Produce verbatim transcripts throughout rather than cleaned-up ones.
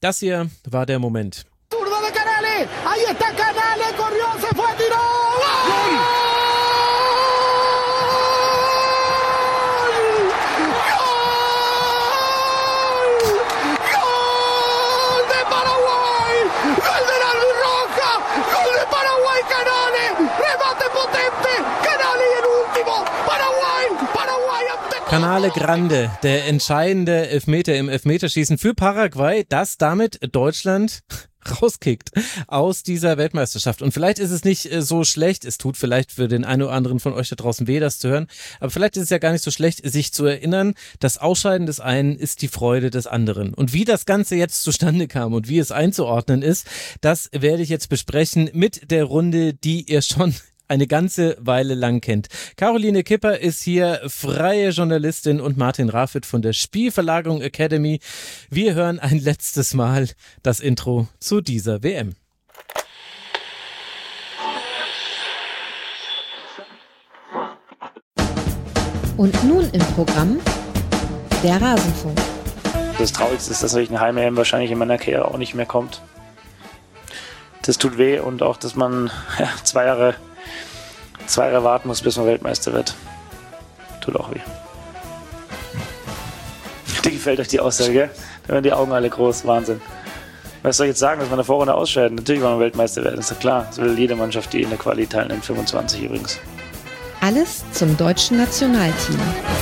Das hier war der Moment. Zurdo de Canale, ahí está Canale, corrió, se fue, tiró, ¡gol! Canale Grande, der entscheidende Elfmeter im Elfmeterschießen für Paraguay, das damit Deutschland rauskickt aus dieser Weltmeisterschaft. Und vielleicht ist es nicht so schlecht, es tut vielleicht für den einen oder anderen von euch da draußen weh, das zu hören, aber vielleicht ist es ja gar nicht so schlecht, sich zu erinnern, das Ausscheiden des einen ist die Freude des anderen. Und wie das Ganze jetzt zustande kam und wie es einzuordnen ist, das werde ich jetzt besprechen mit der Runde, die ihr schon eine ganze Weile lang kennt. Caroline Kipper ist hier freie Journalistin und Martin Rafit von der Spielverlagerung Academy. Wir hören ein letztes Mal das Intro zu dieser W M. Und nun im Programm der Rasenfunk. Das Traurigste ist, dass solch ein Heim-E M wahrscheinlich in meiner Karriere auch nicht mehr kommt. Das tut weh und auch, dass man ja, zwei Jahre Zwei Jahre warten muss, bis man Weltmeister wird. Tut auch weh. Dir gefällt euch die Aussage, gell? Da werden die Augen alle groß. Wahnsinn. Was soll ich jetzt sagen, dass wir in der Vorrunde ausscheiden? Natürlich wollen wir Weltmeister werden, ist doch klar. Das will jede Mannschaft, die in der Quali teilnimmt, fünfundzwanzig übrigens. Alles zum deutschen Nationalteam.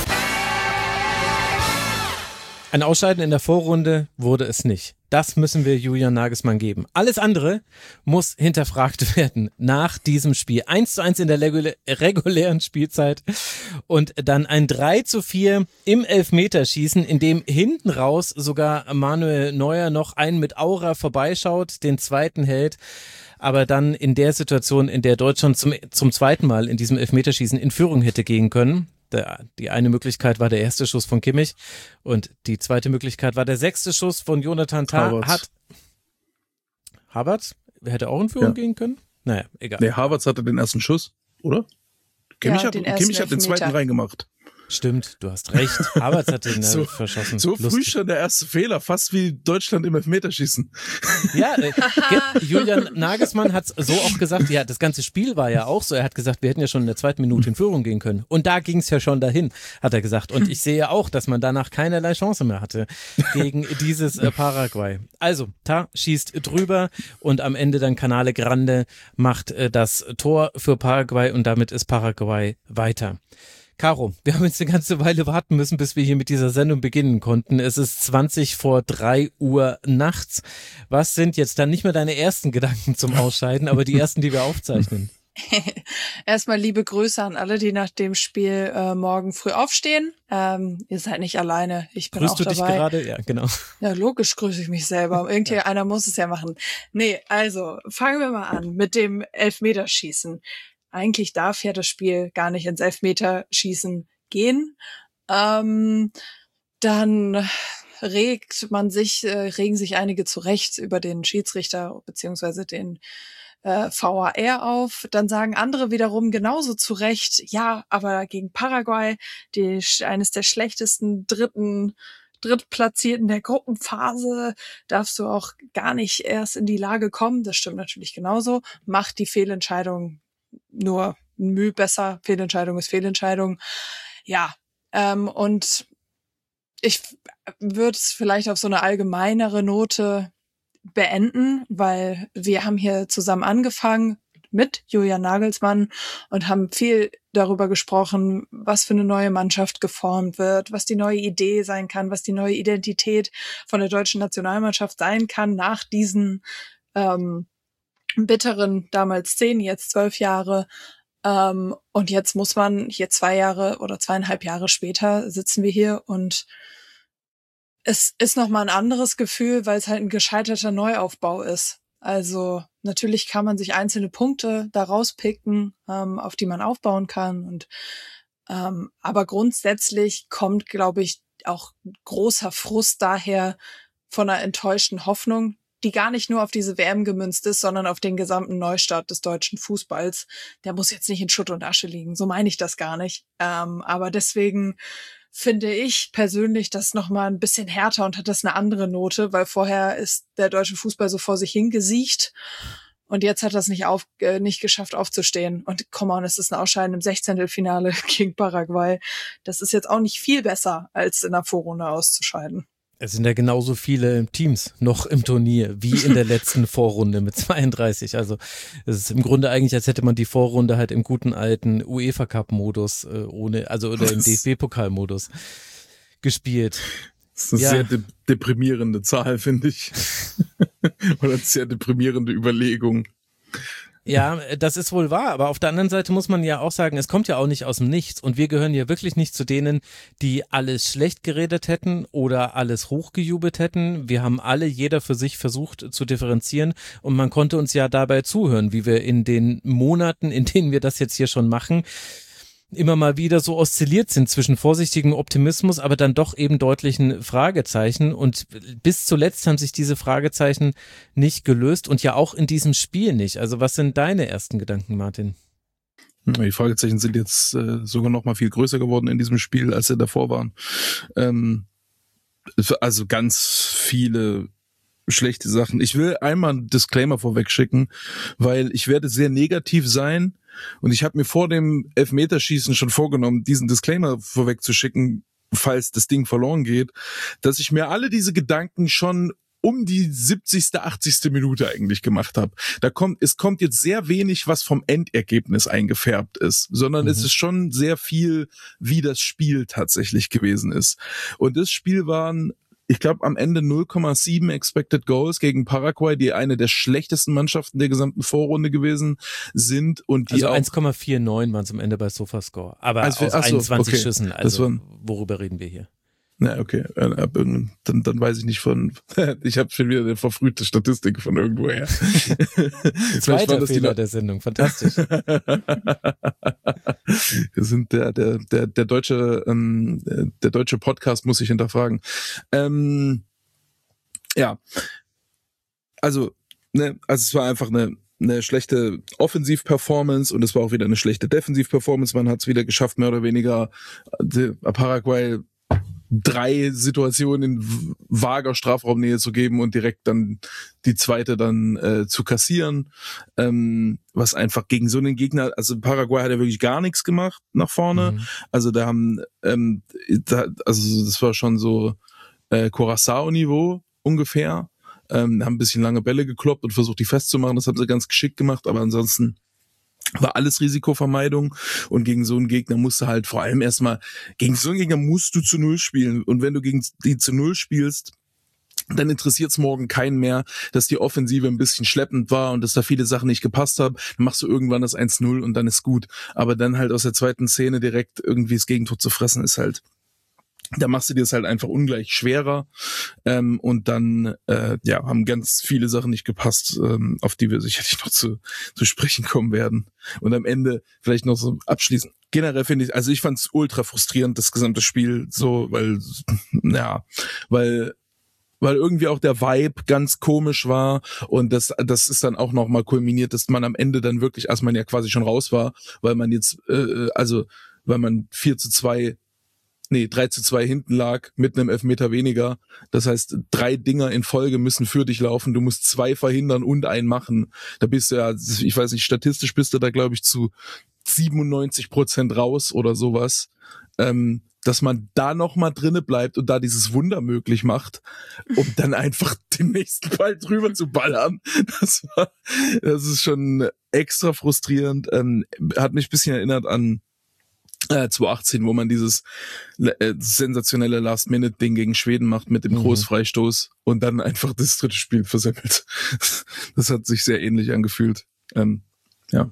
Ein Ausscheiden in der Vorrunde wurde es nicht. Das müssen wir Julian Nagelsmann geben. Alles andere muss hinterfragt werden nach diesem Spiel. eins zu eins in der regulären Spielzeit und dann ein drei zu vier im Elfmeterschießen, in dem hinten raus sogar Manuel Neuer noch einen mit Aura vorbeischaut, den zweiten hält. Aber dann in der Situation, in der Deutschland zum, zum zweiten Mal in diesem Elfmeterschießen in Führung hätte gehen können. Der, die eine Möglichkeit war der erste Schuss von Kimmich und die zweite Möglichkeit war der sechste Schuss von Jonathan Tah. Havertz. Hat Havertz hätte auch in Führung Ja. gehen können? Naja, egal. Nee, Havertz hatte den ersten Schuss, oder? Kimmich, Ja, hat, den ersten Kimmich hat den zweiten Elfmeter. reingemacht. Stimmt, du hast recht. Havertz hat den So- so, verschossen. So früh Lustig. schon der erste Fehler, fast wie Deutschland im Elfmeterschießen. Ja, äh, Ge- Julian Nagelsmann hat so auch gesagt, ja, das ganze Spiel war ja auch so. Er hat gesagt, wir hätten ja schon in der zweiten Minute in Führung gehen können. Und da ging es ja schon dahin, hat er gesagt. Und ich sehe auch, dass man danach keinerlei Chance mehr hatte gegen dieses äh, Paraguay. Also, Tah schießt drüber und am Ende dann Canale Grande macht äh, das Tor für Paraguay und damit ist Paraguay weiter. Caro, wir haben jetzt eine ganze Weile warten müssen, bis wir hier mit dieser Sendung beginnen konnten. Es ist zwanzig vor drei Uhr nachts. Was sind jetzt dann nicht mehr deine ersten Gedanken zum Ausscheiden, aber die ersten, die wir aufzeichnen? Erstmal liebe Grüße an alle, die nach dem Spiel äh, morgen früh aufstehen. Ähm, ihr seid nicht alleine, ich bin Grüßt auch du dich dabei. gerade? Ja, genau. Ja, logisch grüße ich mich selber. Irgendeiner muss es ja machen. Nee, also fangen wir mal an mit dem Elfmeterschießen. Eigentlich darf ja das Spiel gar nicht ins Elfmeterschießen gehen. Ähm, dann regt man sich, äh, regen sich einige zurecht über den Schiedsrichter beziehungsweise den äh, V A R auf. Dann sagen andere wiederum genauso zu Recht, ja, aber gegen Paraguay, die, eines der schlechtesten dritten Drittplatzierten der Gruppenphase, darfst du auch gar nicht erst in die Lage kommen. Das stimmt natürlich genauso. Macht die Fehlentscheidung nur ein Mühe besser. Fehlentscheidung ist Fehlentscheidung. Ja, ähm, und ich würde es vielleicht auf so eine allgemeinere Note beenden, weil wir haben hier zusammen angefangen mit Julian Nagelsmann und haben viel darüber gesprochen, was für eine neue Mannschaft geformt wird, was die neue Idee sein kann, was die neue Identität von der deutschen Nationalmannschaft sein kann nach diesen ähm, bitteren, damals zehn, jetzt zwölf Jahre. Ähm, und jetzt muss man, hier zwei Jahre oder zweieinhalb Jahre später sitzen wir hier und es ist nochmal ein anderes Gefühl, weil es halt ein gescheiterter Neuaufbau ist. Also natürlich kann man sich einzelne Punkte da rauspicken, ähm, auf die man aufbauen kann. Und ähm, aber grundsätzlich kommt, glaube ich, auch großer Frust daher von einer enttäuschten Hoffnung, die gar nicht nur auf diese W M gemünzt ist, sondern auf den gesamten Neustart des deutschen Fußballs. Der muss jetzt nicht in Schutt und Asche liegen, so meine ich das gar nicht. Ähm, aber deswegen finde ich persönlich das nochmal ein bisschen härter und hat das eine andere Note, weil vorher ist der deutsche Fußball so vor sich hingesiegt und jetzt hat das nicht auf, äh, nicht geschafft aufzustehen. Und come on, es ist ein Ausscheiden im Sechzehntelfinale gegen Paraguay. Das ist jetzt auch nicht viel besser, als in der Vorrunde auszuscheiden. Es sind ja genauso viele Teams noch im Turnier wie in der letzten Vorrunde mit zweiunddreißig. Also es ist im Grunde eigentlich, als hätte man die Vorrunde halt im guten alten UEFA-Cup-Modus äh, ohne, also oder im D F B-Pokal-Modus gespielt. Das ist eine Ja. sehr de- deprimierende Zahl, finde ich. Oder eine sehr deprimierende Überlegung. Ja, das ist wohl wahr, aber auf der anderen Seite muss man ja auch sagen, es kommt ja auch nicht aus dem Nichts und wir gehören ja wirklich nicht zu denen, die alles schlecht geredet hätten oder alles hochgejubelt hätten. Wir haben alle, jeder für sich versucht zu differenzieren und man konnte uns ja dabei zuhören, wie wir in den Monaten, in denen wir das jetzt hier schon machen, immer mal wieder so oszilliert sind zwischen vorsichtigem Optimismus, aber dann doch eben deutlichen Fragezeichen und bis zuletzt haben sich diese Fragezeichen nicht gelöst und ja auch in diesem Spiel nicht. Also was sind deine ersten Gedanken, Martin? Die Fragezeichen sind jetzt äh, sogar noch mal viel größer geworden in diesem Spiel, als sie davor waren. Ähm, also ganz viele schlechte Sachen. Ich will einmal einen Disclaimer vorweg schicken, weil ich werde sehr negativ sein und ich habe mir vor dem Elfmeterschießen schon vorgenommen, diesen Disclaimer vorweg zu schicken, falls das Ding verloren geht, dass ich mir alle diese Gedanken schon um die siebzigste, achtzigste Minute eigentlich gemacht habe. Da kommt, es kommt jetzt sehr wenig, was vom Endergebnis eingefärbt ist, sondern Mhm. es ist schon sehr viel, wie das Spiel tatsächlich gewesen ist. Und das Spiel waren, ich glaube, am Ende null Komma sieben Expected Goals gegen Paraguay, die eine der schlechtesten Mannschaften der gesamten Vorrunde gewesen sind und die Also auch eins Komma vierundneunzig waren es am Ende bei Sofascore, aber Also, aus ach so, einundzwanzig okay. Schüssen, Das also waren- worüber reden wir hier? Na, okay, äh, ab irgendein- dann, dann weiß ich nicht von, ich habe schon wieder eine verfrühte Statistik von irgendwoher. Vielleicht war Zweiter das die Fehler Le- der Sendung, fantastisch. Wir sind der, der, der, der deutsche, ähm, der deutsche Podcast muss sich hinterfragen. Ähm, ja, also, ne, also es war einfach eine, eine schlechte Offensiv-Performance und es war auch wieder eine schlechte Defensiv-Performance. Man hat es wieder geschafft, mehr oder weniger äh, Paraguay drei Situationen in vager Strafraumnähe zu geben und direkt dann die zweite dann äh, zu kassieren, ähm, was einfach gegen so einen Gegner, also Paraguay hat ja wirklich gar nichts gemacht nach vorne, Mhm. also da haben, ähm, da, also das war schon so äh, Curaçao-Niveau ungefähr, ähm, haben ein bisschen lange Bälle gekloppt und versucht die festzumachen, das haben sie ganz geschickt gemacht, aber ansonsten war alles Risikovermeidung und gegen so einen Gegner musst du halt vor allem erstmal, gegen so einen Gegner musst du zu Null spielen und wenn du gegen die zu Null spielst, dann interessiert es morgen keinen mehr, dass die Offensive ein bisschen schleppend war und dass da viele Sachen nicht gepasst haben. Dann machst du irgendwann das eins null und dann ist gut. Aber dann halt aus der zweiten Szene direkt irgendwie das Gegentor zu fressen, ist halt, da machst du dir es halt einfach ungleich schwerer. Ähm, und dann äh, ja haben ganz viele Sachen nicht gepasst, ähm, auf die wir sicherlich noch zu, zu sprechen kommen werden. Und am Ende vielleicht noch so abschließend. Generell finde ich, also ich fand es ultra frustrierend, das gesamte Spiel, so, weil, ja, weil weil irgendwie auch der Vibe ganz komisch war und das das ist dann auch noch mal kulminiert, dass man am Ende dann wirklich, als man ja quasi schon raus war, weil man jetzt, äh, also weil man vier zu zwei, nee, drei zu zwei hinten lag mit einem Elfmeter weniger. Das heißt, drei Dinger in Folge müssen für dich laufen. Du musst zwei verhindern und einen machen. Da bist du ja, ich weiß nicht, statistisch bist du da, glaube ich, zu siebenundneunzig Prozent raus oder sowas. Ähm, dass man da noch mal drinne bleibt und da dieses Wunder möglich macht, um dann einfach den nächsten Ball drüber zu ballern. Das war, das ist schon extra frustrierend. Ähm, hat mich ein bisschen erinnert an äh, zwanzig achtzehn, wo man dieses äh, sensationelle Last-Minute-Ding gegen Schweden macht mit dem Mhm. Großfreistoß und dann einfach das dritte Spiel versemmelt. Das hat sich sehr ähnlich angefühlt. Ähm, ja.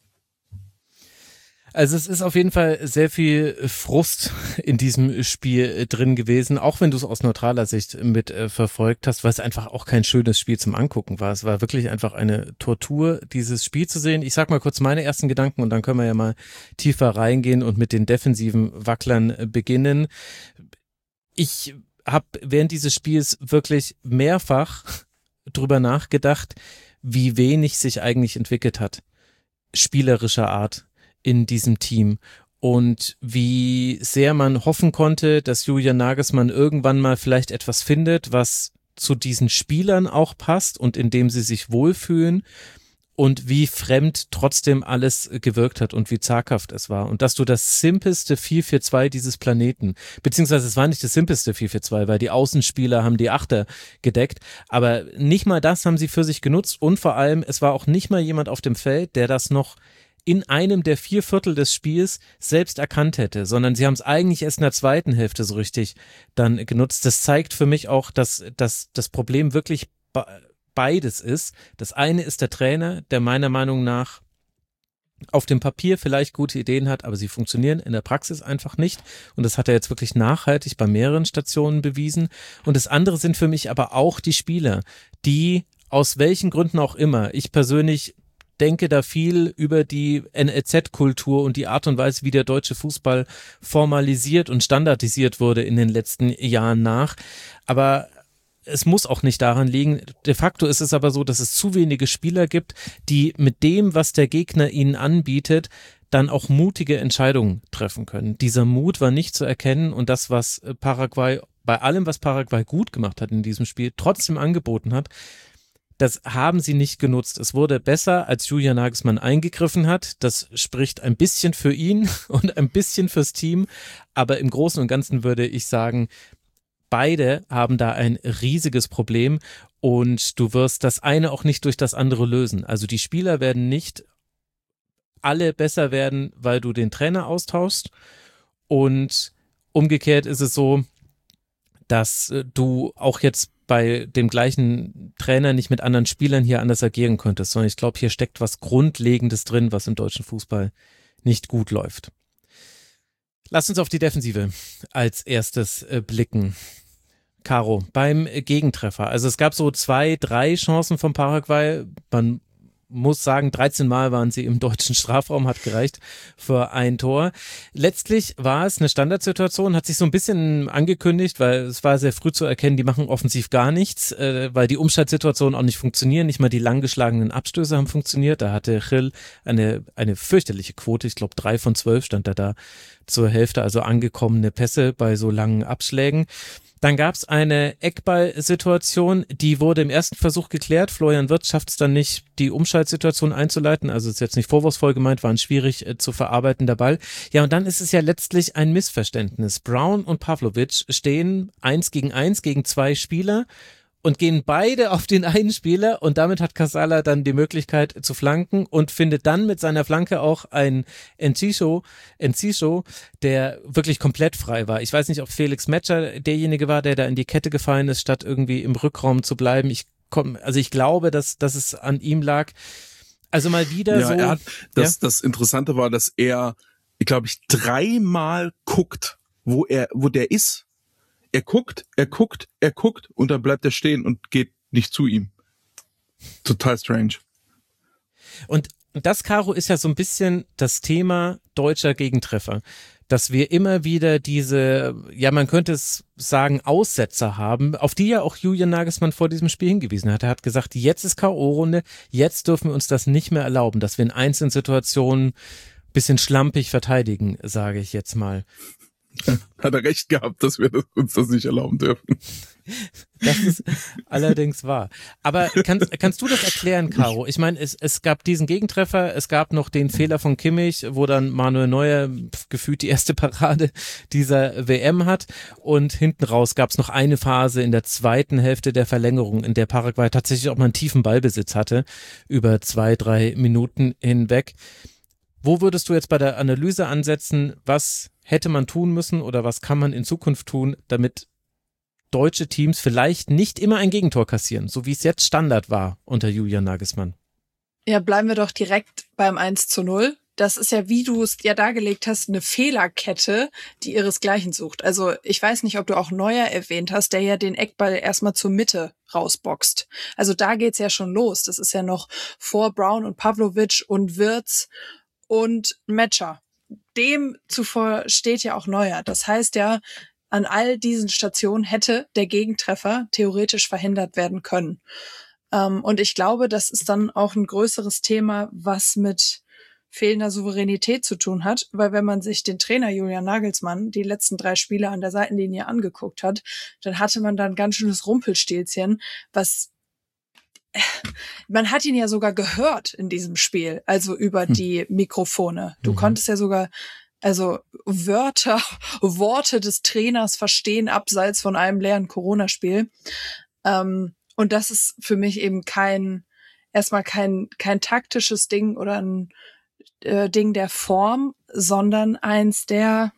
Also es ist auf jeden Fall sehr viel Frust in diesem Spiel drin gewesen, auch wenn du es aus neutraler Sicht mit äh, verfolgt hast, weil es einfach auch kein schönes Spiel zum Angucken war. Es war wirklich einfach eine Tortur, dieses Spiel zu sehen. Ich sag mal kurz meine ersten Gedanken und dann können wir ja mal tiefer reingehen und mit den defensiven Wacklern äh, beginnen. Ich habe während dieses Spiels wirklich mehrfach drüber nachgedacht, wie wenig sich eigentlich entwickelt hat, spielerischer Art in diesem Team und wie sehr man hoffen konnte, dass Julian Nagelsmann irgendwann mal vielleicht etwas findet, was zu diesen Spielern auch passt und in dem sie sich wohlfühlen und wie fremd trotzdem alles gewirkt hat und wie zaghaft es war und dass du das simpelste vier vier zwei dieses Planeten, beziehungsweise es war nicht das simpelste vier vier zwei, weil die Außenspieler haben die Achter gedeckt, aber nicht mal das haben sie für sich genutzt und vor allem, es war auch nicht mal jemand auf dem Feld, der das noch in einem der vier Viertel des Spiels selbst erkannt hätte, sondern sie haben es eigentlich erst in der zweiten Hälfte so richtig dann genutzt. Das zeigt für mich auch, dass, dass das Problem wirklich be- beides ist. Das eine ist der Trainer, der meiner Meinung nach auf dem Papier vielleicht gute Ideen hat, aber sie funktionieren in der Praxis einfach nicht. Und das hat er jetzt wirklich nachhaltig bei mehreren Stationen bewiesen. Und das andere sind für mich aber auch die Spieler, die aus welchen Gründen auch immer, ich persönlich denke da viel über die N L Z-Kultur und die Art und Weise, wie der deutsche Fußball formalisiert und standardisiert wurde in den letzten Jahren nach. Aber es muss auch nicht daran liegen. De facto ist es aber so, dass es zu wenige Spieler gibt, die mit dem, was der Gegner ihnen anbietet, dann auch mutige Entscheidungen treffen können. Dieser Mut war nicht zu erkennen und das, was Paraguay, bei allem, was Paraguay gut gemacht hat in diesem Spiel, trotzdem angeboten hat, das haben sie nicht genutzt. Es wurde besser, als Julian Nagelsmann eingegriffen hat. Das spricht ein bisschen für ihn und ein bisschen fürs Team. Aber im Großen und Ganzen würde ich sagen, beide haben da ein riesiges Problem und du wirst das eine auch nicht durch das andere lösen. Also die Spieler werden nicht alle besser werden, weil du den Trainer austauschst und umgekehrt ist es so, dass du auch jetzt bei dem gleichen Trainer nicht mit anderen Spielern hier anders agieren könntest, sondern ich glaube, hier steckt was Grundlegendes drin, was im deutschen Fußball nicht gut läuft. Lass uns auf die Defensive als erstes äh, blicken. Caro, beim Gegentreffer. Also es gab so zwei, drei Chancen von Paraguay. Man muss sagen, dreizehn Mal waren sie im deutschen Strafraum, hat gereicht für ein Tor. Letztlich war es eine Standardsituation, hat sich so ein bisschen angekündigt, weil es war sehr früh zu erkennen, die machen offensiv gar nichts, äh, weil die Umschaltsituationen auch nicht funktionieren, nicht mal die langgeschlagenen Abstöße haben funktioniert. Da hatte Gil eine, eine fürchterliche Quote, ich glaube drei von zwölf stand er da zur Hälfte, also angekommene Pässe bei so langen Abschlägen. Dann gab es eine Eckball-Situation, die wurde im ersten Versuch geklärt. Florian Wirtz schafft es dann nicht, die Umschaltsituation einzuleiten. Also ist jetzt nicht vorwurfsvoll gemeint, war ein schwierig äh, zu verarbeitender Ball. Ja, und dann ist es ja letztlich ein Missverständnis. Brown und Pavlovic stehen eins gegen eins gegen zwei Spieler und gehen beide auf den einen Spieler und damit hat Casala dann die Möglichkeit zu flanken und findet dann mit seiner Flanke auch ein Enciso, Enciso, der wirklich komplett frei war. Ich weiß nicht, ob Felix Metscher derjenige war, der da in die Kette gefallen ist, statt irgendwie im Rückraum zu bleiben. Ich komm, also ich glaube, dass, dass es an ihm lag. Also mal wieder ja, so. Er hat, das, ja? das Interessante war, dass er, ich glaube ich, dreimal guckt, wo er, wo der ist. Er guckt, er guckt, er guckt und dann bleibt er stehen und geht nicht zu ihm. Total strange. Und das, Caro, ist ja so ein bisschen das Thema deutscher Gegentreffer, dass wir immer wieder diese, ja man könnte es sagen, Aussetzer haben, auf die ja auch Julian Nagelsmann vor diesem Spiel hingewiesen hat. Er hat gesagt, jetzt ist K O-Runde, jetzt dürfen wir uns das nicht mehr erlauben, dass wir in einzelnen Situationen ein bisschen schlampig verteidigen, sage ich jetzt mal. Hat er recht gehabt, dass wir uns das nicht erlauben dürfen. Das ist allerdings wahr. Aber kannst, kannst du das erklären, Caro? Ich meine, es, es gab diesen Gegentreffer, es gab noch den Fehler von Kimmich, wo dann Manuel Neuer gefühlt die erste Parade dieser W M hat und hinten raus gab es noch eine Phase in der zweiten Hälfte der Verlängerung, in der Paraguay tatsächlich auch mal einen tiefen Ballbesitz hatte, über zwei, drei Minuten hinweg. Wo würdest du jetzt bei der Analyse ansetzen, was hätte man tun müssen oder was kann man in Zukunft tun, damit deutsche Teams vielleicht nicht immer ein Gegentor kassieren, so wie es jetzt Standard war unter Julian Nagelsmann? Ja, bleiben wir doch direkt beim eins zu null. Das ist ja, wie du es ja dargelegt hast, eine Fehlerkette, die ihresgleichen sucht. Also ich weiß nicht, ob du auch Neuer erwähnt hast, der ja den Eckball erstmal zur Mitte rausboxt. Also da geht's ja schon los. Das ist ja noch vor Brown und Pavlovic und Wirtz und Metscher. Dem zuvor steht ja auch Neuer. Das heißt ja, an all diesen Stationen hätte der Gegentreffer theoretisch verhindert werden können. Ähm, und ich glaube, das ist dann auch ein größeres Thema, was mit fehlender Souveränität zu tun hat, weil wenn man sich den Trainer Julian Nagelsmann die letzten drei Spiele an der Seitenlinie angeguckt hat, dann hatte man da ein ganz schönes Rumpelstilzchen, was man hat ihn ja sogar gehört in diesem Spiel, also über hm. die Mikrofone. Du mhm. konntest ja sogar also Wörter, Worte des Trainers verstehen, abseits von einem leeren Corona-Spiel. Ähm, und das ist für mich eben kein, erstmal kein, kein taktisches Ding oder ein äh, Ding der Form, sondern eins der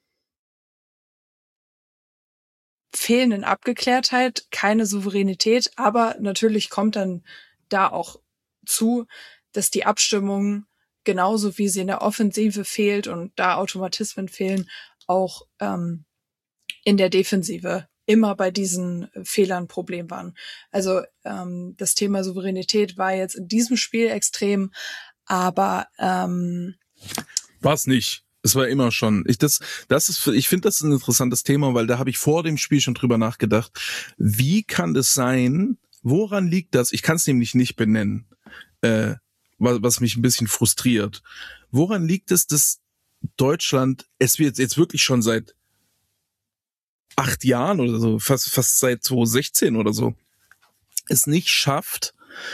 fehlenden Abgeklärtheit, keine Souveränität, aber natürlich kommt dann da auch zu, dass die Abstimmung genauso wie sie in der Offensive fehlt und da Automatismen fehlen, auch ähm, in der Defensive immer bei diesen Fehlern ein Problem waren. Also ähm, das Thema Souveränität war jetzt in diesem Spiel extrem, aber ähm, war es nicht. Es war immer schon. Ich das, das ist, ich finde das ein interessantes Thema, weil da habe ich vor dem Spiel schon drüber nachgedacht. Wie kann das sein? Woran liegt das? Ich kann es nämlich nicht benennen, äh, was, was mich ein bisschen frustriert. Woran liegt es, dass Deutschland, es wird jetzt wirklich schon seit acht Jahren oder so, fast fast seit zwanzig sechzehn oder so, es nicht schafft,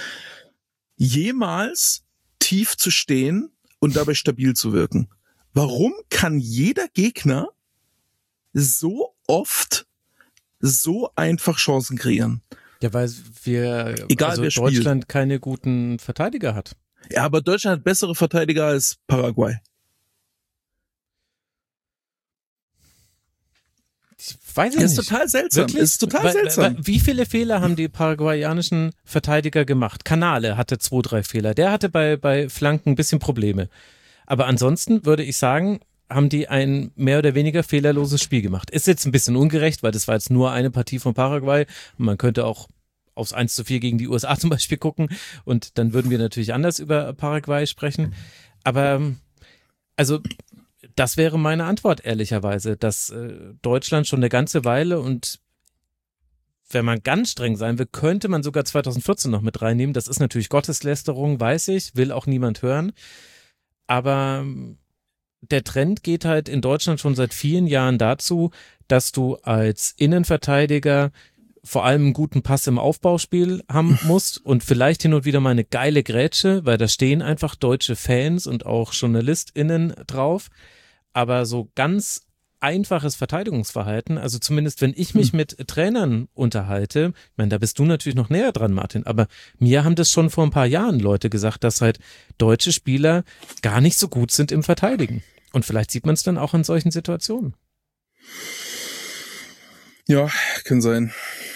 jemals tief zu stehen und dabei stabil zu wirken? Warum kann jeder Gegner so oft so einfach Chancen kreieren? Ja, weil wir, Egal, also wer Deutschland spielt. keine guten Verteidiger hat. Ja, aber Deutschland hat bessere Verteidiger als Paraguay. Ich weiß Das nicht. ist total seltsam. Wirklich? Es ist total weil, seltsam. Weil, wie viele Fehler haben die paraguayanischen Verteidiger gemacht? Canale hatte zwei, drei Fehler. Der hatte bei, bei Flanken ein bisschen Probleme. Aber ansonsten würde ich sagen, haben die ein mehr oder weniger fehlerloses Spiel gemacht. Ist jetzt ein bisschen ungerecht, weil das war jetzt nur eine Partie von Paraguay. Man könnte auch aufs eins zu vier gegen die U S A zum Beispiel gucken und dann würden wir natürlich anders über Paraguay sprechen. Aber also das wäre meine Antwort ehrlicherweise, dass äh, Deutschland schon eine ganze Weile und wenn man ganz streng sein will, könnte man sogar zwanzig vierzehn noch mit reinnehmen. Das ist natürlich Gotteslästerung, weiß ich, will auch niemand hören. Aber der Trend geht halt in Deutschland schon seit vielen Jahren dazu, dass du als Innenverteidiger vor allem einen guten Pass im Aufbauspiel haben musst und vielleicht hin und wieder mal eine geile Grätsche, weil da stehen einfach deutsche Fans und auch JournalistInnen drauf. Aber so ganz einfaches Verteidigungsverhalten, also zumindest wenn ich mich mit Trainern unterhalte, ich meine, da bist du natürlich noch näher dran, Martin, aber mir haben das schon vor ein paar Jahren Leute gesagt, dass halt deutsche Spieler gar nicht so gut sind im Verteidigen. Und vielleicht sieht man es dann auch in solchen Situationen. Ja, kann sein.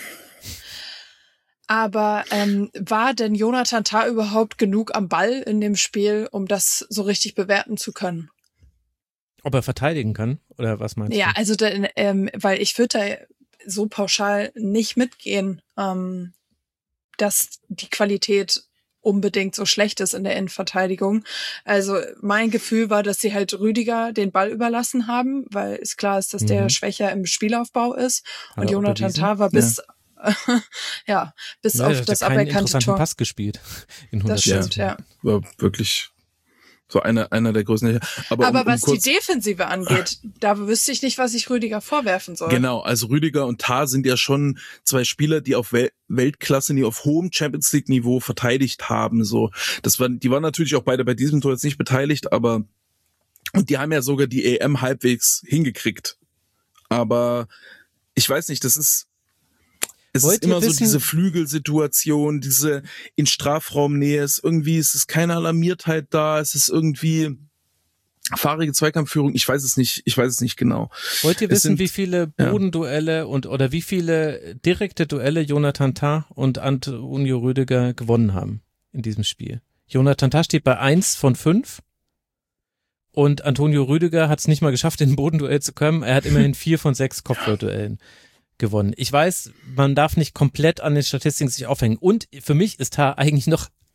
Aber ähm, war denn Jonathan Tah überhaupt genug am Ball in dem Spiel, um das so richtig bewerten zu können? Ob er verteidigen kann? Oder was meinst ja, du? also da, ähm, weil ich würde da so pauschal nicht mitgehen, ähm, dass die Qualität unbedingt so schlecht ist in der Innenverteidigung. Also mein Gefühl war, dass sie halt Rüdiger den Ball überlassen haben, weil es klar ist, dass mhm. der schwächer im Spielaufbau ist. Hat und Jonathan Tah war bis ja, ja bis Nein, auf das aberkannte interessanten Tor. Pass gespielt. In das stimmt, ja. War wirklich so einer einer der größten. Aber, Aber um, um was kurz, die Defensive angeht, da wüsste ich nicht, was ich Rüdiger vorwerfen soll. Genau, also Rüdiger und Tah sind ja schon zwei Spieler, die auf Wel- Weltklasse, die auf hohem Champions League Niveau verteidigt haben. So, das waren, die waren natürlich auch beide bei diesem Tor jetzt nicht beteiligt, aber und die haben ja sogar die E M halbwegs hingekriegt. Aber ich weiß nicht, das ist Es Wollt ist immer ihr so wissen- diese Flügelsituation, diese in Strafraumnähe, ist irgendwie, es ist keine Alarmiertheit da, es ist irgendwie fahrige Zweikampfführung, ich weiß es nicht, ich weiß es nicht genau. Wollt ihr Es wissen, sind- wie viele ja. Bodenduelle und oder wie viele direkte Duelle Jonathan Tah und Antonio Rüdiger gewonnen haben in diesem Spiel? Jonathan Tah steht bei eins von fünf und Antonio Rüdiger hat es nicht mal geschafft, in ein Bodenduell zu kommen. Er hat immerhin vier von sechs Kopfballduellen gewonnen. Ich weiß, man darf nicht komplett an den Statistiken sich aufhängen. Und für mich ist Tah eigentlich noch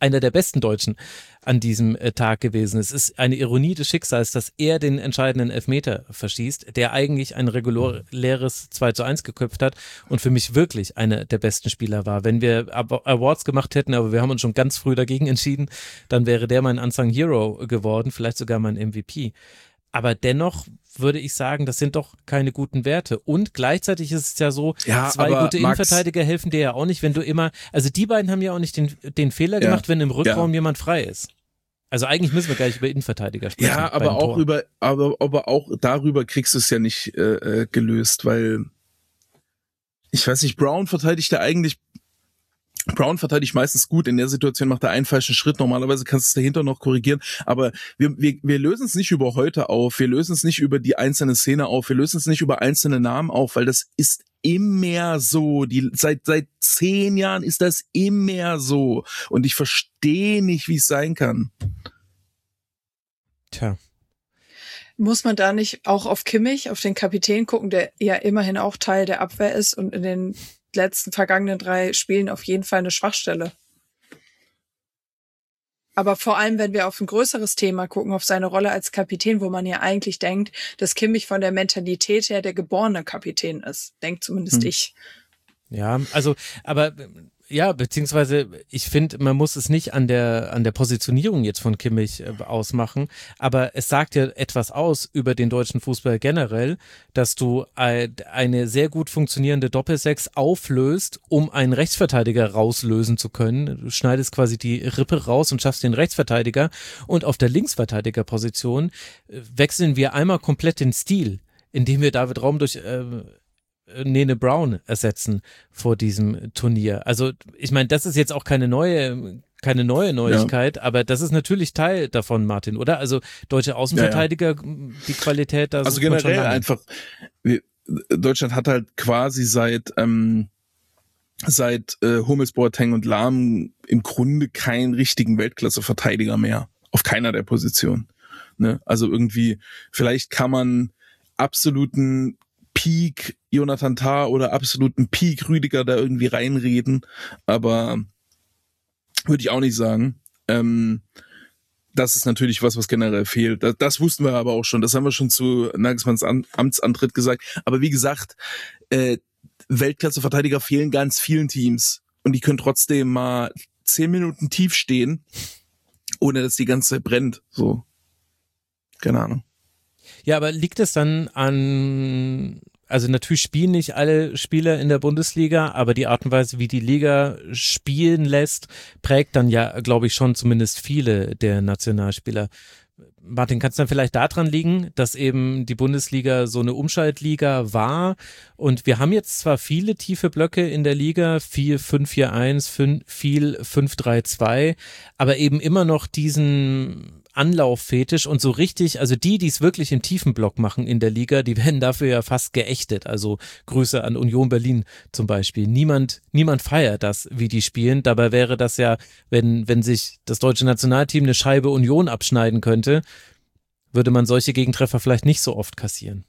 einer der besten Deutschen an diesem äh, Tag gewesen. Es ist eine Ironie des Schicksals, dass er den entscheidenden Elfmeter verschießt, der eigentlich ein reguläres zwei zu eins geköpft hat und für mich wirklich einer der besten Spieler war. Wenn wir Awards gemacht hätten, aber wir haben uns schon ganz früh dagegen entschieden, dann wäre der mein Unsung Hero geworden, vielleicht sogar mein M V P. Aber dennoch würde ich sagen, das sind doch keine guten Werte. Und gleichzeitig ist es ja so, ja, zwei gute Max, Innenverteidiger helfen dir ja auch nicht, wenn du immer, also die beiden haben ja auch nicht den, den Fehler gemacht, ja, wenn im Rückraum ja. jemand frei ist. Also eigentlich müssen wir gleich über Innenverteidiger sprechen. Ja, aber auch Tor. über, aber, aber auch darüber kriegst du es ja nicht äh, gelöst, weil ich weiß nicht, Brown verteidigt ja eigentlich Brown verteidigt meistens gut, in der Situation macht er einen falschen Schritt, normalerweise kannst du es dahinter noch korrigieren, aber wir, wir, wir lösen es nicht über heute auf, wir lösen es nicht über die einzelne Szene auf, wir lösen es nicht über einzelne Namen auf, weil das ist immer so, die seit seit zehn Jahren ist das immer so und ich verstehe nicht, wie es sein kann. Tja. Muss man da nicht auch auf Kimmich, auf den Kapitän gucken, der ja immerhin auch Teil der Abwehr ist und in den letzten vergangenen drei Spielen auf jeden Fall eine Schwachstelle. Aber vor allem, wenn wir auf ein größeres Thema gucken, auf seine Rolle als Kapitän, wo man ja eigentlich denkt, dass Kimmich von der Mentalität her der geborene Kapitän ist. Denkt zumindest hm. ich. Ja, also, aber ja, beziehungsweise ich finde, man muss es nicht an der an der Positionierung jetzt von Kimmich äh, ausmachen, aber es sagt ja etwas aus über den deutschen Fußball generell, dass du äh, eine sehr gut funktionierende Doppelsechs auflöst, um einen Rechtsverteidiger rauslösen zu können. Du schneidest quasi die Rippe raus und schaffst den Rechtsverteidiger und auf der Linksverteidigerposition äh, wechseln wir einmal komplett den Stil, indem wir David Raum durch äh, Nene Brown ersetzen vor diesem Turnier. Also ich meine, das ist jetzt auch keine neue keine neue Neuigkeit, ja. aber das ist natürlich Teil davon, Martin, oder? Also deutsche Außenverteidiger, ja, ja. die Qualität da. Also generell einfach, wir, Deutschland hat halt quasi seit ähm, seit äh, Hummels, Boateng und Lahm im Grunde keinen richtigen Weltklasse-Verteidiger mehr. Auf keiner der Positionen. Ne? Also irgendwie, vielleicht kann man absoluten Peak Jonathan Tah oder absoluten Peak Rüdiger da irgendwie reinreden, aber würde ich auch nicht sagen. Ähm, das ist natürlich was, was generell fehlt. Das, das wussten wir aber auch schon. Das haben wir schon zu Nagelsmanns Am- Amtsantritt gesagt. Aber wie gesagt, äh, Weltklasse-Verteidiger fehlen ganz vielen Teams und die können trotzdem mal zehn Minuten tief stehen, ohne dass die ganze Zeit brennt. So, keine Ahnung. Ja, aber liegt es dann an, also natürlich spielen nicht alle Spieler in der Bundesliga, aber die Art und Weise, wie die Liga spielen lässt, prägt dann ja, glaube ich, schon zumindest viele der Nationalspieler. Martin, kann es dann vielleicht daran liegen, dass eben die Bundesliga so eine Umschaltliga war und wir haben jetzt zwar viele tiefe Blöcke in der Liga, vier fünf vier eins, viel fünf drei zwei, aber eben immer noch diesen Anlauffetisch und so richtig, also die, die es wirklich im tiefen Block machen in der Liga, die werden dafür ja fast geächtet. Also Grüße an Union Berlin zum Beispiel. Niemand, niemand feiert das, wie die spielen. Dabei wäre das ja, wenn, wenn sich das deutsche Nationalteam eine Scheibe Union abschneiden könnte, würde man solche Gegentreffer vielleicht nicht so oft kassieren.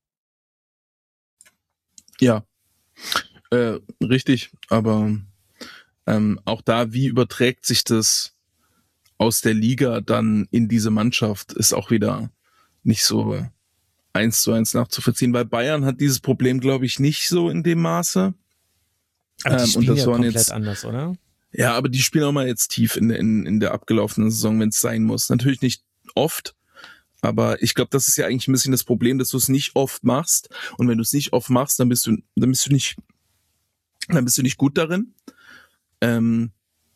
Ja, äh, richtig, aber ähm, auch da, wie überträgt sich das aus der Liga dann in diese Mannschaft, ist auch wieder nicht so eins zu eins nachzuvollziehen, weil Bayern hat dieses Problem, glaube ich, nicht so in dem Maße. Aber die ähm, spielen und das ja waren komplett jetzt, anders, oder? Ja, aber die spielen auch mal jetzt tief in, in, in der abgelaufenen Saison, wenn es sein muss. Natürlich nicht oft, aber ich glaube, das ist ja eigentlich ein bisschen das Problem, dass du es nicht oft machst. Und wenn du es nicht oft machst, dann bist du, dann bist du nicht, dann bist du nicht gut darin. Ähm,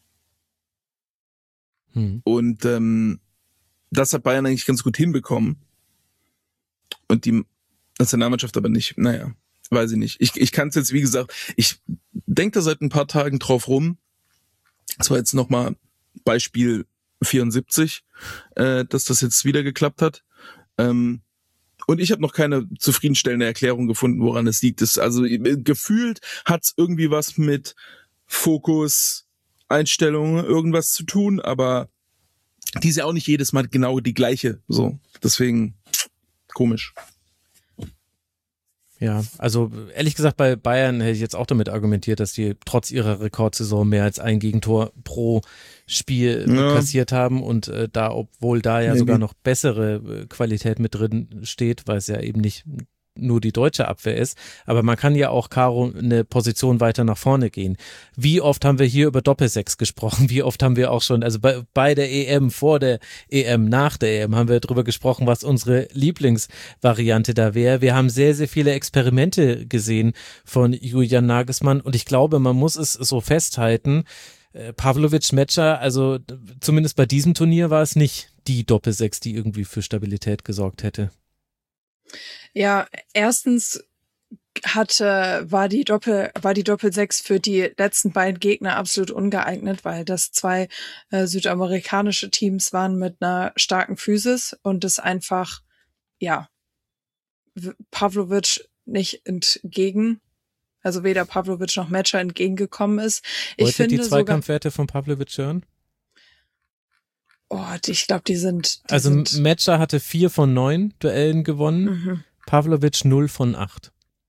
hm. Und ähm, das hat Bayern eigentlich ganz gut hinbekommen. Und die Nationalmannschaft aber nicht. Naja, weiß ich nicht. Ich, ich kann es jetzt, wie gesagt, ich denke da seit ein paar Tagen drauf rum. Das war jetzt nochmal Beispiel vierundsiebzig, äh, dass das jetzt wieder geklappt hat. Ähm, und ich habe noch keine zufriedenstellende Erklärung gefunden, woran es liegt. Das, also gefühlt hat es irgendwie was mit Fokus, Einstellung, irgendwas zu tun, aber die ist ja auch nicht jedes Mal genau die gleiche. So, deswegen komisch. Ja, also ehrlich gesagt, bei Bayern hätte ich jetzt auch damit argumentiert, dass die trotz ihrer Rekordsaison mehr als ein Gegentor pro Spiel ja. kassiert haben und äh, da, obwohl da ja Maybe. sogar noch bessere äh, Qualität mit drin steht, weil es ja eben nicht nur die deutsche Abwehr ist, aber man kann ja auch, Caro, eine Position weiter nach vorne gehen. Wie oft haben wir hier über Doppelsechs gesprochen? Wie oft haben wir auch schon, also bei, bei der E M, vor der E M, nach der E M haben wir darüber gesprochen, was unsere Lieblingsvariante da wäre. Wir haben sehr, sehr viele Experimente gesehen von Julian Nagelsmann und ich glaube, man muss es so festhalten, Pavlovic, Metscher, also zumindest bei diesem Turnier war es nicht die Doppelsechs, die irgendwie für Stabilität gesorgt hätte. Ja, erstens hatte, war die Doppel, war die Doppelsechs für die letzten beiden Gegner absolut ungeeignet, weil das zwei äh, südamerikanische Teams waren mit einer starken Physis und das einfach, ja, Pavlovic nicht entgegen, also weder Pavlovic noch Metscher entgegengekommen ist. Ich Wollt ihr finde die Zweikampfwerte von Pavlovic hören? Oh, die, ich glaube, die sind. Die also sind Metscher hatte vier von neun Duellen gewonnen, mhm. Pavlovic null von acht.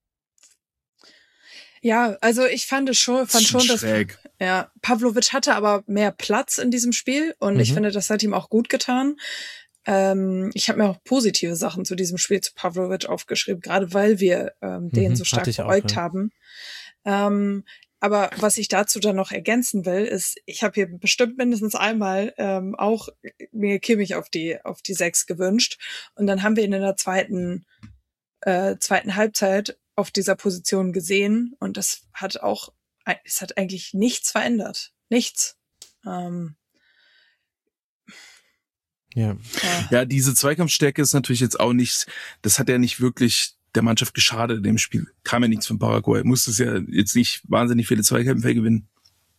Ja, also ich fand es schon, fand schon, dass schräg. ja, Pavlovic hatte aber mehr Platz in diesem Spiel und Mhm. ich finde, das hat ihm auch gut getan. Ähm, ich habe mir auch positive Sachen zu diesem Spiel zu Pavlovic aufgeschrieben, gerade weil wir ähm, den Mhm, so stark hatte ich auch, beäugt ja. haben. Ähm, aber was ich dazu dann noch ergänzen will, ist, ich habe hier bestimmt mindestens einmal ähm, auch mir Kimmich auf die auf die sechs gewünscht und dann haben wir ihn in der zweiten äh, zweiten Halbzeit auf dieser Position gesehen und das hat auch, es hat eigentlich nichts verändert, nichts. Ähm, Ja. ja. Ja, diese Zweikampfstärke ist natürlich jetzt auch nicht, das hat ja nicht wirklich der Mannschaft geschadet in dem Spiel. Kam ja nichts von Paraguay. Musste es ja jetzt nicht wahnsinnig viele Zweikämpfe gewinnen.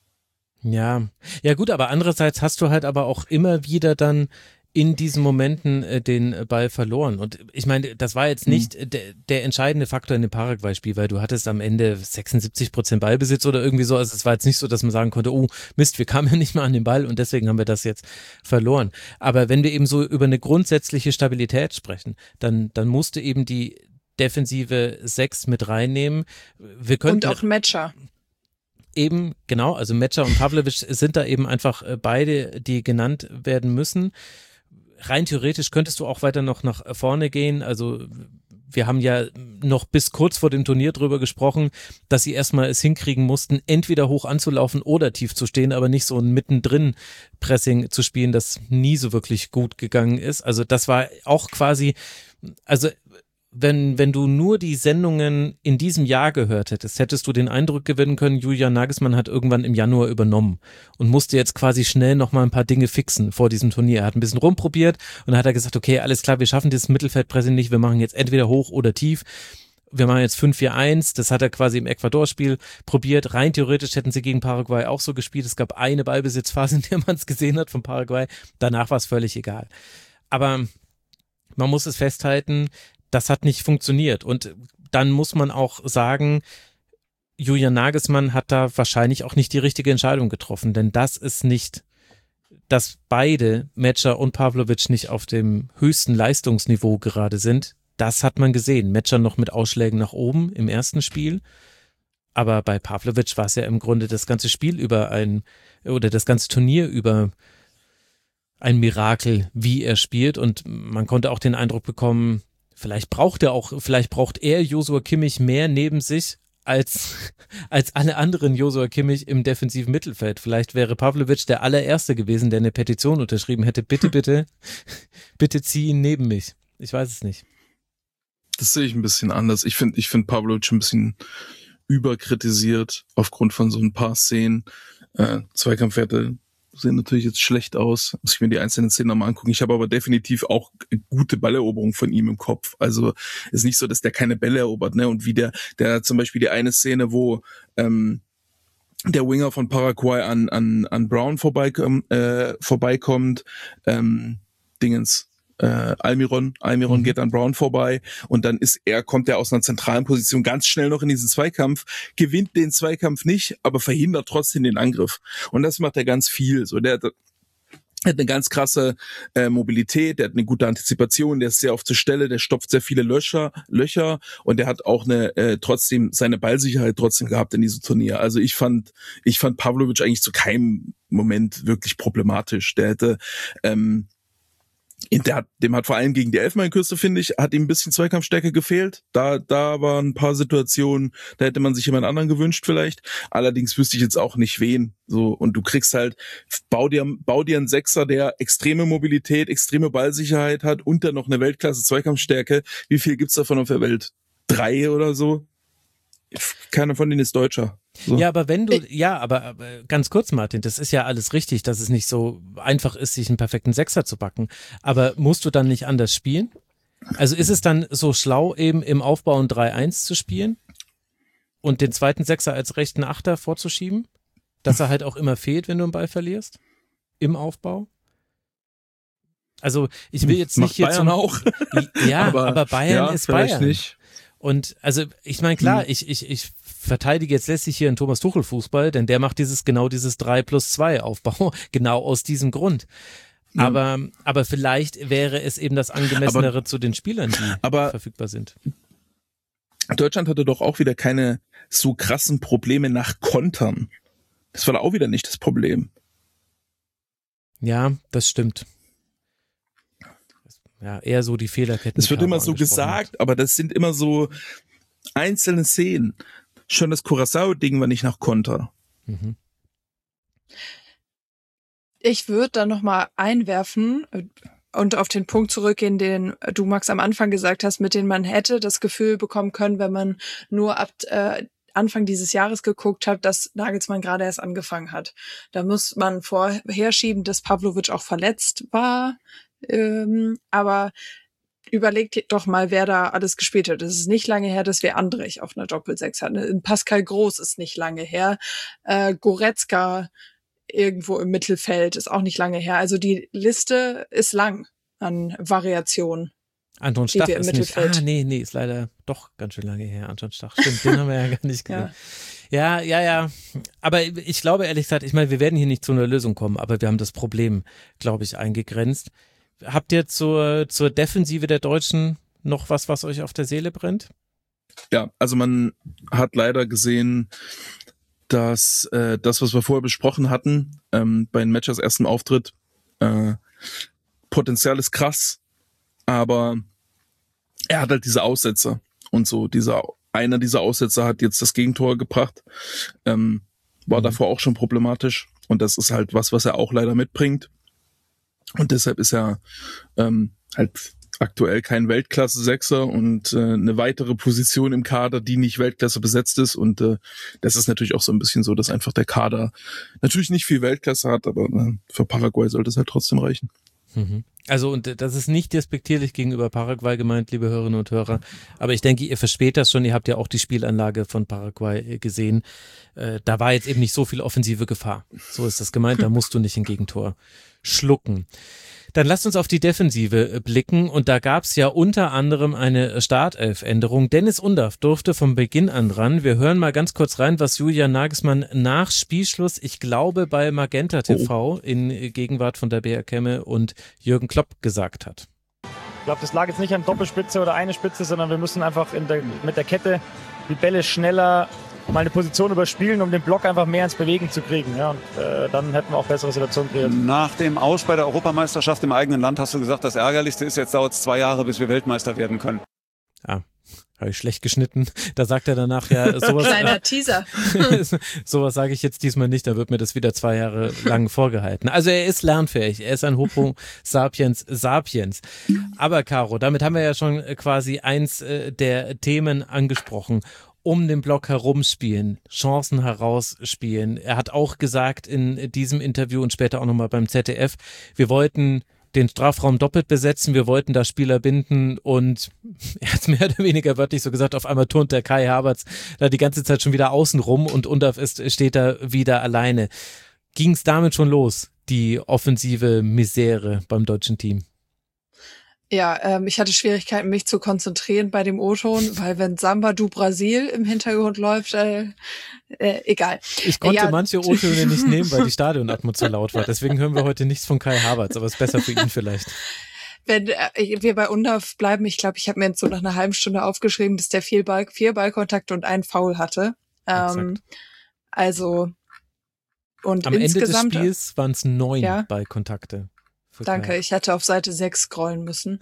Ja, ja gut, aber andererseits hast du halt aber auch immer wieder dann in diesen Momenten äh, den Ball verloren. Und ich meine, das war jetzt nicht mhm. der, der entscheidende Faktor in dem Paraguay-Spiel, weil du hattest am Ende sechsundsiebzig Prozent Ballbesitz oder irgendwie so. Also es war jetzt nicht so, dass man sagen konnte, oh Mist, wir kamen ja nicht mal an den Ball und deswegen haben wir das jetzt verloren. Aber wenn wir eben so über eine grundsätzliche Stabilität sprechen, dann, dann musste eben die defensive sechs mit reinnehmen. Wir könnten und auch Metscher. Eben, genau, also Metscher und Pavlovic sind da eben einfach beide, die genannt werden müssen. Rein theoretisch könntest du auch weiter noch nach vorne gehen, also wir haben ja noch bis kurz vor dem Turnier drüber gesprochen, dass sie erstmal es hinkriegen mussten, entweder hoch anzulaufen oder tief zu stehen, aber nicht so ein mittendrin Pressing zu spielen, das nie so wirklich gut gegangen ist. Also das war auch quasi, also Wenn, wenn du nur die Sendungen in diesem Jahr gehört hättest, hättest du den Eindruck gewinnen können, Julian Nagelsmann hat irgendwann im Januar übernommen und musste jetzt quasi schnell nochmal ein paar Dinge fixen vor diesem Turnier. Er hat ein bisschen rumprobiert und dann hat er gesagt, okay, alles klar, wir schaffen dieses Mittelfeldpressing nicht, wir machen jetzt entweder hoch oder tief. Wir machen jetzt fünf vier eins, das hat er quasi im Ecuador-Spiel probiert. Rein theoretisch hätten sie gegen Paraguay auch so gespielt. Es gab eine Ballbesitzphase, in der man es gesehen hat von Paraguay. Danach war es völlig egal. Aber man muss es festhalten, das hat nicht funktioniert und dann muss man auch sagen, Julian Nagelsmann hat da wahrscheinlich auch nicht die richtige Entscheidung getroffen, denn das ist nicht, dass beide, Metscher und Pavlovic, nicht auf dem höchsten Leistungsniveau gerade sind, das hat man gesehen. Metscher noch mit Ausschlägen nach oben im ersten Spiel, aber bei Pavlovic war es ja im Grunde das ganze Spiel über ein, oder das ganze Turnier über ein Mirakel, wie er spielt und man konnte auch den Eindruck bekommen, Vielleicht braucht er auch, vielleicht braucht er Joshua Kimmich mehr neben sich als, als alle anderen Joshua Kimmich im defensiven Mittelfeld. Vielleicht wäre Pavlovic der allererste gewesen, der eine Petition unterschrieben hätte. Bitte, bitte, bitte zieh ihn neben mich. Ich weiß es nicht. Das sehe ich ein bisschen anders. Ich finde, ich finde Pavlovic ein bisschen überkritisiert aufgrund von so ein paar Szenen. Äh, Zweikampfwerte sehen natürlich jetzt schlecht aus. Muss ich mir die einzelnen Szenen nochmal angucken. Ich habe aber definitiv auch gute Balleroberung von ihm im Kopf. Also ist nicht so, dass der keine Bälle erobert, ne? Und wie der, der zum Beispiel die eine Szene, wo ähm, der Winger von Paraguay an an an Brown vorbeikommt, äh, vorbeikommt, ähm, Dingens. Äh, Almiron, Almiron mhm. geht an Brown vorbei und dann ist er, kommt er aus einer zentralen Position ganz schnell noch in diesen Zweikampf, gewinnt den Zweikampf nicht, aber verhindert trotzdem den Angriff. Und das macht er ganz viel. So der, Er hat eine ganz krasse äh, Mobilität, der hat eine gute Antizipation, der ist sehr oft zur Stelle, der stopft sehr viele Löcher, Löcher und der hat auch eine äh, trotzdem seine Ballsicherheit trotzdem gehabt in diesem Turnier. Also ich fand ich fand Pavlovic eigentlich zu keinem Moment wirklich problematisch. Der hätte ähm, Der hat, dem hat vor allem gegen die Elfenbeinküste, finde ich, hat ihm ein bisschen Zweikampfstärke gefehlt. Da, da waren ein paar Situationen, da hätte man sich jemand anderen gewünscht vielleicht. Allerdings wüsste ich jetzt auch nicht wen. So, und du kriegst halt, bau dir, bau dir einen Sechser, der extreme Mobilität, extreme Ballsicherheit hat und dann noch eine Weltklasse Zweikampfstärke. Wie viel gibt's davon auf der Welt? Drei oder so? Keiner von denen ist Deutscher. So. Ja, aber wenn du, ja, aber, aber ganz kurz, Martin, das ist ja alles richtig, dass es nicht so einfach ist, sich einen perfekten Sechser zu backen. Aber musst du dann nicht anders spielen? Also ist es dann so schlau, eben im Aufbau ein drei eins zu spielen und den zweiten Sechser als rechten Achter vorzuschieben? Dass er halt auch immer fehlt, wenn du einen Ball verlierst? Im Aufbau? Also ich will jetzt nicht Macht hier Bayern zum, auch. Ja, aber, aber Bayern ja, ist vielleicht Bayern. Nicht. Und also ich meine, klar, Hm. ich, ich, ich verteidige jetzt letztlich hier einen Thomas Tuchel Fußball, denn der macht dieses genau dieses drei plus zwei Aufbau, genau aus diesem Grund. Ja. Aber, aber vielleicht wäre es eben das Angemessenere Aber- zu den Spielern, die aber- verfügbar sind. Deutschland hatte doch auch wieder keine so krassen Probleme nach Kontern. Das war da auch wieder nicht das Problem. Ja, das stimmt. Ja, eher so die Fehlerketten. Das wird die immer Caro so angesprochen hat. gesagt, aber das sind immer so einzelne Szenen. Schon das Curaçao-Ding war nicht nach Konter. Mhm. Ich würde da nochmal einwerfen und auf den Punkt zurückgehen, den du, Max, am Anfang gesagt hast, mit dem man hätte das Gefühl bekommen können, wenn man nur ab äh, Anfang dieses Jahres geguckt hat, dass Nagelsmann gerade erst angefangen hat. Da muss man vorher schieben, dass Pavlovic auch verletzt war. Ähm, aber überlegt doch mal, wer da alles gespielt hat. Es ist nicht lange her, dass wir Andrich auf einer Doppelsechs hatten. Pascal Groß ist nicht lange her. Äh, Goretzka irgendwo im Mittelfeld ist auch nicht lange her. Also die Liste ist lang an Variationen. Anton Die Stach wir im ist nicht, Mittelfeld- ah nee, nee, ist leider doch ganz schön lange her, Anton Stach. Stimmt, den haben wir ja gar nicht gesehen. Ja. Ja, ja, ja. Aber ich glaube ehrlich gesagt, ich meine, wir werden hier nicht zu einer Lösung kommen, aber wir haben das Problem, glaube ich, eingegrenzt. Habt ihr zur, zur Defensive der Deutschen noch was, was euch auf der Seele brennt? Ja, also man hat leider gesehen, dass äh, das, was wir vorher besprochen hatten, ähm, bei Matchers ersten Auftritt, äh, Potenzial ist krass, aber er hat halt diese Aussetzer und so. Dieser einer dieser Aussetzer hat jetzt das Gegentor gebracht, ähm, war Mhm. davor auch schon problematisch und das ist halt was, was er auch leider mitbringt und deshalb ist er ähm, halt aktuell kein Weltklasse-Sechser und äh, eine weitere Position im Kader, die nicht Weltklasse besetzt ist und äh, das ist natürlich auch so ein bisschen so, dass einfach der Kader natürlich nicht viel Weltklasse hat, aber äh, für Paraguay sollte es halt trotzdem reichen. Mhm. Also und das ist nicht despektierlich gegenüber Paraguay gemeint, liebe Hörerinnen und Hörer, aber ich denke, ihr versteht das schon, ihr habt ja auch die Spielanlage von Paraguay gesehen, äh, da war jetzt eben nicht so viel offensive Gefahr, so ist das gemeint, da musst du nicht ein Gegentor schlucken. Dann lasst uns auf die Defensive blicken und da gab es ja unter anderem eine Startelf-Änderung. Dennis Undaff durfte von Beginn an ran. Wir hören mal ganz kurz rein, was Julian Nagelsmann nach Spielschluss, ich glaube bei Magenta T V oh. in Gegenwart von der B R Kemme und Jürgen Klopp gesagt hat. Ich glaube, das lag jetzt nicht an Doppelspitze oder eine Spitze, sondern wir müssen einfach in der, mit der Kette die Bälle schneller mal eine Position überspielen, um den Block einfach mehr ins Bewegen zu kriegen. Ja, und äh, dann hätten wir auch bessere Situationen kreiert. Nach dem Aus bei der Europameisterschaft im eigenen Land hast du gesagt, das Ärgerlichste ist, jetzt dauert es zwei Jahre, bis wir Weltmeister werden können. Ah, habe ich schlecht geschnitten. Da sagt er danach ja sowas. Kleiner Teaser. Sowas sage ich jetzt diesmal nicht, da wird mir das wieder zwei Jahre lang vorgehalten. Also er ist lernfähig, er ist ein Homo sapiens sapiens. Aber Caro, damit haben wir ja schon quasi eins der Themen angesprochen. Um den Block herumspielen, Chancen herausspielen. Er hat auch gesagt in diesem Interview und später auch nochmal beim Z D F, wir wollten den Strafraum doppelt besetzen, wir wollten da Spieler binden und er hat mehr oder weniger wörtlich so gesagt, auf einmal turnt der Kai Havertz da die ganze Zeit schon wieder außen rum und Undaff ist, steht da wieder alleine. Ging es damit schon los, die offensive Misere beim deutschen Team? Ja, ähm, ich hatte Schwierigkeiten, mich zu konzentrieren bei dem O-Ton, weil wenn Samba du Brasil im Hintergrund läuft, äh, äh, egal. Ich konnte ja. manche O-Töne nicht nehmen, weil die Stadionatmosphäre zu laut war. Deswegen hören wir heute nichts von Kai Havertz, aber ist besser für ihn vielleicht. Wenn äh, wir bei Undorf bleiben, ich glaube, ich habe mir jetzt so nach einer halben Stunde aufgeschrieben, dass der vier, Ball, vier Ballkontakte und einen Foul hatte. Ähm, also und am insgesamt, Ende des Spiels waren es neun ja? Ballkontakte. Danke, Kai. ich hätte auf Seite sechs scrollen müssen.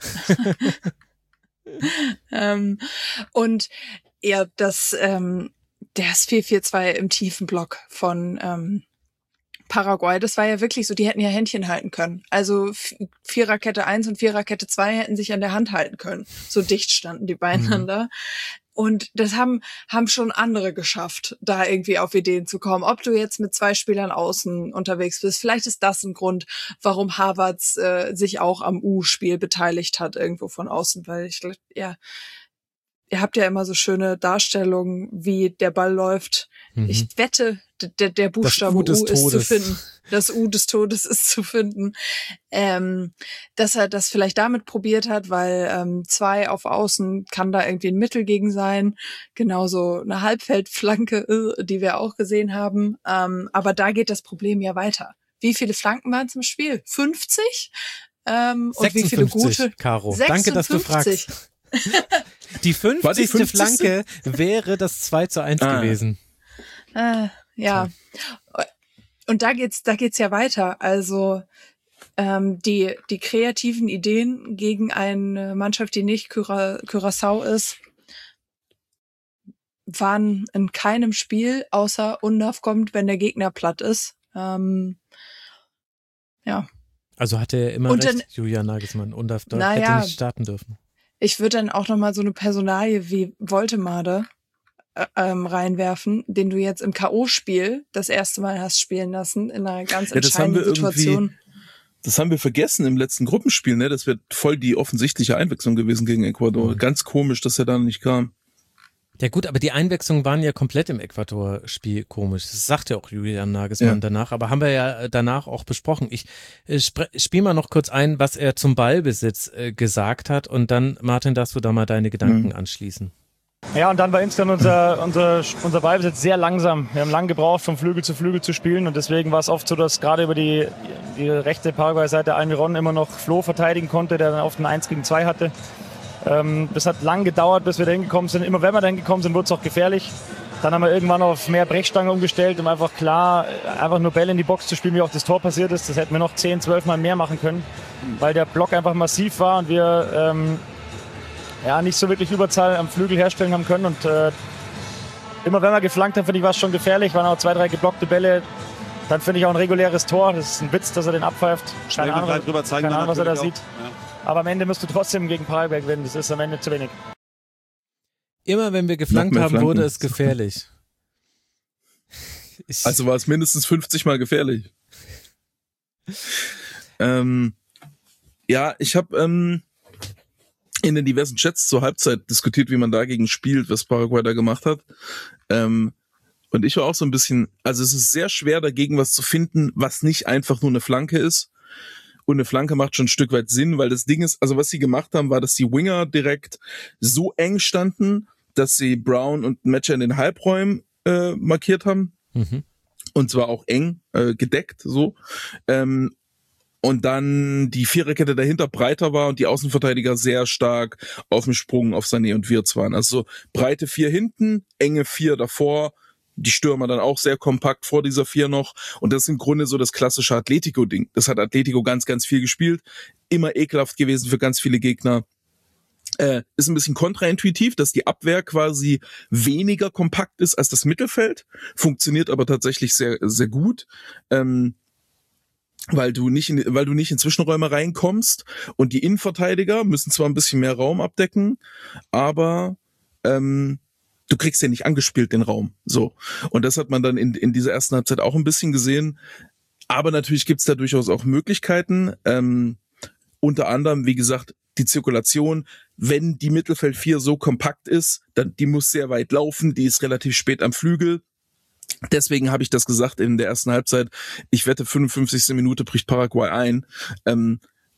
ähm, und ja, das ähm, das vier vier zwei im tiefen Block von ähm, Paraguay, das war ja wirklich so, die hätten ja Händchen halten können. Also Viererkette eins und Viererkette zwei hätten sich an der Hand halten können. So dicht standen die beieinander. Mhm. Und das haben haben schon andere geschafft, da irgendwie auf Ideen zu kommen. Ob du jetzt mit zwei Spielern außen unterwegs bist, vielleicht ist das ein Grund, warum Havertz äh, sich auch am U-Spiel beteiligt hat, irgendwo von außen. Weil ich glaube, ja, ihr habt ja immer so schöne Darstellungen, wie der Ball läuft. Mhm. Ich wette, der, der Buchstabe U, U ist zu finden. Das U des Todes ist zu finden. Ähm, dass er das vielleicht damit probiert hat, weil ähm, zwei auf Außen kann da irgendwie ein Mittel gegen sein. Genauso eine Halbfeldflanke, die wir auch gesehen haben. Ähm, aber da geht das Problem ja weiter. Wie viele Flanken waren es im Spiel? fünfzig? Ähm, und wie viele gute? Caro. Danke, dass du fragst. Die fünfzigste die Flanke wäre das zwei zu eins ah. gewesen. Äh, ja. Und da geht's, da geht's ja weiter. Also ähm, die die kreativen Ideen gegen eine Mannschaft, die nicht Cura, Curaçao ist, waren in keinem Spiel, außer Undorf kommt, wenn der Gegner platt ist. Ähm, ja. Also hatte er immer Und recht, dann, Julian Nagelsmann. Undorf na hätte ja, nicht starten dürfen. Ich würde dann auch nochmal so eine Personalie wie Woltemade äh, ähm, reinwerfen, den du jetzt im K O-Spiel das erste Mal hast spielen lassen, in einer ganz ja, entscheidenden Situation. Das haben wir vergessen im letzten Gruppenspiel, ne? Das wäre voll die offensichtliche Einwechslung gewesen gegen Ecuador. Mhm. Ganz komisch, dass er da nicht kam. Ja gut, aber die Einwechslungen waren ja komplett im Ecuador-Spiel komisch. Das sagt ja auch Julian Nagelsmann ja. danach, aber haben wir ja danach auch besprochen. Ich äh, spiel mal noch kurz ein, was er zum Ballbesitz äh, gesagt hat und dann, Martin, darfst du da mal deine Gedanken mhm. anschließen. Ja, und dann war insgesamt unser, unser, unser Ballbesitz sehr langsam. Wir haben lang gebraucht, vom Flügel zu Flügel zu spielen und deswegen war es oft so, dass gerade über die, die rechte Paraguay-Seite Almiron immer noch Flo verteidigen konnte, der dann oft ein eins gegen zwei hatte. Ähm, das hat lang gedauert, bis wir da hingekommen sind. Immer wenn wir da hingekommen sind, wurde es auch gefährlich. Dann haben wir irgendwann auf mehr Brechstange umgestellt, um einfach klar, einfach nur Bälle in die Box zu spielen, wie auch das Tor passiert ist. Das hätten wir noch zehn, zwölf Mal mehr machen können, weil der Block einfach massiv war und wir ähm, ja, nicht so wirklich Überzahl am Flügel herstellen haben können. Und äh, immer wenn wir geflankt haben, finde ich, war es schon gefährlich. Waren auch zwei, drei geblockte Bälle. Dann finde ich auch ein reguläres Tor. Das ist ein Witz, dass er den abpfeift. Keine Ahnung, keine Ahnung was er da sieht. Ja. Aber am Ende musst du trotzdem gegen Paraguay gewinnen. Das ist am Ende zu wenig. Immer wenn wir geflankt haben, Flanken. Wurde es gefährlich. Ich also war es mindestens fünfzig Mal gefährlich. ähm, ja, ich habe ähm, in den diversen Chats zur Halbzeit diskutiert, wie man dagegen spielt, was Paraguay da gemacht hat. Ähm, und ich war auch so ein bisschen, also es ist sehr schwer dagegen was zu finden, was nicht einfach nur eine Flanke ist. Und eine Flanke macht schon ein Stück weit Sinn, weil das Ding ist, also was sie gemacht haben, war, dass die Winger direkt so eng standen, dass sie Brown und Matcher in den Halbräumen äh, markiert haben. Mhm. Und zwar auch eng äh, gedeckt, so. Ähm, und dann die Viererkette dahinter breiter war und die Außenverteidiger sehr stark auf dem Sprung auf Sané und Wirtz waren. Also so breite vier hinten, enge vier davor, die Stürmer dann auch sehr kompakt vor dieser vier noch. Und das ist im Grunde so das klassische Atletico-Ding. Das hat Atletico ganz, ganz viel gespielt. Immer ekelhaft gewesen für ganz viele Gegner. Äh, ist ein bisschen kontraintuitiv, dass die Abwehr quasi weniger kompakt ist als das Mittelfeld. Funktioniert aber tatsächlich sehr, sehr gut. Ähm, weil du nicht in, weil du nicht in Zwischenräume reinkommst. Und die Innenverteidiger müssen zwar ein bisschen mehr Raum abdecken, aber ähm, du kriegst ja nicht angespielt den Raum. So. Und das hat man dann in, in dieser ersten Halbzeit auch ein bisschen gesehen. Aber natürlich gibt's da durchaus auch Möglichkeiten. Ähm, unter anderem, wie gesagt, die Zirkulation. Wenn die Mittelfeld vier so kompakt ist, dann die muss sehr weit laufen. Die ist relativ spät am Flügel. Deswegen habe ich das gesagt in der ersten Halbzeit. Ich wette, fünfundfünfzigste Minute bricht Paraguay ein. Ähm,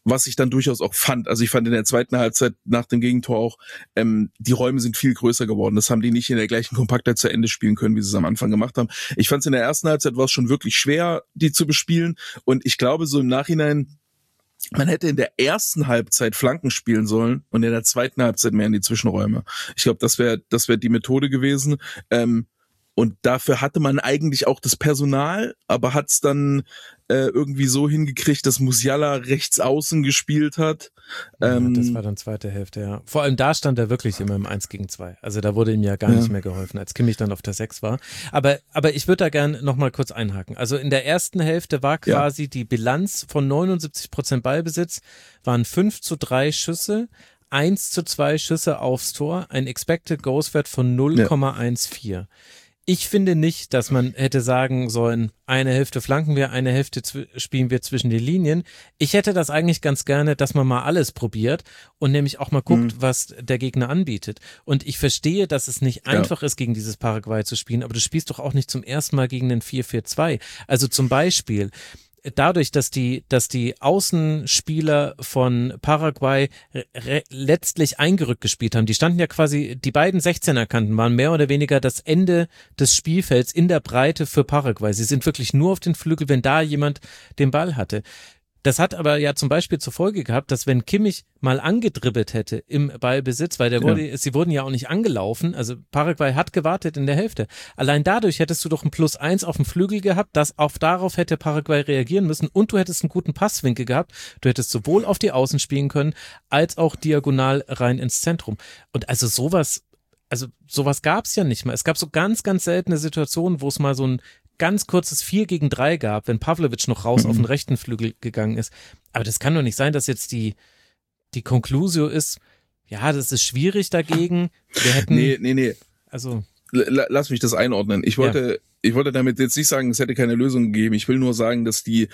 was ich dann durchaus auch fand. Also ich fand in der zweiten Halbzeit nach dem Gegentor auch, ähm, die Räume sind viel größer geworden. Das haben die nicht in der gleichen Kompaktheit zu Ende spielen können, wie sie es am Anfang gemacht haben. Ich fand es in der ersten Halbzeit war es schon wirklich schwer, die zu bespielen. Und ich glaube, so im Nachhinein, man hätte in der ersten Halbzeit Flanken spielen sollen und in der zweiten Halbzeit mehr in die Zwischenräume. Ich glaube, das wäre das wäre die Methode gewesen. Ähm, Und dafür hatte man eigentlich auch das Personal, aber hat es dann äh, irgendwie so hingekriegt, dass Musiala rechts außen gespielt hat. Ähm, ja, das war dann zweite Hälfte, ja. Vor allem da stand er wirklich immer im eins gegen zwei. Also da wurde ihm ja gar ja. nicht mehr geholfen, als Kimmich dann auf der sechs war. Aber, aber ich würde da gern nochmal kurz einhaken. Also in der ersten Hälfte war quasi ja. die Bilanz von neunundsiebzig Prozent Ballbesitz, waren fünf zu drei Schüsse, eins zu zwei Schüsse aufs Tor, ein Expected Goals Wert von null Komma vierzehn. Ja. Ich finde nicht, dass man hätte sagen sollen, eine Hälfte flanken wir, eine Hälfte zw- spielen wir zwischen die Linien. Ich hätte das eigentlich ganz gerne, dass man mal alles probiert und nämlich auch mal guckt, mhm. was der Gegner anbietet. Und ich verstehe, dass es nicht ja. einfach ist, gegen dieses Paraguay zu spielen, aber du spielst doch auch nicht zum ersten Mal gegen den vier vier zwei. Also zum Beispiel dadurch, dass die, dass die Außenspieler von Paraguay re- letztlich eingerückt gespielt haben, die standen ja quasi, die beiden sechzehner-Kanten waren mehr oder weniger das Ende des Spielfelds in der Breite für Paraguay. Sie sind wirklich nur auf den Flügel, wenn da jemand den Ball hatte. Das hat aber ja zum Beispiel zur Folge gehabt, dass wenn Kimmich mal angedribbelt hätte im Ballbesitz, weil der ja. wurde, sie wurden ja auch nicht angelaufen, also Paraguay hat gewartet in der Hälfte. Allein dadurch hättest du doch ein Plus eins auf dem Flügel gehabt, das auf darauf hätte Paraguay reagieren müssen und du hättest einen guten Passwinkel gehabt. Du hättest sowohl auf die Außen spielen können, als auch diagonal rein ins Zentrum. Und also sowas, also sowas gab's ja nicht mehr. Es gab so ganz, ganz seltene Situationen, wo es mal so ein ganz kurzes vier gegen drei gab, wenn Pavlovic noch raus mhm. auf den rechten Flügel gegangen ist. Aber das kann doch nicht sein, dass jetzt die, die Conclusio ist, ja, das ist schwierig dagegen. Wir hätten, nee, nee, nee. Also. L- lass mich das einordnen. Ich wollte, ja. ich wollte damit jetzt nicht sagen, es hätte keine Lösung gegeben. Ich will nur sagen, dass die,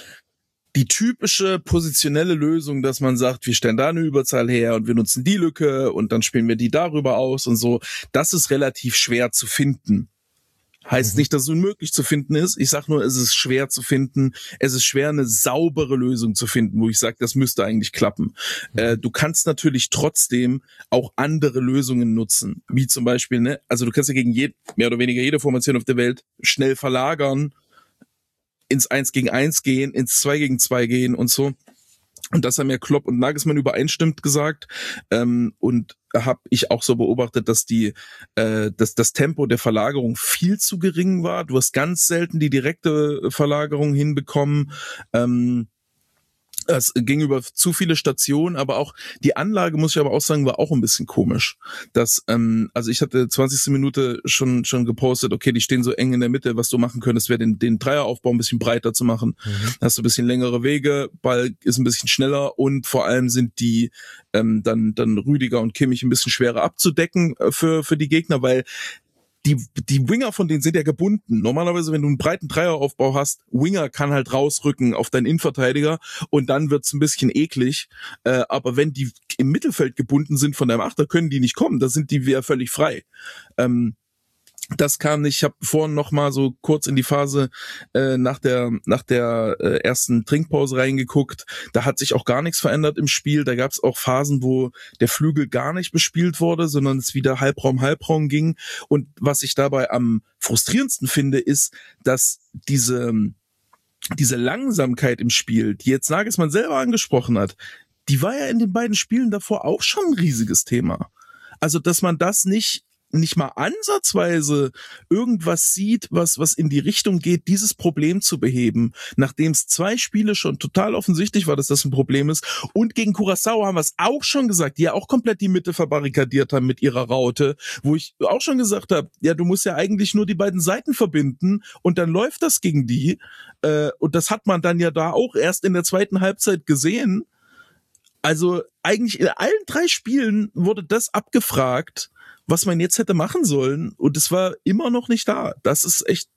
die typische positionelle Lösung, dass man sagt, wir stellen da eine Überzahl her und wir nutzen die Lücke und dann spielen wir die darüber aus und so, das ist relativ schwer zu finden. Heißt mhm. nicht, dass es unmöglich zu finden ist. Ich sag nur, es ist schwer zu finden. Es ist schwer, eine saubere Lösung zu finden, wo ich sage, das müsste eigentlich klappen. Mhm. Äh, du kannst natürlich trotzdem auch andere Lösungen nutzen. Wie zum Beispiel, ne, also du kannst ja gegen je, mehr oder weniger jede Formation auf der Welt schnell verlagern, ins eins gegen eins gehen, ins zwei gegen zwei gehen und so. Und das haben ja Klopp und Nagelsmann übereinstimmend gesagt. Ähm, und habe ich auch so beobachtet, dass die, äh, dass das Tempo der Verlagerung viel zu gering war. Du hast ganz selten die direkte Verlagerung hinbekommen. Ähm, Es ging über zu viele Stationen, aber auch die Anlage, muss ich aber auch sagen, war auch ein bisschen komisch. Das, ähm, also ich hatte zwanzigste Minute schon schon gepostet, okay, die stehen so eng in der Mitte, was du machen könntest, wäre den, den Dreieraufbau ein bisschen breiter zu machen. Mhm. Hast du ein bisschen längere Wege, Ball ist ein bisschen schneller und vor allem sind die ähm, dann dann Rüdiger und Kimmich ein bisschen schwerer abzudecken äh, für für die Gegner, weil Die, die Winger von denen sind ja gebunden. Normalerweise, wenn du einen breiten Dreieraufbau hast, Winger kann halt rausrücken auf deinen Innenverteidiger und dann wird's ein bisschen eklig. Äh, aber wenn die im Mittelfeld gebunden sind von deinem Achter, können die nicht kommen. Da sind die wieder völlig frei. Ähm, Das kam nicht. Ich habe vorhin noch mal so kurz in die Phase äh, nach der nach der äh, ersten Trinkpause reingeguckt. Da hat sich auch gar nichts verändert im Spiel. Da gab es auch Phasen, wo der Flügel gar nicht bespielt wurde, sondern es wieder Halbraum Halbraum ging. Und was ich dabei am frustrierendsten finde, ist, dass diese diese Langsamkeit im Spiel, die jetzt Nagelsmann selber angesprochen hat, die war ja in den beiden Spielen davor auch schon ein riesiges Thema. Also dass man das nicht nicht mal ansatzweise irgendwas sieht, was was in die Richtung geht, dieses Problem zu beheben, nachdem es zwei Spiele schon total offensichtlich war, dass das ein Problem ist. Und gegen Curaçao haben wir es auch schon gesagt, die ja auch komplett die Mitte verbarrikadiert haben mit ihrer Raute, wo ich auch schon gesagt habe, ja, du musst ja eigentlich nur die beiden Seiten verbinden und dann läuft das gegen die. Äh, und das hat man dann ja da auch erst in der zweiten Halbzeit gesehen. Also eigentlich in allen drei Spielen wurde das abgefragt, was man jetzt hätte machen sollen, und es war immer noch nicht da. Das ist echt.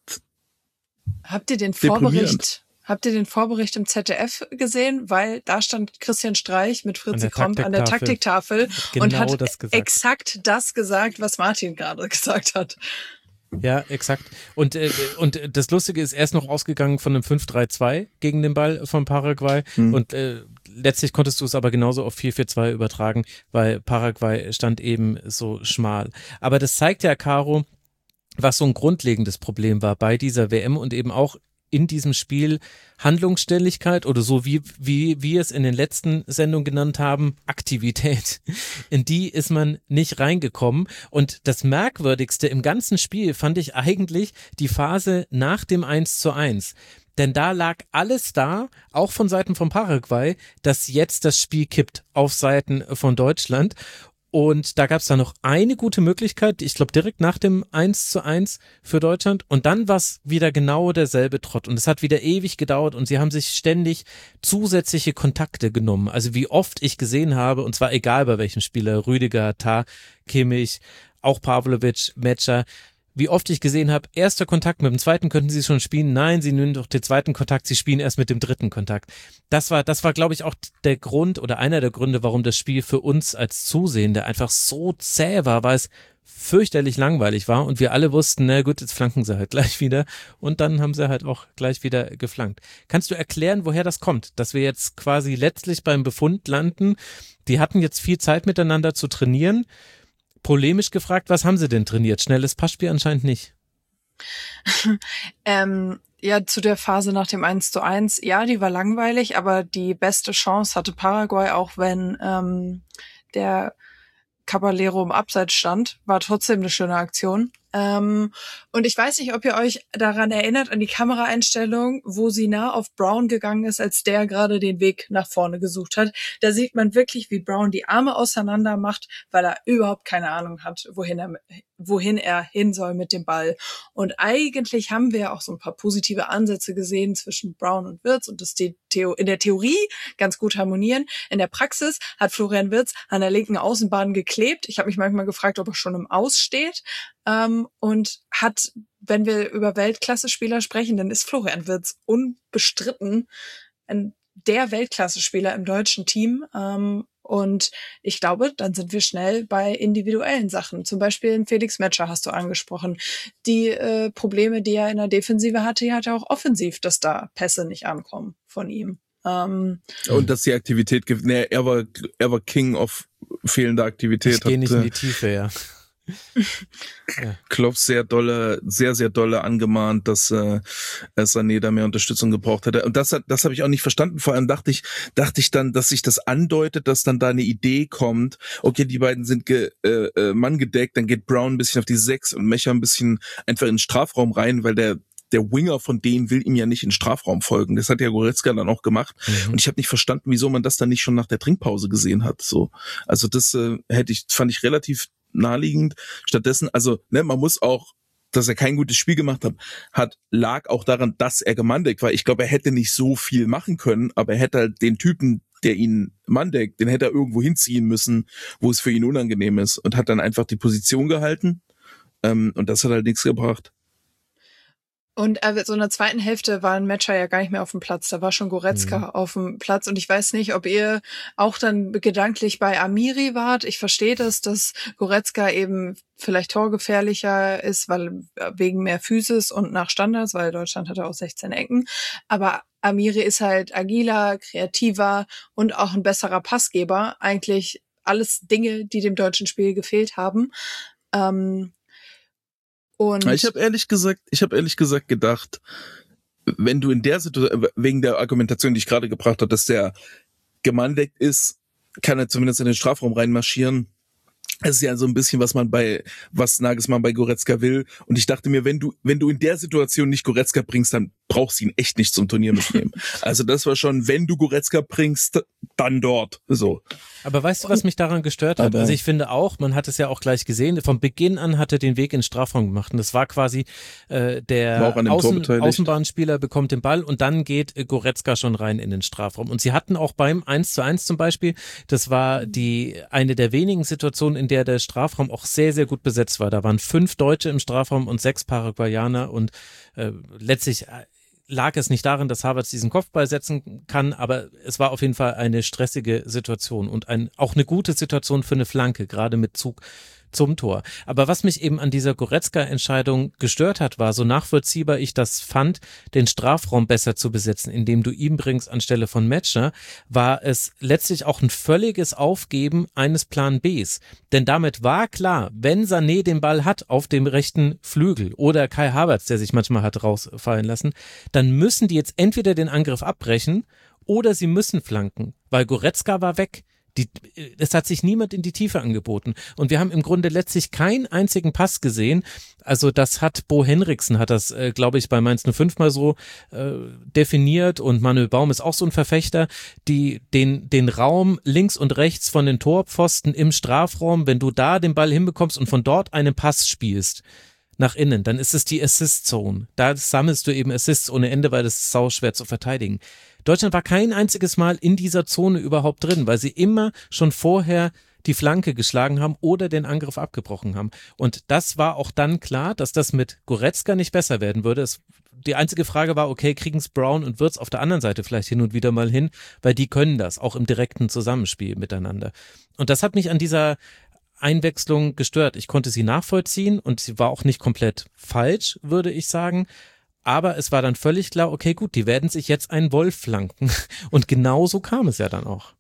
Habt ihr den Vorbericht, habt ihr den Vorbericht im Z D F gesehen? Weil da stand Christian Streich mit Fritzi Komp an der Taktiktafel genau und hat das exakt das gesagt, was Martin gerade gesagt hat. Ja, exakt. Und äh, und das Lustige ist, er ist noch ausgegangen von einem fünf drei zwei gegen den Ball von Paraguay. Hm. Und äh, letztlich konntest du es aber genauso auf vier vier zwei übertragen, weil Paraguay stand eben so schmal. Aber das zeigt ja, Caro, was so ein grundlegendes Problem war bei dieser W M und eben auch in diesem Spiel Handlungsstelligkeit oder so wie, wie wir es in den letzten Sendungen genannt haben, Aktivität. In die ist man nicht reingekommen. Und das Merkwürdigste im ganzen Spiel fand ich eigentlich die Phase nach dem eins zu eins. Denn da lag alles da, auch von Seiten von Paraguay, dass jetzt das Spiel kippt auf Seiten von Deutschland. Und da gab es dann noch eine gute Möglichkeit, ich glaube direkt nach dem eins zu eins für Deutschland und dann war es wieder genau derselbe Trott und es hat wieder ewig gedauert und sie haben sich ständig zusätzliche Kontakte genommen, also wie oft ich gesehen habe und zwar egal bei welchem Spieler, Rüdiger, Tah, Kimmich, auch Pavlovic, Metscher, wie oft ich gesehen habe, erster Kontakt, mit dem zweiten könnten sie schon spielen, nein, sie nehmen doch den zweiten Kontakt, sie spielen erst mit dem dritten Kontakt. Das war, das war, glaube ich, auch der Grund oder einer der Gründe, warum das Spiel für uns als Zusehende einfach so zäh war, weil es fürchterlich langweilig war und wir alle wussten, na gut, jetzt flanken sie halt gleich wieder und dann haben sie halt auch gleich wieder geflankt. Kannst du erklären, woher das kommt, dass wir jetzt quasi letztlich beim Befund landen, die hatten jetzt viel Zeit miteinander zu trainieren. Polemisch gefragt, was haben sie denn trainiert? Schnelles Passspiel anscheinend nicht. ähm, ja, zu der Phase nach dem eins zu eins, ja, die war langweilig, aber die beste Chance hatte Paraguay, auch wenn ähm, der Caballero im Abseits stand, war trotzdem eine schöne Aktion. Ähm, und ich weiß nicht, ob ihr euch daran erinnert, an die Kameraeinstellung, wo sie nah auf Brown gegangen ist, als der gerade den Weg nach vorne gesucht hat. Da sieht man wirklich, wie Brown die Arme auseinander macht, weil er überhaupt keine Ahnung hat, wohin er, wohin er hin soll mit dem Ball. Und eigentlich haben wir auch so ein paar positive Ansätze gesehen zwischen Brown und Wirtz und das die Theo- in der Theorie ganz gut harmonieren. In der Praxis hat Florian Wirtz an der linken Außenbahn geklebt. Ich habe mich manchmal gefragt, ob er schon im Aus steht. Ähm, und hat, wenn wir über Weltklasse-Spieler sprechen, dann ist Florian Wirtz unbestritten ein, der Weltklasse-Spieler im deutschen Team. Ähm, und ich glaube, dann sind wir schnell bei individuellen Sachen. Zum Beispiel in Felix Metscher hast du angesprochen. Die äh, Probleme, die er in der Defensive hatte, die hat er auch offensiv, dass da Pässe nicht ankommen von ihm. Ähm, und dass die Aktivität gibt. Nee, er war, er war King of fehlende Aktivität. Ich gehe nicht in die Tiefe, ja. Ja. Klopp sehr dolle, sehr, sehr dolle angemahnt, dass äh, Sané da mehr Unterstützung gebraucht hätte. Und das, das habe ich auch nicht verstanden. Vor allem dachte ich, dachte ich dann, dass sich das andeutet, dass dann da eine Idee kommt. Okay, die beiden sind ge, äh, äh, manngedeckt, dann geht Brown ein bisschen auf die Sechs und Mecher ein bisschen einfach in den Strafraum rein, weil der der Winger von denen will ihm ja nicht in den Strafraum folgen. Das hat ja Goretzka dann auch gemacht. Mhm. Und ich habe nicht verstanden, wieso man das dann nicht schon nach der Trinkpause gesehen hat. So, also das äh, hätte ich, fand ich relativ naheliegend. Stattdessen, also ne, man muss auch, dass er kein gutes Spiel gemacht hat, hat lag auch daran, dass er gemandeckt war. Ich glaube, er hätte nicht so viel machen können, aber er hätte halt den Typen, der ihn mandeckt, den hätte er irgendwo hinziehen müssen, wo es für ihn unangenehm ist und hat dann einfach die Position gehalten. Ähm, und das hat halt nichts gebracht. Und äh, so in der zweiten Hälfte war ein Matcher ja gar nicht mehr auf dem Platz. Da war schon Goretzka mhm. auf dem Platz. Und ich weiß nicht, ob ihr auch dann gedanklich bei Amiri wart. Ich verstehe das, dass Goretzka eben vielleicht torgefährlicher ist, weil wegen mehr Physis und nach Standards, weil Deutschland hatte auch sechzehn Ecken. Aber Amiri ist halt agiler, kreativer und auch ein besserer Passgeber. Eigentlich alles Dinge, die dem deutschen Spiel gefehlt haben. Ähm, Und ich habe ehrlich gesagt, ich habe ehrlich gesagt gedacht, wenn du in der Situation, wegen der Argumentation, die ich gerade gebracht habe, dass der gemandeckt ist, kann er zumindest in den Strafraum reinmarschieren. Das ist ja so ein bisschen, was man bei, was Nagelsmann bei Goretzka will. Und ich dachte mir, wenn du, wenn du in der Situation nicht Goretzka bringst, dann brauchst du ihn echt nicht zum Turnier mitnehmen. Also das war schon, wenn du Goretzka bringst, dann dort. So. Aber weißt du, was mich daran gestört hat? Aber also ich finde auch, man hat es ja auch gleich gesehen, von Beginn an hat er den Weg in den Strafraum gemacht. Und das war quasi äh, der Außen, Außenbahnspieler bekommt den Ball und dann geht äh, Goretzka schon rein in den Strafraum. Und sie hatten auch beim eins zu eins zum Beispiel, das war die eine der wenigen Situationen, in der der Strafraum auch sehr, sehr gut besetzt war. Da waren fünf Deutsche im Strafraum und sechs Paraguayaner und äh, letztlich äh, lag es nicht darin, dass Havertz diesen Kopfball setzen kann, aber es war auf jeden Fall eine stressige Situation und ein, auch eine gute Situation für eine Flanke, gerade mit Zug zum Tor. Aber was mich eben an dieser Goretzka-Entscheidung gestört hat, war, so nachvollziehbar ich das fand, den Strafraum besser zu besetzen, indem du ihn bringst anstelle von Metzger, war es letztlich auch ein völliges Aufgeben eines Plan Bs. Denn damit war klar, wenn Sané den Ball hat auf dem rechten Flügel oder Kai Havertz, der sich manchmal hat rausfallen lassen, dann müssen die jetzt entweder den Angriff abbrechen oder sie müssen flanken, weil Goretzka war weg. Die, es hat sich niemand in die Tiefe angeboten. Und wir haben im Grunde letztlich keinen einzigen Pass gesehen. Also das hat Bo Henriksen, hat das, äh, glaube ich, bei Mainz null fünf mal so äh, definiert, und Manuel Baum ist auch so ein Verfechter, die den, den Raum links und rechts von den Torpfosten im Strafraum, wenn du da den Ball hinbekommst und von dort einen Pass spielst nach innen, dann ist es die Assist-Zone. Da sammelst du eben Assists ohne Ende, weil das ist sau schwer zu verteidigen. Deutschland war kein einziges Mal in dieser Zone überhaupt drin, weil sie immer schon vorher die Flanke geschlagen haben oder den Angriff abgebrochen haben. Und das war auch dann klar, dass das mit Goretzka nicht besser werden würde. Es, die einzige Frage war, okay, kriegen es Brown und Wirtz auf der anderen Seite vielleicht hin und wieder mal hin, weil die können das, auch im direkten Zusammenspiel miteinander. Und das hat mich an dieser Einwechslung gestört. Ich konnte sie nachvollziehen und sie war auch nicht komplett falsch, würde ich sagen. Aber es war dann völlig klar, okay, gut, die werden sich jetzt einen Wolf flanken. Und genau so kam es ja dann auch.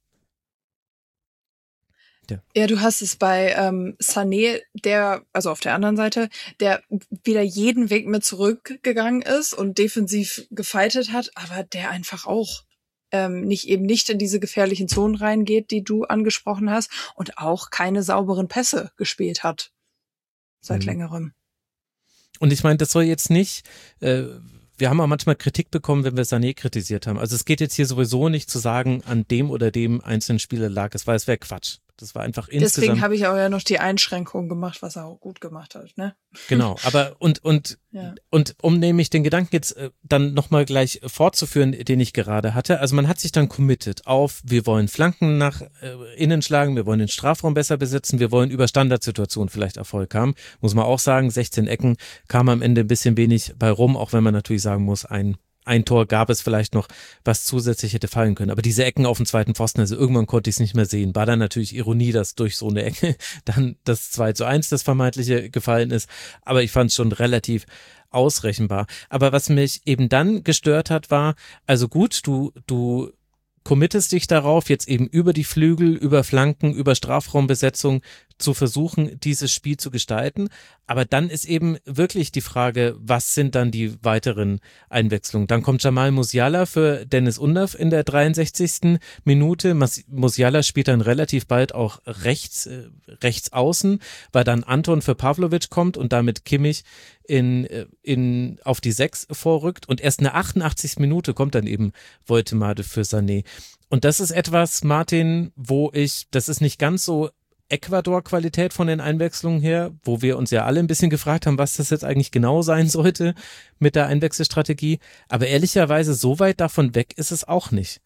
Ja, ja, du hast es bei ähm, Sané, der, also auf der anderen Seite, der wieder jeden Weg mit zurückgegangen ist und defensiv gefeitet hat, aber der einfach auch ähm, nicht eben nicht in diese gefährlichen Zonen reingeht, die du angesprochen hast, und auch keine sauberen Pässe gespielt hat seit mhm. längerem. Und ich meine, das soll jetzt nicht, äh, wir haben auch manchmal Kritik bekommen, wenn wir Sané kritisiert haben. Also es geht jetzt hier sowieso nicht zu sagen, an dem oder dem einzelnen Spieler lag es, weil es wäre Quatsch. Das war einfach insgesamt. Deswegen habe ich auch ja noch die Einschränkung gemacht, was er auch gut gemacht hat, ne? Genau, aber und und ja. und um nämlich den Gedanken jetzt äh, dann nochmal gleich fortzuführen, den ich gerade hatte. Also man hat sich dann committed auf, wir wollen Flanken nach äh, innen schlagen, wir wollen den Strafraum besser besetzen, wir wollen über Standardsituationen vielleicht Erfolg haben. Muss man auch sagen, sechzehn Ecken kam am Ende ein bisschen wenig bei rum, auch wenn man natürlich sagen muss, ein Ein Tor gab es vielleicht noch, was zusätzlich hätte fallen können. Aber diese Ecken auf dem zweiten Pfosten, also irgendwann konnte ich es nicht mehr sehen. War dann natürlich Ironie, dass durch so eine Ecke dann das zwei zu eins, das vermeintliche, gefallen ist. Aber ich fand es schon relativ ausrechenbar. Aber was mich eben dann gestört hat, war, also gut, du, du committest dich darauf, jetzt eben über die Flügel, über Flanken, über Strafraumbesetzung zu versuchen, dieses Spiel zu gestalten. Aber dann ist eben wirklich die Frage, was sind dann die weiteren Einwechslungen? Dann kommt Jamal Musiala für Dennis Undav in der dreiundsechzigsten Minute. Musiala spielt dann relativ bald auch rechts, äh, rechts außen, weil dann Anton für Pavlovic kommt und damit Kimmich in, in, auf die sechs vorrückt. Und erst in der achtundachtzigsten Minute kommt dann eben Woltemade für Sané. Und das ist etwas, Martin, wo ich, das ist nicht ganz so Ecuador-Qualität von den Einwechslungen her, wo wir uns ja alle ein bisschen gefragt haben, was das jetzt eigentlich genau sein sollte mit der Einwechselstrategie. Aber ehrlicherweise, so weit davon weg ist es auch nicht.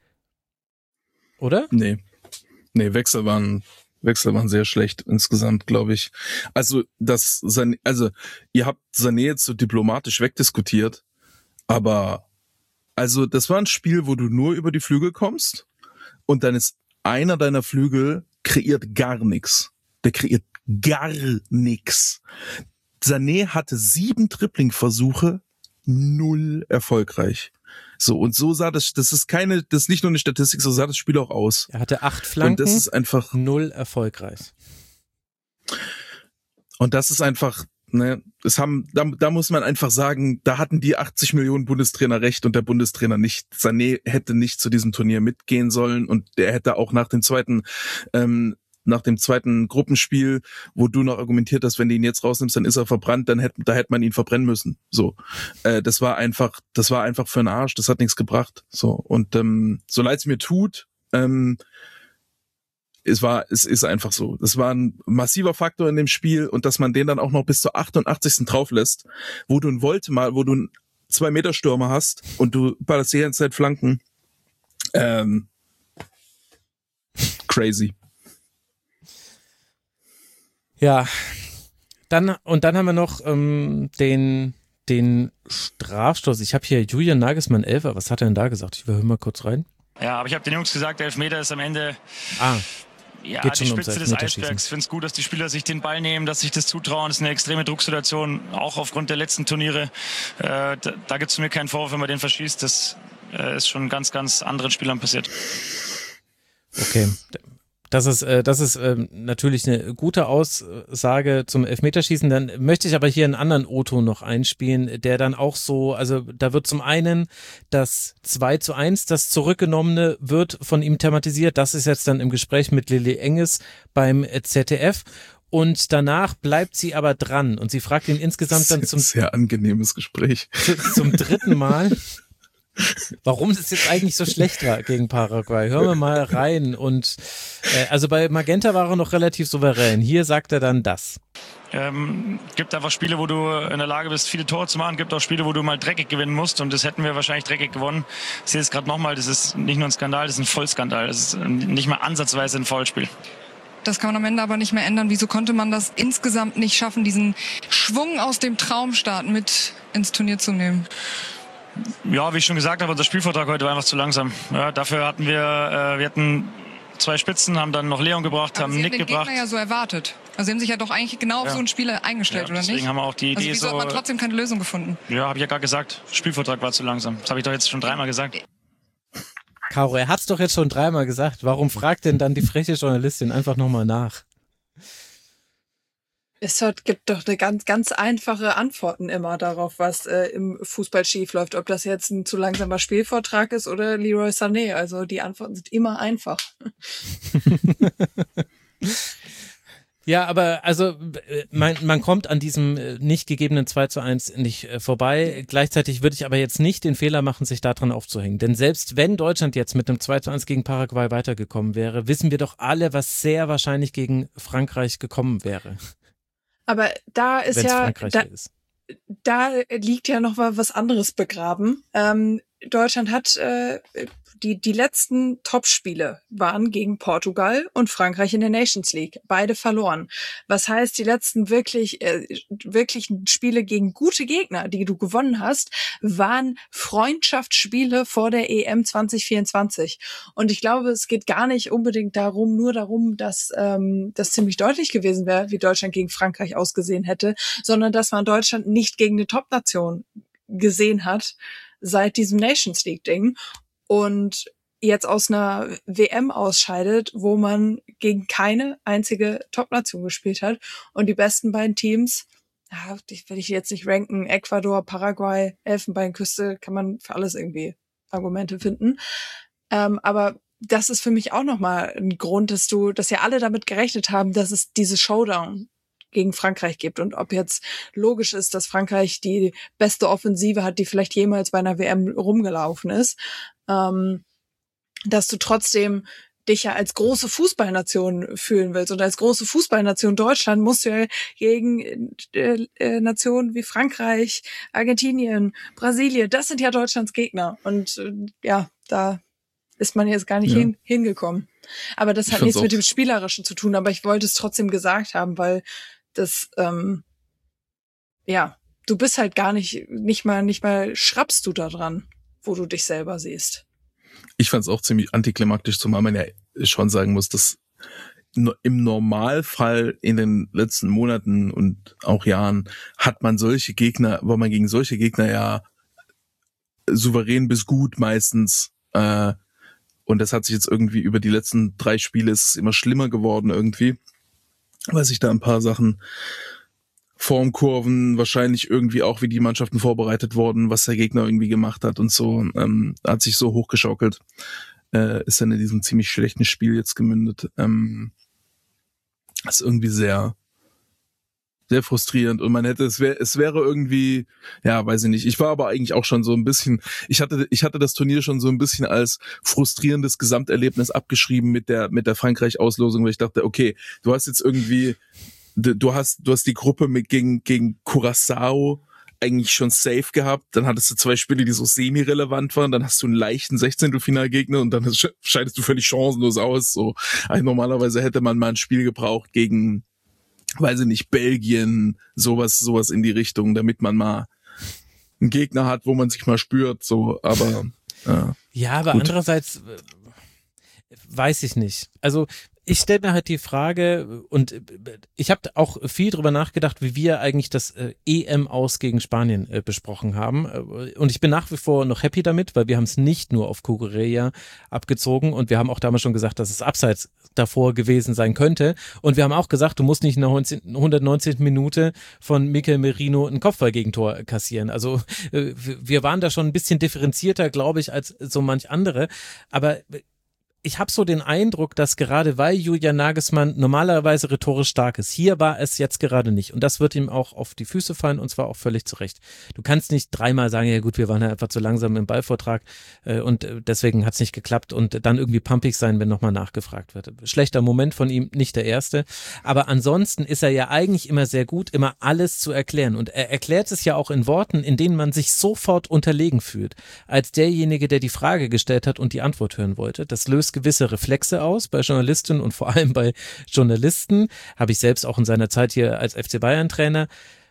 Oder? Nee. Nee, Wechsel waren, Wechsel waren sehr schlecht insgesamt, glaube ich. Also, das, Sané, also, ihr habt Sané jetzt so diplomatisch wegdiskutiert, aber, also, das war ein Spiel, wo du nur über die Flügel kommst und dann ist einer deiner Flügel kreiert gar nichts. Der kreiert gar nichts. Sané hatte sieben Dribbling-Versuche, null erfolgreich. So, und so sah das, das ist keine, das ist nicht nur eine Statistik, so sah das Spiel auch aus. Er hatte acht Flanken, und das ist einfach null erfolgreich. Und das ist einfach, ne, es haben, da, da muss man einfach sagen, da hatten die achtzig Millionen Bundestrainer recht und der Bundestrainer nicht. Sané hätte nicht zu diesem Turnier mitgehen sollen und der hätte auch nach dem zweiten, ähm, nach dem zweiten Gruppenspiel, wo du noch argumentiert hast, wenn du ihn jetzt rausnimmst, dann ist er verbrannt, dann hätte, da hätte man ihn verbrennen müssen. So, äh, das war einfach, das war einfach für den Arsch, das hat nichts gebracht. So, und ähm, so leid es mir tut, ähm, es war, es ist einfach so. Das war ein massiver Faktor in dem Spiel und dass man den dann auch noch bis zur achtundachtzigsten drauf lässt, wo du ein Woltemade, wo du einen zwei Meter Stürmer hast und du ballerst die ganze Zeit Flanken. Ähm, crazy. Ja, dann und dann haben wir noch ähm, den den Strafstoß. Ich habe hier Julian Nagelsmann Elfer. Was hat er denn da gesagt? Ich höre mal kurz rein. Ja, aber ich habe den Jungs gesagt, Elfmeter ist am Ende ah. Ja, Geht die schon ums Spitze des Elfmeterschießen. Eisbergs. Ich finde es gut, dass die Spieler sich den Ball nehmen, dass sich das zutrauen. Das ist eine extreme Drucksituation, auch aufgrund der letzten Turniere. Äh, da da gibt es mir keinen Vorwurf, wenn man den verschießt. Das äh, ist schon ganz, ganz anderen Spielern passiert. Okay. Das ist, äh, das ist äh, natürlich eine gute Aussage zum Elfmeterschießen. Dann möchte ich aber hier einen anderen O-Ton noch einspielen, der dann auch so, also da wird zum einen das zwei zu eins, das Zurückgenommene, wird von ihm thematisiert. Das ist jetzt dann im Gespräch mit Lilly Enges beim Z D F. Und danach bleibt sie aber dran und sie fragt ihn insgesamt dann zum sehr angenehmes Gespräch zum dritten Mal, warum es jetzt eigentlich so schlecht war gegen Paraguay. Hören wir mal rein. Und äh, also bei Magenta war er noch relativ souverän. Hier sagt er dann das. Ähm, gibt einfach Spiele, wo du in der Lage bist, viele Tore zu machen. Gibt auch Spiele, wo du mal dreckig gewinnen musst. Und das hätten wir wahrscheinlich dreckig gewonnen. Ich sehe es gerade nochmal. Das ist nicht nur ein Skandal, das ist ein Vollskandal. Das ist nicht mal ansatzweise ein Foulspiel. Das kann man am Ende aber nicht mehr ändern. Wieso konnte man das insgesamt nicht schaffen, diesen Schwung aus dem Traumstart mit ins Turnier zu nehmen? Ja, wie ich schon gesagt habe, unser Spielvortrag heute war einfach zu langsam. Ja, dafür hatten wir, äh, wir hatten zwei Spitzen, haben dann noch Leon gebracht, aber haben Sie Nick haben den gebracht. Gegner ja so erwartet. Also Sie haben sich ja doch eigentlich genau auf Ja. so einen Spieler eingestellt, Ja, oder deswegen nicht? haben wir auch die Also Idee wieso so. hat man trotzdem keine Lösung gefunden? Ja, habe ich ja gerade gesagt. Spielvortrag war zu langsam. Das habe ich doch jetzt schon dreimal gesagt. Caro, er hat's doch jetzt schon dreimal gesagt. Warum fragt denn dann die freche Journalistin einfach nochmal nach? Es hat, gibt doch eine ganz, ganz einfache Antworten immer darauf, was äh, im Fußball schief läuft. Ob das jetzt ein zu langsamer Spielvortrag ist oder Leroy Sané. Also die Antworten sind immer einfach. Ja, aber also man, man kommt an diesem äh, nicht gegebenen zwei zu eins nicht äh, vorbei. Gleichzeitig würde ich aber jetzt nicht den Fehler machen, sich daran aufzuhängen. Denn selbst wenn Deutschland jetzt mit einem zwei zu eins gegen Paraguay weitergekommen wäre, wissen wir doch alle, was sehr wahrscheinlich gegen Frankreich gekommen wäre. Aber da ist Wenn's ja, Frankreich da, ist. da liegt ja noch mal was anderes begraben. Ähm, Deutschland hat äh, die die letzten Topspiele waren gegen Portugal und Frankreich in der Nations League, beide verloren. Was heißt, die letzten wirklich äh, wirklichen Spiele gegen gute Gegner, die du gewonnen hast, waren Freundschaftsspiele vor der E M zwanzig vierundzwanzig. Und ich glaube, es geht gar nicht unbedingt darum, nur darum, dass ähm, das ziemlich deutlich gewesen wäre, wie Deutschland gegen Frankreich ausgesehen hätte, sondern dass man Deutschland nicht gegen eine Top-Nation gesehen hat seit diesem Nations League-Ding und jetzt aus einer W M ausscheidet, wo man gegen keine einzige Top-Nation gespielt hat und die besten beiden Teams, ja, die will ich jetzt nicht ranken, Ecuador, Paraguay, Elfenbeinküste, kann man für alles irgendwie Argumente finden, ähm, aber das ist für mich auch nochmal ein Grund, dass du, dass ja alle damit gerechnet haben, dass es diese Showdown gegen Frankreich gibt und ob jetzt logisch ist, dass Frankreich die beste Offensive hat, die vielleicht jemals bei einer W M rumgelaufen ist, ähm, dass du trotzdem dich ja als große Fußballnation fühlen willst. Und als große Fußballnation Deutschland musst du ja gegen äh, äh, Nationen wie Frankreich, Argentinien, Brasilien, das sind ja Deutschlands Gegner. Und äh, ja, da ist man jetzt gar nicht Ja. hin, hingekommen. Aber das Ich hat fand's nichts auch- mit dem Spielerischen zu tun, aber ich wollte es trotzdem gesagt haben, weil das, ähm, ja, du bist halt gar nicht, nicht mal, nicht mal schrappst du da dran, wo du dich selber siehst. Ich fand es auch ziemlich antiklimaktisch, zumal man ja schon sagen muss, dass no- im Normalfall in den letzten Monaten und auch Jahren hat man solche Gegner, war man gegen solche Gegner ja souverän bis gut meistens. Äh, und das hat sich jetzt irgendwie über die letzten drei Spiele ist es immer schlimmer geworden irgendwie, weil sich da ein paar Sachen Formkurven, wahrscheinlich irgendwie auch, wie die Mannschaften vorbereitet wurden, was der Gegner irgendwie gemacht hat und so, ähm, hat sich so hochgeschaukelt, äh, ist dann in diesem ziemlich schlechten Spiel jetzt gemündet. Ähm, das ist irgendwie sehr, sehr frustrierend und man hätte, es wäre, es wäre irgendwie, ja, weiß ich nicht, ich war aber eigentlich auch schon so ein bisschen, ich hatte, ich hatte das Turnier schon so ein bisschen als frustrierendes Gesamterlebnis abgeschrieben mit der, mit der Frankreich-Auslosung, weil ich dachte, okay, du hast jetzt irgendwie, du hast, du hast die Gruppe mit gegen, gegen Curaçao eigentlich schon safe gehabt, dann hattest du zwei Spiele, die so semi-relevant waren, dann hast du einen leichten Sechzehntelfinalgegner und dann scheidest du völlig chancenlos aus, so. Also normalerweise hätte man mal ein Spiel gebraucht gegen, weiß ich nicht, Belgien, sowas, sowas in die Richtung, damit man mal einen Gegner hat, wo man sich mal spürt, so, aber, ja. Ja, aber Gut. andererseits äh, weiß ich nicht. Also Ich stelle mir halt die Frage, und ich habe auch viel drüber nachgedacht, wie wir eigentlich das äh, E M-Aus gegen Spanien äh, besprochen haben. Und ich bin nach wie vor noch happy damit, weil wir haben es nicht nur auf Cucurella abgezogen und wir haben auch damals schon gesagt, dass es abseits davor gewesen sein könnte. Und wir haben auch gesagt, du musst nicht in der hundertneunzehnten Minute von Mikel Merino ein Kopfballgegentor kassieren. Also äh, wir waren da schon ein bisschen differenzierter, glaube ich, als so manch andere. Aber ich habe so den Eindruck, dass gerade weil Julian Nagelsmann normalerweise rhetorisch stark ist, hier war es jetzt gerade nicht. Und das wird ihm auch auf die Füße fallen und zwar auch völlig zurecht. Du kannst nicht dreimal sagen, ja gut, wir waren ja einfach zu langsam im Ballvortrag äh, und deswegen hat's nicht geklappt und dann irgendwie pumpig sein, wenn nochmal nachgefragt wird. Schlechter Moment von ihm, nicht der erste. Aber ansonsten ist er ja eigentlich immer sehr gut, immer alles zu erklären. Und er erklärt es ja auch in Worten, in denen man sich sofort unterlegen fühlt. Als derjenige, der die Frage gestellt hat und die Antwort hören wollte. Das löst gewisse Reflexe aus bei Journalistinnen und vor allem bei Journalisten. Habe ich selbst auch in seiner Zeit hier als F C Bayern Trainer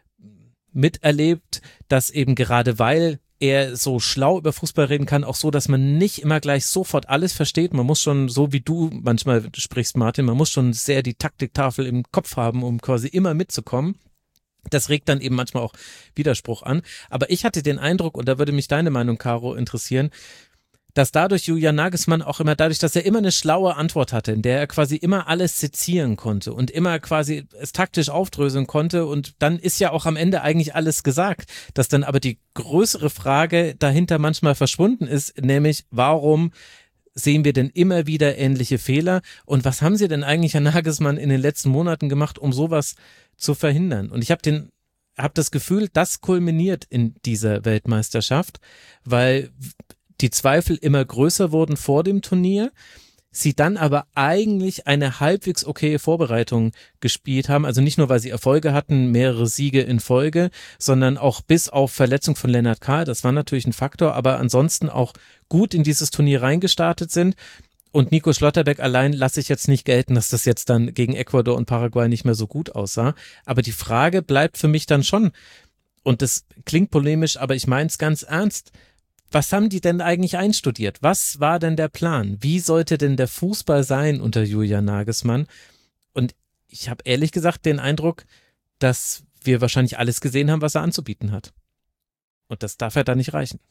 miterlebt, dass eben gerade weil er so schlau über Fußball reden kann, auch so, dass man nicht immer gleich sofort alles versteht. Man muss schon, so wie du manchmal sprichst, Martin, man muss schon sehr die Taktiktafel im Kopf haben, um quasi immer mitzukommen. Das regt dann eben manchmal auch Widerspruch an. Aber ich hatte den Eindruck, und da würde mich deine Meinung, Caro, interessieren, dass dadurch Julian Nagelsmann auch immer, dadurch, dass er immer eine schlaue Antwort hatte, in der er quasi immer alles sezieren konnte und immer quasi es taktisch aufdröseln konnte und dann ist ja auch am Ende eigentlich alles gesagt, dass dann aber die größere Frage dahinter manchmal verschwunden ist, nämlich warum sehen wir denn immer wieder ähnliche Fehler und was haben sie denn eigentlich, Herr Nagelsmann, in den letzten Monaten gemacht, um sowas zu verhindern? Und ich habe den habe das Gefühl, das kulminiert in dieser Weltmeisterschaft, weil die Zweifel immer größer wurden vor dem Turnier, sie dann aber eigentlich eine halbwegs okaye Vorbereitung gespielt haben, also nicht nur, weil sie Erfolge hatten, mehrere Siege in Folge, sondern auch bis auf Verletzung von Lennart Kahl, das war natürlich ein Faktor, aber ansonsten auch gut in dieses Turnier reingestartet sind. Und Nico Schlotterbeck allein lasse ich jetzt nicht gelten, dass das jetzt dann gegen Ecuador und Paraguay nicht mehr so gut aussah. Aber die Frage bleibt für mich dann schon, und das klingt polemisch, aber ich meine es ganz ernst, was haben die denn eigentlich einstudiert? Was war denn der Plan? Wie sollte denn der Fußball sein unter Julian Nagelsmann? Und ich habe ehrlich gesagt den Eindruck, dass wir wahrscheinlich alles gesehen haben, was er anzubieten hat. Und das darf ja da nicht reichen.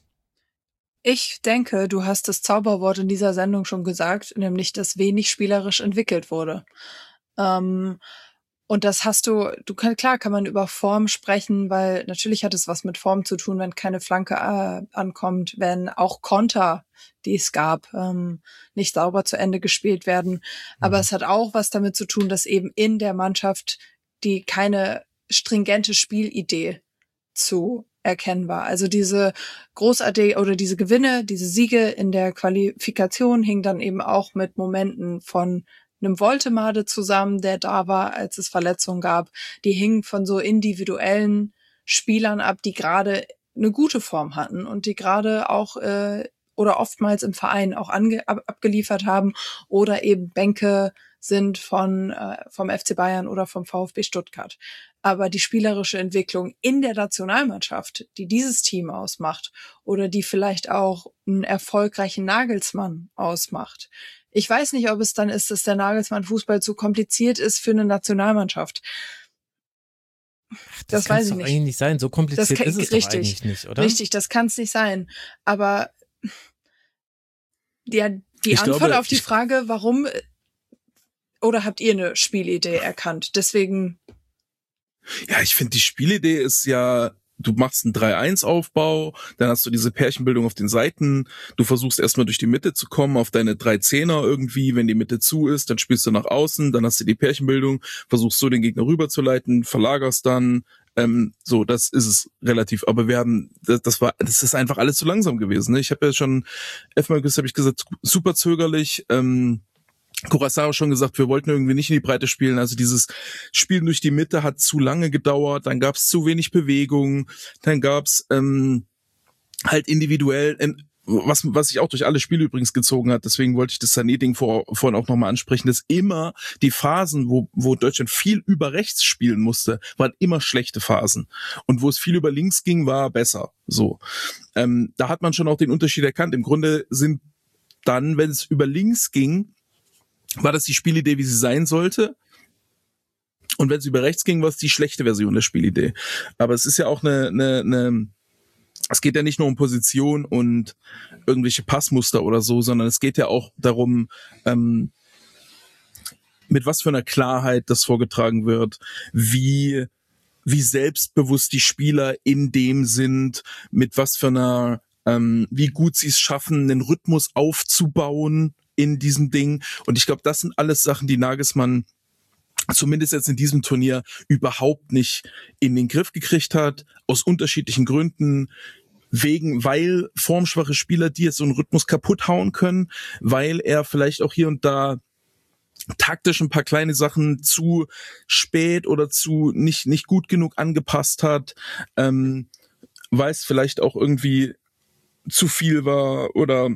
Ich denke, du hast das Zauberwort in dieser Sendung schon gesagt, nämlich, dass wenig spielerisch entwickelt wurde. Ähm, Und das hast du, du kann, klar kann man über Form sprechen, weil natürlich hat es was mit Form zu tun, wenn keine Flanke äh, ankommt, wenn auch Konter, die es gab, ähm, nicht sauber zu Ende gespielt werden. Mhm. Aber es hat auch was damit zu tun, dass eben in der Mannschaft die keine stringente Spielidee zu erkennen war. Also diese großartige oder diese Gewinne, diese Siege in der Qualifikation hingen dann eben auch mit Momenten von einem Woltemade zusammen, der da war, als es Verletzungen gab. Die hingen von so individuellen Spielern ab, die gerade eine gute Form hatten und die gerade auch äh, oder oftmals im Verein auch ange- ab- abgeliefert haben oder eben Bänke sind von äh, vom F C Bayern oder vom VfB Stuttgart. Aber die spielerische Entwicklung in der Nationalmannschaft, die dieses Team ausmacht oder die vielleicht auch einen erfolgreichen Nagelsmann ausmacht, ich weiß nicht, ob es dann ist, dass der Nagelsmann-Fußball zu kompliziert ist für eine Nationalmannschaft. Das, das weiß ich nicht. Das kann eigentlich nicht sein. So kompliziert kann, ist es richtig, doch eigentlich nicht, oder? Richtig, das kann es nicht sein. Aber ja, die ich Antwort glaube, auf die Frage, warum, oder habt ihr eine Spielidee erkannt? Deswegen. Ja, ich finde, die Spielidee ist ja, du machst einen drei eins Aufbau, dann hast du diese Pärchenbildung auf den Seiten, du versuchst erstmal durch die Mitte zu kommen, auf deine drei Zehner irgendwie, wenn die Mitte zu ist, dann spielst du nach außen, dann hast du die Pärchenbildung, versuchst so den Gegner rüberzuleiten, verlagerst dann, ähm, so, das ist es relativ, aber wir haben, das, das war, das ist einfach alles zu langsam gewesen, ne? Ich habe ja schon, elfmal habe ich gesagt, super zögerlich, ähm, Curaçao schon gesagt, wir wollten irgendwie nicht in die Breite spielen, also dieses Spielen durch die Mitte hat zu lange gedauert, dann gab es zu wenig Bewegung, dann gab es ähm, halt individuell, ähm, was was sich auch durch alle Spiele übrigens gezogen hat, deswegen wollte ich das Sané-Ding vor, vorhin auch nochmal ansprechen, dass immer die Phasen, wo wo Deutschland viel über rechts spielen musste, waren immer schlechte Phasen und wo es viel über links ging, war besser, so. Ähm, da hat man schon auch den Unterschied erkannt, im Grunde sind dann, wenn es über links ging, war das die Spielidee, wie sie sein sollte. Und wenn es über rechts ging, war es die schlechte Version der Spielidee. Aber es ist ja auch eine, eine, eine, es geht ja nicht nur um Position und irgendwelche Passmuster oder so, sondern es geht ja auch darum, ähm, mit was für einer Klarheit das vorgetragen wird, wie, wie selbstbewusst die Spieler in dem sind, mit was für einer, ähm, wie gut sie es schaffen, einen Rhythmus aufzubauen in diesem Ding. Und ich glaube, das sind alles Sachen, die Nagelsmann zumindest jetzt in diesem Turnier überhaupt nicht in den Griff gekriegt hat, aus unterschiedlichen Gründen, wegen, weil formschwache Spieler, die jetzt so einen Rhythmus kaputt hauen können, weil er vielleicht auch hier und da taktisch ein paar kleine Sachen zu spät oder zu nicht nicht gut genug angepasst hat, ähm, weil es vielleicht auch irgendwie zu viel war oder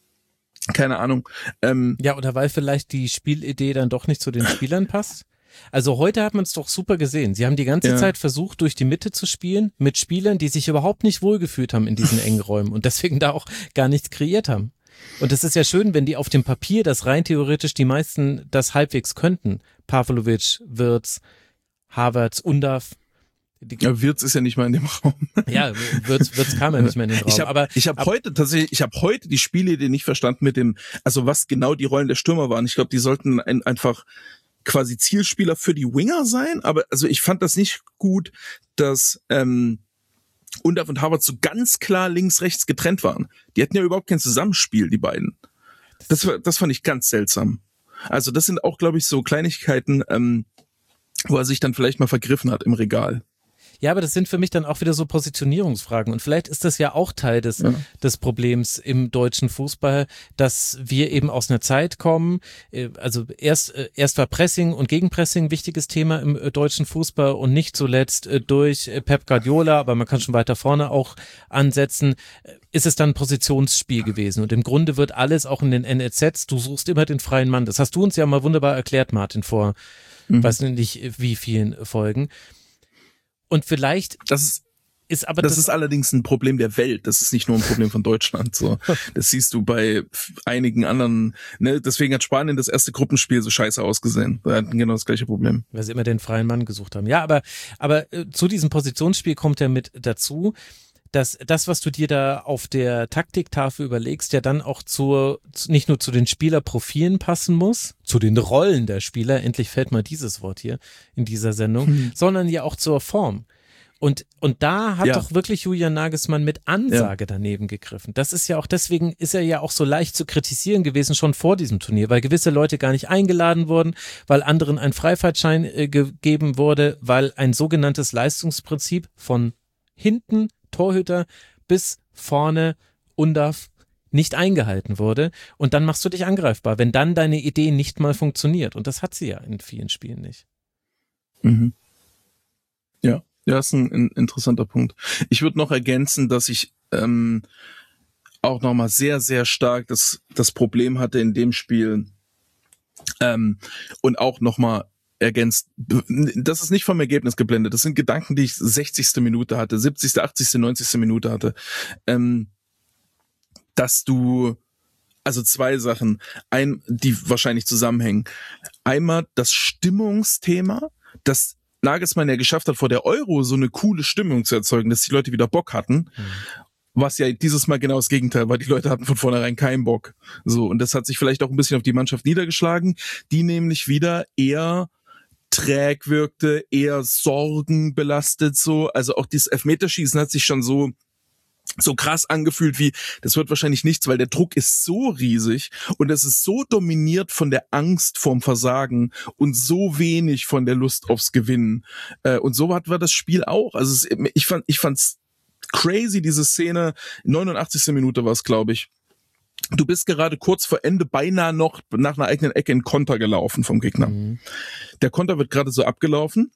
keine Ahnung. Ähm, ja, oder weil vielleicht die Spielidee dann doch nicht zu den Spielern passt? Also heute hat man es doch super gesehen. Sie haben die ganze ja. Zeit versucht, durch die Mitte zu spielen mit Spielern, die sich überhaupt nicht wohlgefühlt haben in diesen engen Räumen und deswegen da auch gar nichts kreiert haben. Und es ist ja schön, wenn die auf dem Papier, das rein theoretisch die meisten das halbwegs könnten. Pavlovic, Wirtz, Havertz, Undav. Ja, Wirtz ist ja nicht mal in dem Raum. Ja, Wirtz, Wirtz kam ja nicht mehr in den Raum. Ich habe aber ich habe heute tatsächlich, ich habe heute die Spielidee nicht verstanden mit dem, also was genau die Rollen der Stürmer waren. Ich glaube, die sollten ein, einfach quasi Zielspieler für die Winger sein. Aber also ich fand das nicht gut, dass ähm, Undav und Havertz so ganz klar links, rechts getrennt waren. Die hatten ja überhaupt kein Zusammenspiel, die beiden. Das war, das fand ich ganz seltsam. Also das sind auch, glaube ich, so Kleinigkeiten, ähm, wo er sich dann vielleicht mal vergriffen hat im Regal. Ja, aber das sind für mich dann auch wieder so Positionierungsfragen und vielleicht ist das ja auch Teil des, ja. des Problems im deutschen Fußball, dass wir eben aus einer Zeit kommen, also erst, erst war Pressing und Gegenpressing ein wichtiges Thema im deutschen Fußball und nicht zuletzt durch Pep Guardiola, aber man kann schon weiter vorne auch ansetzen, ist es dann ein Positionsspiel gewesen und im Grunde wird alles auch in den N L Zs, du suchst immer den freien Mann, das hast du uns ja mal wunderbar erklärt, Martin, vor mhm. weiß nicht wie vielen Folgen. Und vielleicht das ist, ist aber das, das ist allerdings ein Problem der Welt. Das ist nicht nur ein Problem von Deutschland. So, das siehst du bei einigen anderen. Ne, deswegen hat Spanien das erste Gruppenspiel so scheiße ausgesehen. Da hatten genau das gleiche Problem, weil sie immer den freien Mann gesucht haben. Ja, aber aber äh, zu diesem Positionsspiel kommt ja mit dazu, dass das, was du dir da auf der Taktiktafel überlegst, ja dann auch zur, nicht nur zu den Spielerprofilen passen muss, zu den Rollen der Spieler, endlich fällt mal dieses Wort hier in dieser Sendung, hm. sondern ja auch zur Form. Und, und da hat ja. doch wirklich Julian Nagelsmann mit Ansage ja. daneben gegriffen. Das ist ja auch, deswegen ist er ja auch so leicht zu kritisieren gewesen, schon vor diesem Turnier, weil gewisse Leute gar nicht eingeladen wurden, weil anderen ein Freifahrtschein äh, gegeben wurde, weil ein sogenanntes Leistungsprinzip von hinten Torhüter bis vorne Undav nicht eingehalten wurde und dann machst du dich angreifbar, wenn dann deine Idee nicht mal funktioniert und das hat sie ja in vielen Spielen nicht. Mhm. Ja, ja, ist ein, ein interessanter Punkt. Ich würde noch ergänzen, dass ich ähm, auch nochmal sehr, sehr stark das, das Problem hatte in dem Spiel ähm, und auch nochmal ergänzt, das ist nicht vom Ergebnis geblendet, das sind Gedanken, die ich sechzigste Minute hatte, siebzigste, achtzigste, neunzigste Minute hatte, ähm, dass du, also zwei Sachen, ein, die wahrscheinlich zusammenhängen. Einmal das Stimmungsthema, dass Nagelsmann ja geschafft hat, vor der Euro so eine coole Stimmung zu erzeugen, dass die Leute wieder Bock hatten, mhm. was ja dieses Mal genau das Gegenteil war, die Leute hatten von vornherein keinen Bock. So, und das hat sich vielleicht auch ein bisschen auf die Mannschaft niedergeschlagen, die nämlich wieder eher träg wirkte, eher sorgenbelastet so, also auch dieses Elfmeterschießen hat sich schon so so krass angefühlt wie, das wird wahrscheinlich nichts, weil der Druck ist so riesig und es ist so dominiert von der Angst vorm Versagen und so wenig von der Lust aufs Gewinnen. Und so war das Spiel auch. Also es, ich fand, ich fand's crazy, diese Szene, neunundachtzigste Minute war es, glaube ich. Du bist gerade kurz vor Ende beinahe noch nach einer eigenen Ecke in Konter gelaufen vom Gegner. Mhm. Der Konter wird gerade so abgelaufen.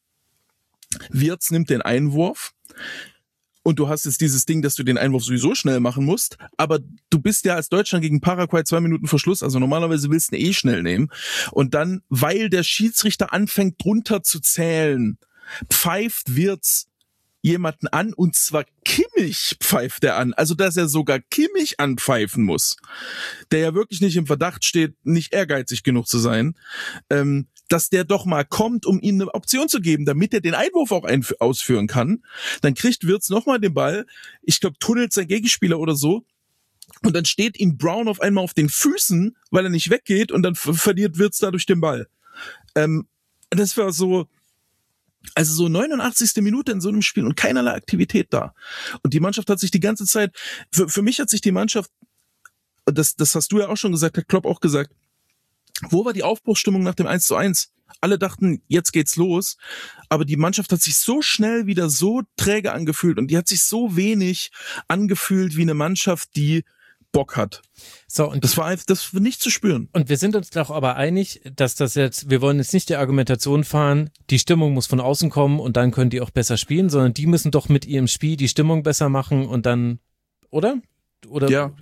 Wirtz nimmt den Einwurf. Und du hast jetzt dieses Ding, dass du den Einwurf sowieso schnell machen musst. Aber du bist ja als Deutschland gegen Paraguay zwei Minuten vor Schluss. Also normalerweise willst du ihn eh schnell nehmen. Und dann, weil der Schiedsrichter anfängt drunter zu zählen, pfeift Wirtz jemanden an, und zwar Kimmich pfeift er an. Also, dass er sogar Kimmich anpfeifen muss, der ja wirklich nicht im Verdacht steht, nicht ehrgeizig genug zu sein, ähm, dass der doch mal kommt, um ihm eine Option zu geben, damit er den Einwurf auch einf- ausführen kann. Dann kriegt Wirtz nochmal den Ball, ich glaube, tunnelt sein Gegenspieler oder so, und dann steht ihm Brown auf einmal auf den Füßen, weil er nicht weggeht, und dann f- verliert Wirtz dadurch den Ball. Ähm, das war so, also so neunundachtzigste Minute in so einem Spiel und keinerlei Aktivität da. Und die Mannschaft hat sich die ganze Zeit, für, für mich hat sich die Mannschaft, das, das hast du ja auch schon gesagt, hat Klopp auch gesagt, wo war die Aufbruchsstimmung nach dem eins zu eins? Alle dachten, jetzt geht's los, aber die Mannschaft hat sich so schnell wieder so träge angefühlt und die hat sich so wenig angefühlt wie eine Mannschaft, die Bock hat. So, und das war das war nicht zu spüren. Und wir sind uns doch aber einig, dass das jetzt, wir wollen jetzt nicht die Argumentation fahren, die Stimmung muss von außen kommen und dann können die auch besser spielen, sondern die müssen doch mit ihrem Spiel die Stimmung besser machen und dann, oder? Oder? Ja.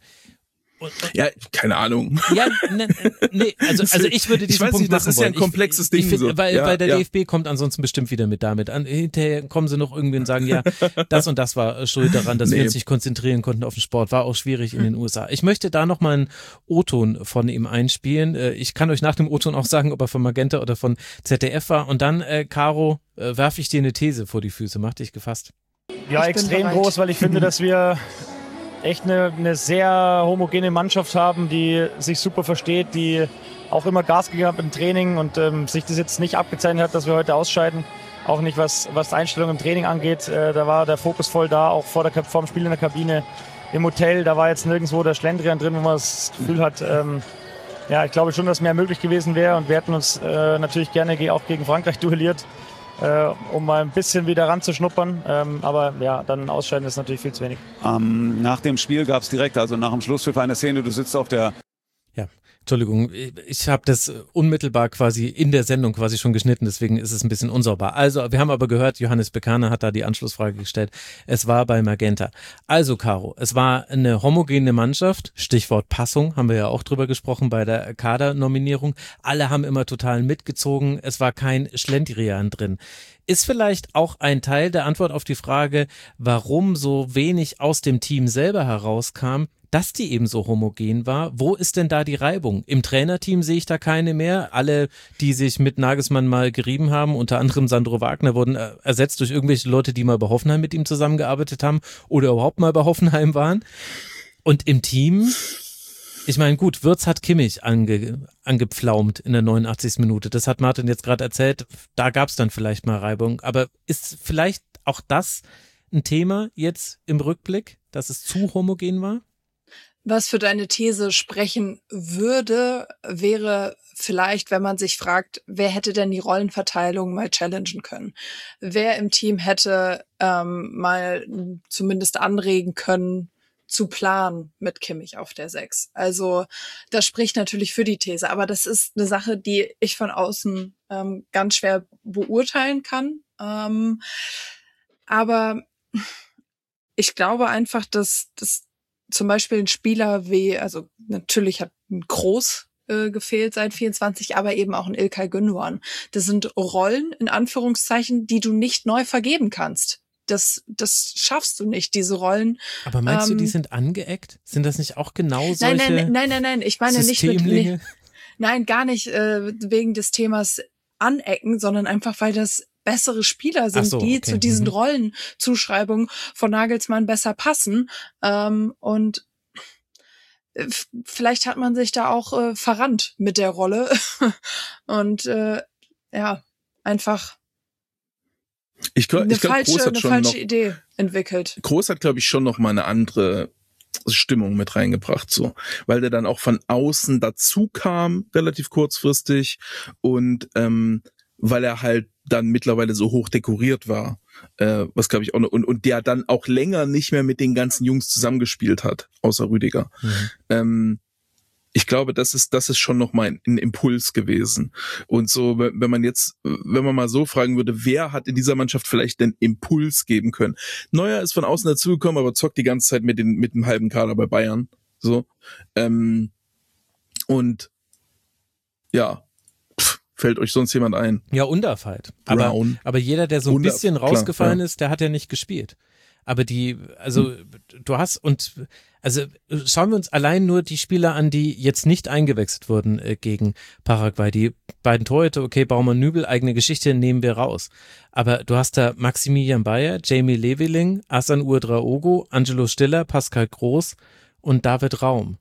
Ja, keine Ahnung. Ja, ne, nee, also, also ich würde diesen ich weiß Punkt nicht, das machen ist ja ein wollen. komplexes ich, Ding. ich find, so. weil, ja, weil der ja. D F B kommt ansonsten bestimmt wieder mit damit an. Hinterher kommen sie noch irgendwie und sagen, ja, das und das war schuld daran, dass nee. wir uns nicht konzentrieren konnten auf den Sport. War auch schwierig in den U S A. Ich möchte da noch mal einen O-Ton von ihm einspielen. Ich kann euch nach dem O-Ton auch sagen, ob er von Magenta oder von Z D F war. Und dann, äh, Caro, äh, werfe ich dir eine These vor die Füße. Mach dich gefasst. Ja, Ich extrem groß, weil ich finde, dass wir echt eine, eine sehr homogene Mannschaft haben, die sich super versteht, die auch immer Gas gegeben hat im Training und ähm, sich das jetzt nicht abgezeichnet hat, dass wir heute ausscheiden. Auch nicht, was, was Einstellung im Training angeht. Äh, da war der Fokus voll da, auch vor, der, vor dem Spiel in der Kabine, im Hotel. Da war jetzt nirgendwo der Schlendrian drin, wo man das Gefühl hat, ähm, ja, ich glaube schon, dass mehr möglich gewesen wäre. Und wir hätten uns äh, natürlich gerne auch gegen Frankreich duelliert, äh, um mal ein bisschen wieder ranzuschnuppern. Ähm, aber ja, dann ausscheiden ist natürlich viel zu wenig. Ähm, nach dem Spiel gab es direkt, also nach dem Schlusspfiff, eine Szene, du sitzt auf der... Ja, Entschuldigung, ich habe das unmittelbar quasi in der Sendung quasi schon geschnitten, deswegen ist es ein bisschen unsauber. Also, wir haben aber gehört, Johannes Beckana hat da die Anschlussfrage gestellt. Es war bei Magenta. Also, Caro, es war eine homogene Mannschaft, Stichwort Passung, haben wir ja auch drüber gesprochen bei der Kadernominierung. Alle haben immer total mitgezogen, es war kein Schlendrian drin. Ist vielleicht auch ein Teil der Antwort auf die Frage, warum so wenig aus dem Team selber herauskam, dass die eben so homogen war. Wo ist denn da die Reibung? Im Trainerteam sehe ich da keine mehr. Alle, die sich mit Nagelsmann mal gerieben haben, unter anderem Sandro Wagner, wurden ersetzt durch irgendwelche Leute, die mal bei Hoffenheim mit ihm zusammengearbeitet haben oder überhaupt mal bei Hoffenheim waren. Und im Team, ich meine, gut, Wirtz hat Kimmich ange, angepflaumt in der neunundachtzigsten Minute. Das hat Martin jetzt gerade erzählt. Da gab es dann vielleicht mal Reibung. Aber ist vielleicht auch das ein Thema jetzt im Rückblick, dass es zu homogen war? Was für deine These sprechen würde, wäre vielleicht, wenn man sich fragt, wer hätte denn die Rollenverteilung mal challengen können? Wer im Team hätte ähm, mal zumindest anregen können, zu planen mit Kimmich auf der sechs? Also das spricht natürlich für die These, aber das ist eine Sache, die ich von außen ähm, ganz schwer beurteilen kann. Ähm, aber ich glaube einfach, dass das zum Beispiel ein Spieler wie, also natürlich hat ein Groß äh, gefehlt seit vierundzwanzig, aber eben auch ein İlkay Gündoğan. Das sind Rollen, in Anführungszeichen, die du nicht neu vergeben kannst. Das, das schaffst du nicht, diese Rollen. Aber meinst ähm, du, die sind angeeckt? Sind das nicht auch genau solche Nein, nein, nein, nein, nein, ich meine nicht mit, Systemlinge? nicht, nein, gar nicht äh, wegen des Themas Anecken, sondern einfach, weil das bessere Spieler sind, so, die okay. zu diesen mhm. Rollenzuschreibungen von Nagelsmann besser passen. Ähm, und f- vielleicht hat man sich da auch äh, verrannt mit der Rolle und äh, ja, einfach Ich glaube, eine ich glaub, falsche, Groß hat eine schon falsche noch, Idee entwickelt. Groß hat, glaube ich, schon noch mal eine andere Stimmung mit reingebracht, so, weil der dann auch von außen dazu kam, relativ kurzfristig, und ähm, weil er halt dann mittlerweile so hoch dekoriert war, äh, was glaube ich auch noch, und und der dann auch länger nicht mehr mit den ganzen Jungs zusammengespielt hat, außer Rüdiger. Mhm. Ähm, ich glaube, das ist das ist schon noch mal ein, ein Impuls gewesen. Und so, wenn man jetzt, wenn man mal so fragen würde, wer hat in dieser Mannschaft vielleicht den Impuls geben können? Neuer ist von außen dazugekommen, aber zockt die ganze Zeit mit den mit dem halben Kader bei Bayern. So ähm, und ja. Fällt euch sonst jemand ein? Ja, Undaf halt. Aber, Brown. aber jeder, der so ein Undaf, bisschen klar, rausgefallen ja. ist, der hat ja nicht gespielt. Aber die, also hm. du hast und also schauen wir uns allein nur die Spieler an, die jetzt nicht eingewechselt wurden äh, gegen Paraguay. Die beiden Torhüter, okay, Baumann-Nübel, eigene Geschichte, nehmen wir raus. Aber du hast da Maximilian Bayer, Jamie Leveling, Asan Ouedraogo, Angelo Stiller, Pascal Groß und David Raum.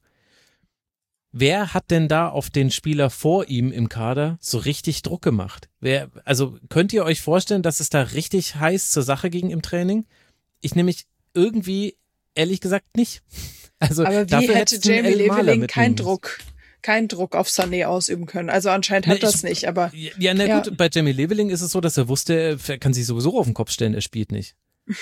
Wer hat denn da auf den Spieler vor ihm im Kader so richtig Druck gemacht? Wer, also könnt ihr euch vorstellen, dass es da richtig heiß zur Sache ging im Training? Ich nämlich irgendwie, ehrlich gesagt, nicht. Also aber wie dafür hätte Jamie Leveling keinen Druck, keinen Druck auf Sané ausüben können? Also anscheinend hat na, das nicht, aber. Ja, na ja. gut, bei Jamie Leveling ist es so, dass er wusste, er kann sich sowieso auf den Kopf stellen, er spielt nicht.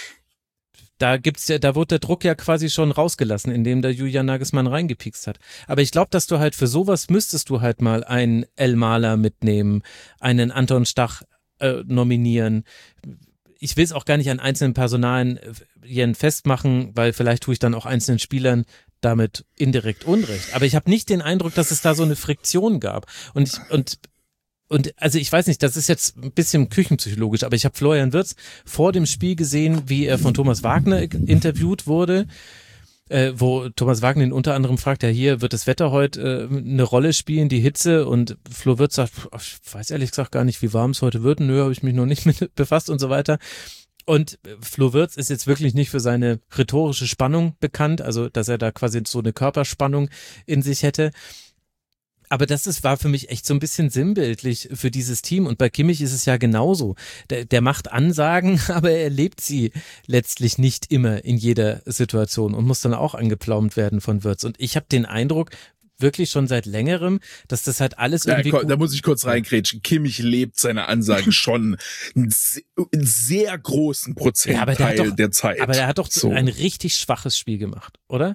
Da gibt's ja, da wurde der Druck ja quasi schon rausgelassen, indem der Julian Nagelsmann reingepiekst hat. Aber ich glaube, dass du halt für sowas müsstest du halt mal einen El Maler mitnehmen, einen Anton Stach äh, nominieren. Ich will es auch gar nicht an einzelnen Personalien äh, festmachen, weil vielleicht tue ich dann auch einzelnen Spielern damit indirekt Unrecht. Aber ich habe nicht den Eindruck, dass es da so eine Friktion gab. Und ich, und Und also ich weiß nicht, das ist jetzt ein bisschen küchenpsychologisch, aber ich habe Florian Wirtz vor dem Spiel gesehen, wie er von Thomas Wagner interviewt wurde, äh, wo Thomas Wagner ihn unter anderem fragt, ja hier, wird das Wetter heute äh, eine Rolle spielen, die Hitze? Und Flo Wirtz sagt, ich weiß ehrlich gesagt gar nicht, wie warm es heute wird, nö, habe ich mich noch nicht mit befasst und so weiter. Und Flo Wirtz ist jetzt wirklich nicht für seine rhetorische Spannung bekannt, also dass er da quasi so eine Körperspannung in sich hätte. Aber das ist, war für mich echt so ein bisschen sinnbildlich für dieses Team. Und bei Kimmich ist es ja genauso. Der, der macht Ansagen, aber er erlebt sie letztlich nicht immer in jeder Situation und muss dann auch angeplaumt werden von Wirtz. Und ich habe den Eindruck, wirklich schon seit längerem, dass das halt alles irgendwie... Ja, da muss ich kurz reingrätschen. Kimmich lebt seine Ansagen schon einen sehr großen Prozentteil ja, aber der, hat doch, der Zeit. Aber der hat doch so ein richtig schwaches Spiel gemacht, oder?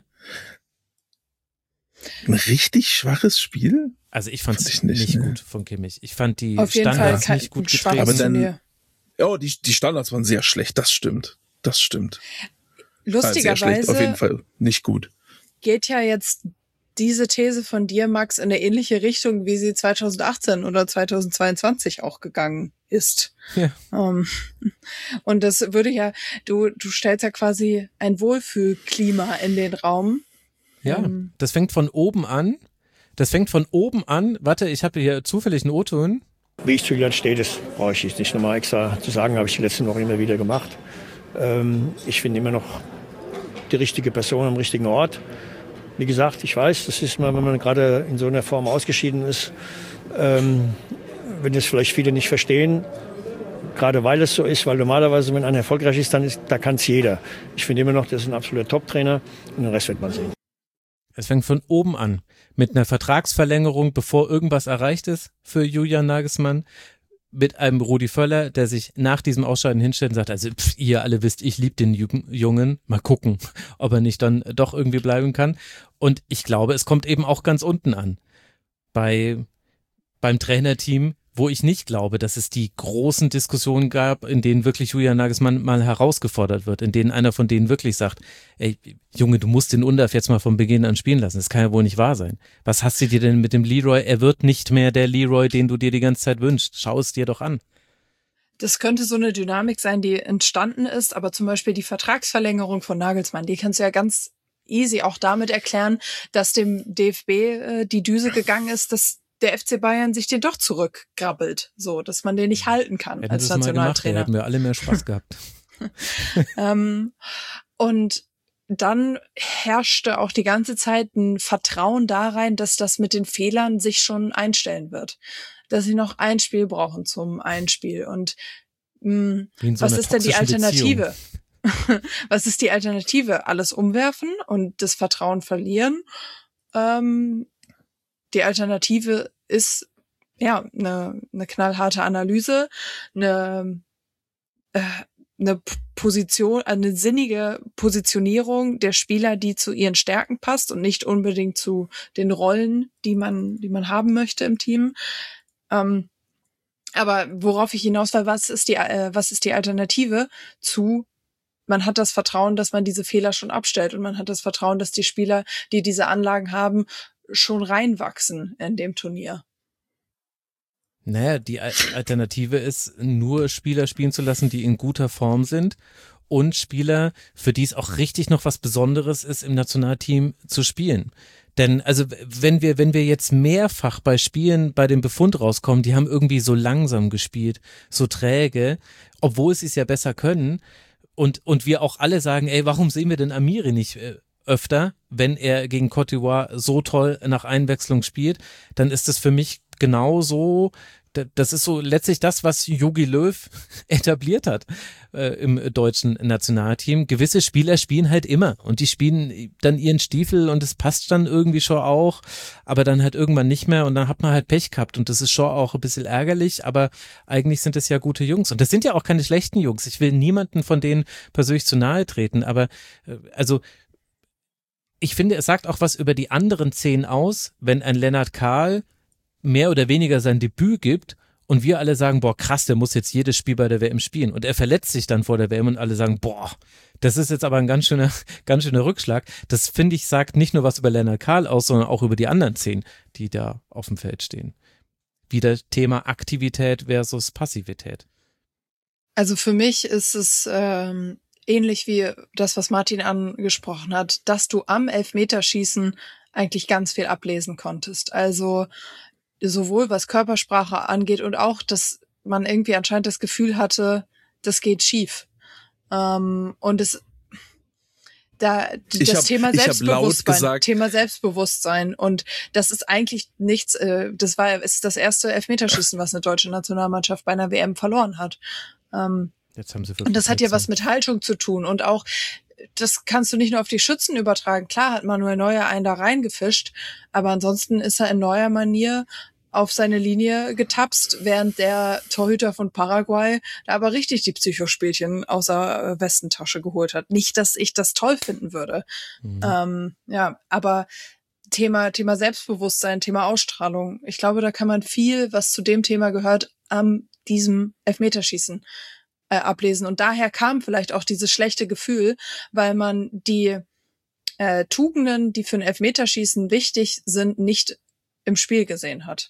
Ein richtig schwaches Spiel? Also ich fand es nicht, nicht ne? gut von Kimmich. Ich fand die Auf jeden Standards Fall nicht gut getreten. Aber dann, oh, die, die Standards waren sehr schlecht, das stimmt. Das stimmt. Lustigerweise auf jeden Fall nicht gut. Geht ja jetzt diese These von dir, Max, in eine ähnliche Richtung, wie sie zwanzig achtzehn oder zwanzig zweiundzwanzig auch gegangen ist. Ja. Um, und das würde ja, du, du stellst ja quasi ein Wohlfühlklima in den Raum. Ja, das fängt von oben an. Das fängt von oben an. Warte, ich habe hier zufällig einen O-Ton. Wie ich zu Julian stehe, das brauche ich jetzt nicht nochmal extra zu sagen, habe ich die letzten Wochen immer wieder gemacht. Ähm, ich finde immer noch die richtige Person am richtigen Ort. Wie gesagt, ich weiß, das ist mal, wenn man gerade in so einer Form ausgeschieden ist, ähm, wenn das vielleicht viele nicht verstehen, gerade weil es so ist, weil normalerweise, wenn einer erfolgreich ist, dann ist, da kann es jeder. Ich finde immer noch, das ist ein absoluter Top-Trainer und den Rest wird man sehen. Es fängt von oben an, mit einer Vertragsverlängerung, bevor irgendwas erreicht ist für Julian Nagelsmann, mit einem Rudi Völler, der sich nach diesem Ausscheiden hinstellt und sagt, also pff, ihr alle wisst, ich liebe den Jungen, mal gucken, ob er nicht dann doch irgendwie bleiben kann. Und ich glaube, es kommt eben auch ganz unten an, bei beim Trainerteam, wo ich nicht glaube, dass es die großen Diskussionen gab, in denen wirklich Julian Nagelsmann mal herausgefordert wird, in denen einer von denen wirklich sagt, ey, Junge, du musst den Undaf jetzt mal von Beginn an spielen lassen. Das kann ja wohl nicht wahr sein. Was hast du dir denn mit dem Leroy? Er wird nicht mehr der Leroy, den du dir die ganze Zeit wünschst. Schau es dir doch an. Das könnte so eine Dynamik sein, die entstanden ist, aber zum Beispiel die Vertragsverlängerung von Nagelsmann, die kannst du ja ganz easy auch damit erklären, dass dem D F B äh, die Düse gegangen ist, dass der F C Bayern sich den doch zurückgrabbelt, so, dass man den nicht halten kann hätten als Nationaltrainer. Hätten wir alle mehr Spaß gehabt. ähm, und dann herrschte auch die ganze Zeit ein Vertrauen da rein, dass das mit den Fehlern sich schon einstellen wird. Dass sie noch ein Spiel brauchen zum Einspiel. Und mh, so was ist denn die Alternative? Was ist die Alternative? Alles umwerfen und das Vertrauen verlieren? Ähm, Die Alternative ist ja eine, eine knallharte Analyse, eine, äh, eine Position, eine sinnige Positionierung der Spieler, die zu ihren Stärken passt und nicht unbedingt zu den Rollen, die man, die man haben möchte im Team. Ähm, aber worauf ich hinaus will, was ist die, äh, was ist die Alternative zu? Man hat das Vertrauen, dass man diese Fehler schon abstellt und man hat das Vertrauen, dass die Spieler, die diese Anlagen haben, schon reinwachsen in dem Turnier. Naja, die Alternative ist, nur Spieler spielen zu lassen, die in guter Form sind und Spieler, für die es auch richtig noch was Besonderes ist, im Nationalteam zu spielen. Denn also wenn wir wenn wir jetzt mehrfach bei Spielen bei dem Befund rauskommen, die haben irgendwie so langsam gespielt, so träge, obwohl sie es ja besser können und und wir auch alle sagen, ey, warum sehen wir denn Amiri nicht äh, öfter, wenn er gegen Côte d'Ivoire so toll nach Einwechslung spielt, dann ist das für mich genauso, das ist so letztlich das, was Jogi Löw etabliert hat äh, im deutschen Nationalteam. Gewisse Spieler spielen halt immer und die spielen dann ihren Stiefel und es passt dann irgendwie schon auch, aber dann halt irgendwann nicht mehr und dann hat man halt Pech gehabt und das ist schon auch ein bisschen ärgerlich, aber eigentlich sind es ja gute Jungs und das sind ja auch keine schlechten Jungs. Ich will niemanden von denen persönlich zu nahe treten, aber äh, also ich finde, es sagt auch was über die anderen zehn aus, wenn ein Lennart Kahl mehr oder weniger sein Debüt gibt und wir alle sagen, boah krass, der muss jetzt jedes Spiel bei der W M spielen und er verletzt sich dann vor der W M und alle sagen, boah, das ist jetzt aber ein ganz schöner, ganz schöner Rückschlag. Das finde ich sagt nicht nur was über Lennart Kahl aus, sondern auch über die anderen zehn, die da auf dem Feld stehen. Wieder Thema Aktivität versus Passivität. Also für mich ist es ähm, ähnlich wie das, was Martin angesprochen hat, dass du am Elfmeterschießen eigentlich ganz viel ablesen konntest. Also sowohl was Körpersprache angeht und auch, dass man irgendwie anscheinend das Gefühl hatte, das geht schief. Ähm, und es da das hab, Thema Selbstbewusstsein, gesagt, Thema Selbstbewusstsein und das ist eigentlich nichts. Äh, das war ist das erste Elfmeterschießen, was eine deutsche Nationalmannschaft bei einer W M verloren hat. Ähm, Jetzt haben sie und das hat ja was mit Haltung zu tun und auch das kannst du nicht nur auf die Schützen übertragen. Klar hat Manuel Neuer einen da reingefischt, aber ansonsten ist er in neuer Manier auf seine Linie getapst, während der Torhüter von Paraguay da aber richtig die Psychospielchen aus der Westentasche geholt hat. Nicht, dass ich das toll finden würde. Mhm. Ähm, ja, aber Thema, Thema Selbstbewusstsein, Thema Ausstrahlung. Ich glaube, da kann man viel, was zu dem Thema gehört, an diesem Elfmeterschießen Äh, ablesen. Und daher kam vielleicht auch dieses schlechte Gefühl, weil man die äh, Tugenden, die für ein Elfmeterschießen wichtig sind, nicht im Spiel gesehen hat.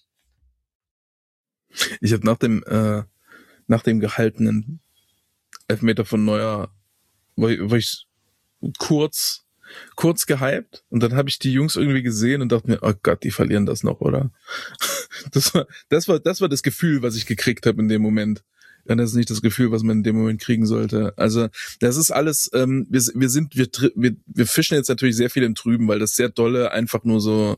Ich habe nach dem äh, nach dem gehaltenen Elfmeter von Neuer war ich, war ich kurz kurz gehypt und dann habe ich die Jungs irgendwie gesehen und dachte mir, oh Gott, die verlieren das noch, oder? Das war das war das war das Gefühl, was ich gekriegt habe in dem Moment. Und das ist nicht das Gefühl, was man in dem Moment kriegen sollte. Also das ist alles, ähm, wir, wir sind, wir, wir, wir fischen jetzt natürlich sehr viel im Trüben, weil das sehr dolle einfach nur so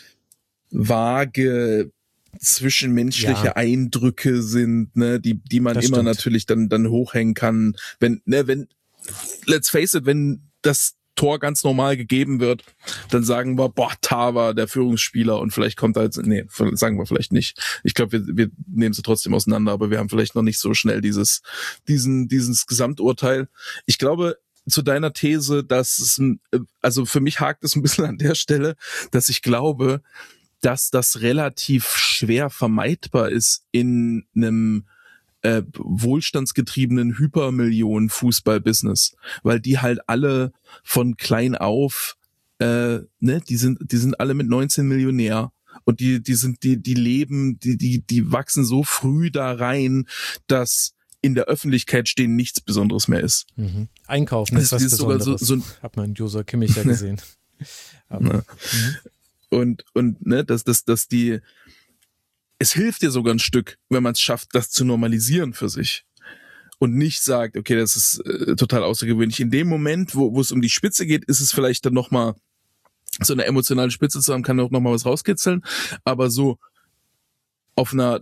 vage zwischenmenschliche ja. Eindrücke sind, ne, die, die man das immer stimmt. natürlich dann, dann hochhängen kann. Wenn, ne, wenn, let's face it, wenn das Tor ganz normal gegeben wird, dann sagen wir, boah, Tava, der Führungsspieler und vielleicht kommt da jetzt, nee, sagen wir vielleicht nicht. Ich glaube, wir, wir nehmen sie trotzdem auseinander, aber wir haben vielleicht noch nicht so schnell dieses, diesen, dieses Gesamturteil. Ich glaube, zu deiner These, dass es, also für mich hakt es ein bisschen an der Stelle, dass ich glaube, dass das relativ schwer vermeidbar ist in einem äh, wohlstandsgetriebenen Hypermillionen-Fußball-Business, weil die halt alle von klein auf, äh, ne, die sind, die sind alle mit neunzehn Millionär und die, die sind, die, die leben, die, die, die wachsen so früh da rein, dass in der Öffentlichkeit stehen nichts Besonderes mehr ist. Mhm. Einkaufen ist was ist Besonderes. Sogar so, so hat man Joshua Kimmich ja gesehen. Aber, ne. mhm. Und, und, ne, dass, dass, dass die, es hilft dir sogar ein Stück, wenn man es schafft, das zu normalisieren für sich. Und nicht sagt, okay, das ist äh, total außergewöhnlich. In dem Moment, wo, wo es um die Spitze geht, ist es vielleicht dann nochmal so eine emotionale Spitze zu haben, kann auch nochmal was rauskitzeln. Aber so auf einer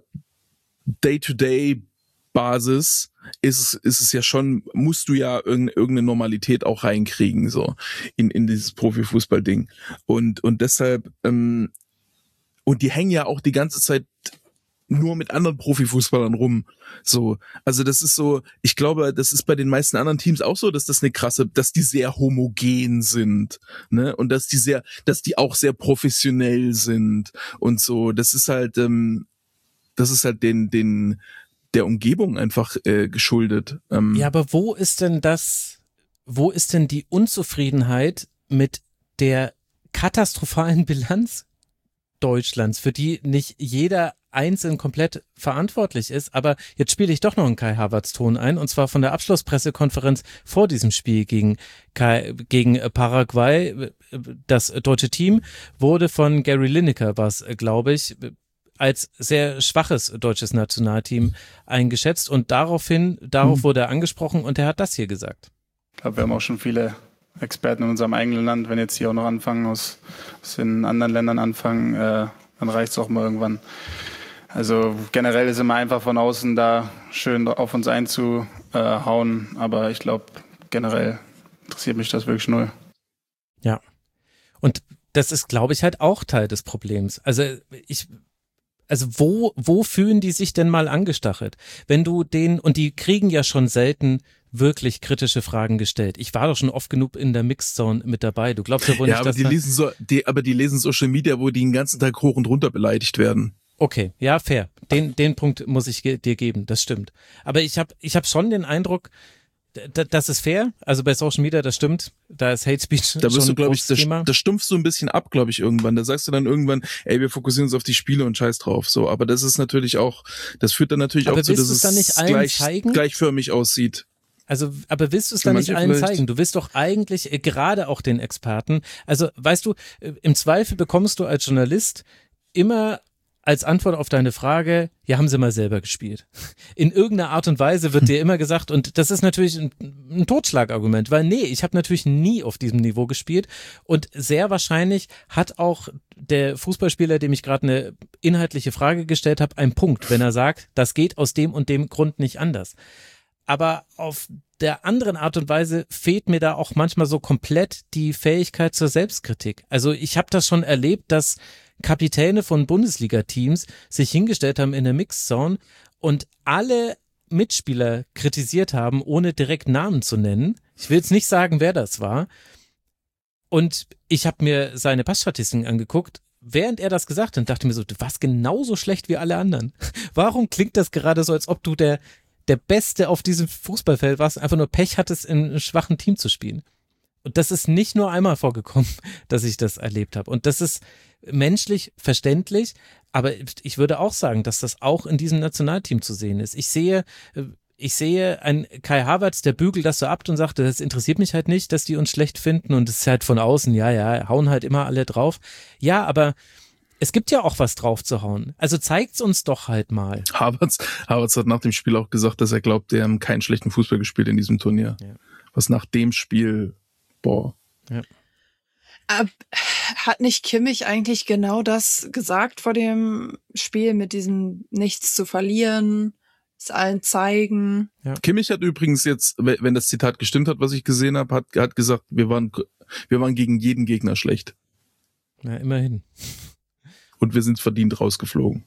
Day-to-Day-Basis ist es, ist es ja schon, musst du ja irgendeine Normalität auch reinkriegen, so in, in dieses Profifußball-Ding. Und, und deshalb, ähm, und die hängen ja auch die ganze Zeit nur mit anderen Profifußballern rum. So, also das ist so, ich glaube, das ist bei den meisten anderen Teams auch so, dass das eine krasse, dass die sehr homogen sind, ne? Und dass die sehr, dass die auch sehr professionell sind und so. Das ist halt, ähm, das ist halt den, den, der Umgebung einfach äh, geschuldet. Ähm. Ja, aber wo ist denn das, wo ist denn die Unzufriedenheit mit der katastrophalen Bilanz Deutschlands, für die nicht jeder einzeln komplett verantwortlich ist. Aber jetzt spiele ich doch noch einen Kai Havertz-Ton ein, und zwar von der Abschlusspressekonferenz vor diesem Spiel gegen, Kai, gegen Paraguay. Das deutsche Team wurde von Gary Lineker, was glaube ich, als sehr schwaches deutsches Nationalteam eingeschätzt, und daraufhin, darauf wurde er angesprochen und er hat das hier gesagt. Ich glaube, wir haben auch schon viele Experten in unserem eigenen Land, wenn jetzt hier auch noch anfangen, aus, aus den anderen Ländern anfangen, äh, dann reicht es auch mal irgendwann. Also generell ist immer einfach von außen da schön auf uns einzuhauen, aber ich glaube, generell interessiert mich das wirklich null. Ja, und das ist, glaube ich, halt auch Teil des Problems. Also ich, also wo, wo fühlen die sich denn mal angestachelt? Wenn du den, und die kriegen ja schon selten wirklich kritische Fragen gestellt. Ich war doch schon oft genug in der Mixzone mit dabei. Du glaubst ja wohl ja, nicht, aber dass die lesen so, die, aber die lesen Social Media, wo die den ganzen Tag hoch und runter beleidigt werden. Okay, ja, fair. Den, den Punkt muss ich ge- dir geben, das stimmt. Aber ich habe ich hab schon den Eindruck, d- das ist fair. Also bei Social Media, das stimmt. Da ist Hate Speech da schon wirst du, ein glaube ich, großes das, Thema. das stumpfst du ein bisschen ab, glaube ich, irgendwann. Da sagst du dann irgendwann, ey, wir fokussieren uns auf die Spiele und scheiß drauf. So, aber das ist natürlich auch, das führt dann natürlich aber auch zu, dass es dann nicht allen gleich, zeigen? gleichförmig aussieht. Also, aber willst du es Für dann nicht manche allen vielleicht. zeigen? Du willst doch eigentlich, äh, gerade auch den Experten, also weißt du, äh, im Zweifel bekommst du als Journalist immer als Antwort auf deine Frage, ja, haben sie mal selber gespielt. In irgendeiner Art und Weise wird dir immer gesagt, und das ist natürlich ein, ein Totschlagargument, weil nee, ich habe natürlich nie auf diesem Niveau gespielt, und sehr wahrscheinlich hat auch der Fußballspieler, dem ich gerade eine inhaltliche Frage gestellt habe, einen Punkt, wenn er sagt, das geht aus dem und dem Grund nicht anders. Aber auf der anderen Art und Weise fehlt mir da auch manchmal so komplett die Fähigkeit zur Selbstkritik. Also ich habe das schon erlebt, dass Kapitäne von Bundesliga-Teams sich hingestellt haben in der Mixzone und alle Mitspieler kritisiert haben, ohne direkt Namen zu nennen. Ich will jetzt nicht sagen, wer das war. Und ich habe mir seine Passstatistiken angeguckt, während er das gesagt hat, und dachte mir so, du warst genauso schlecht wie alle anderen. Warum klingt das gerade so, als ob du der der Beste auf diesem Fußballfeld warst, einfach nur Pech hattest, in einem schwachen Team zu spielen? Und das ist nicht nur einmal vorgekommen, dass ich das erlebt habe. Und das ist menschlich verständlich, aber ich würde auch sagen, dass das auch in diesem Nationalteam zu sehen ist. Ich sehe, ich sehe einen Kai Havertz, der bügelt das so ab und sagt, das interessiert mich halt nicht, dass die uns schlecht finden, und es ist halt von außen, ja, ja, hauen halt immer alle drauf. Ja, aber es gibt ja auch was drauf zu hauen. Also zeigt's uns doch halt mal. Havertz, Havertz hat nach dem Spiel auch gesagt, dass er glaubt, die haben keinen schlechten Fußball gespielt in diesem Turnier. Ja. Was nach dem Spiel, boah. Ja. Ab, hat nicht Kimmich eigentlich genau das gesagt vor dem Spiel mit diesem Nichts zu verlieren, es allen zeigen? Ja. Kimmich hat übrigens jetzt, wenn das Zitat gestimmt hat, was ich gesehen habe, hat, hat gesagt, wir waren, wir waren gegen jeden Gegner schlecht. Ja, immerhin. Und wir sind verdient rausgeflogen.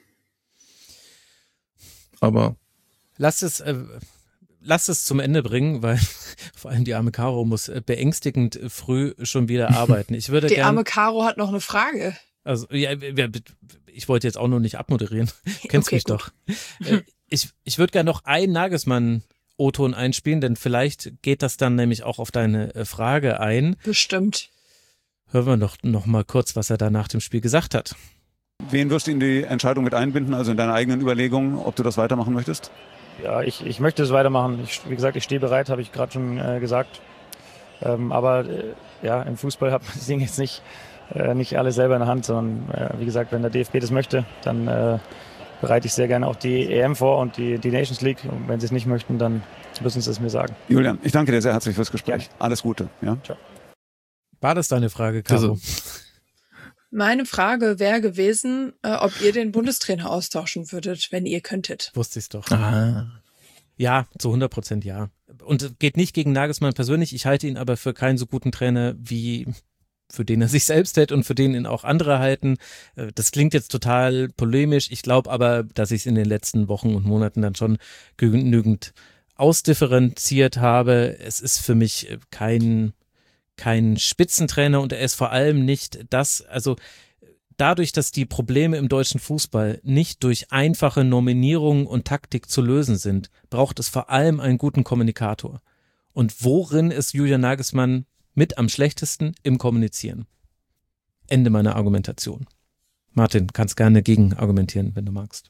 Aber Lass es, äh, lass es zum Ende bringen, weil vor allem die arme Caro muss beängstigend früh schon wieder arbeiten. Ich würde die gern, arme Caro hat noch eine Frage. Also ja, ich wollte jetzt auch noch nicht abmoderieren. Kennst okay, mich gut. doch. Ich, ich würde gerne noch einen Nagelsmann-O-Ton einspielen, denn vielleicht geht das dann nämlich auch auf deine Frage ein. Bestimmt. Hören wir doch noch mal kurz, was er da nach dem Spiel gesagt hat. Wen wirst du in die Entscheidung mit einbinden, also in deine eigenen Überlegungen, ob du das weitermachen möchtest? Ja, ich, ich möchte es weitermachen. Ich, wie gesagt, ich stehe bereit, habe ich gerade schon äh, gesagt. Ähm, aber äh, ja, im Fußball hat man das Ding jetzt nicht, äh, nicht alle selber in der Hand, sondern äh, wie gesagt, wenn der D F B das möchte, dann äh, bereite ich sehr gerne auch die E M vor und die, die Nations League. Und wenn sie es nicht möchten, dann müssen sie es mir sagen. Julian, ich danke dir sehr herzlich fürs Gespräch. Ja. Alles Gute. Ja? Ciao. War das deine Frage, Caro? Also, Meine Frage wäre gewesen, äh, ob ihr den Bundestrainer austauschen würdet, wenn ihr könntet. Wusste ich's doch. aha. Ja, zu hundert Prozent ja. Und geht nicht gegen Nagelsmann persönlich. Ich halte ihn aber für keinen so guten Trainer, wie für den er sich selbst hält und für den ihn auch andere halten. Das klingt jetzt total polemisch. Ich glaube aber, dass ich es in den letzten Wochen und Monaten dann schon genügend ausdifferenziert habe. Es ist für mich kein kein Spitzentrainer und er ist vor allem nicht das, also dadurch, dass die Probleme im deutschen Fußball nicht durch einfache Nominierungen und Taktik zu lösen sind, braucht es vor allem einen guten Kommunikator. Und worin ist Julian Nagelsmann mit am schlechtesten? Im Kommunizieren. Ende meiner Argumentation. Martin, kannst gerne gegen argumentieren, wenn du magst.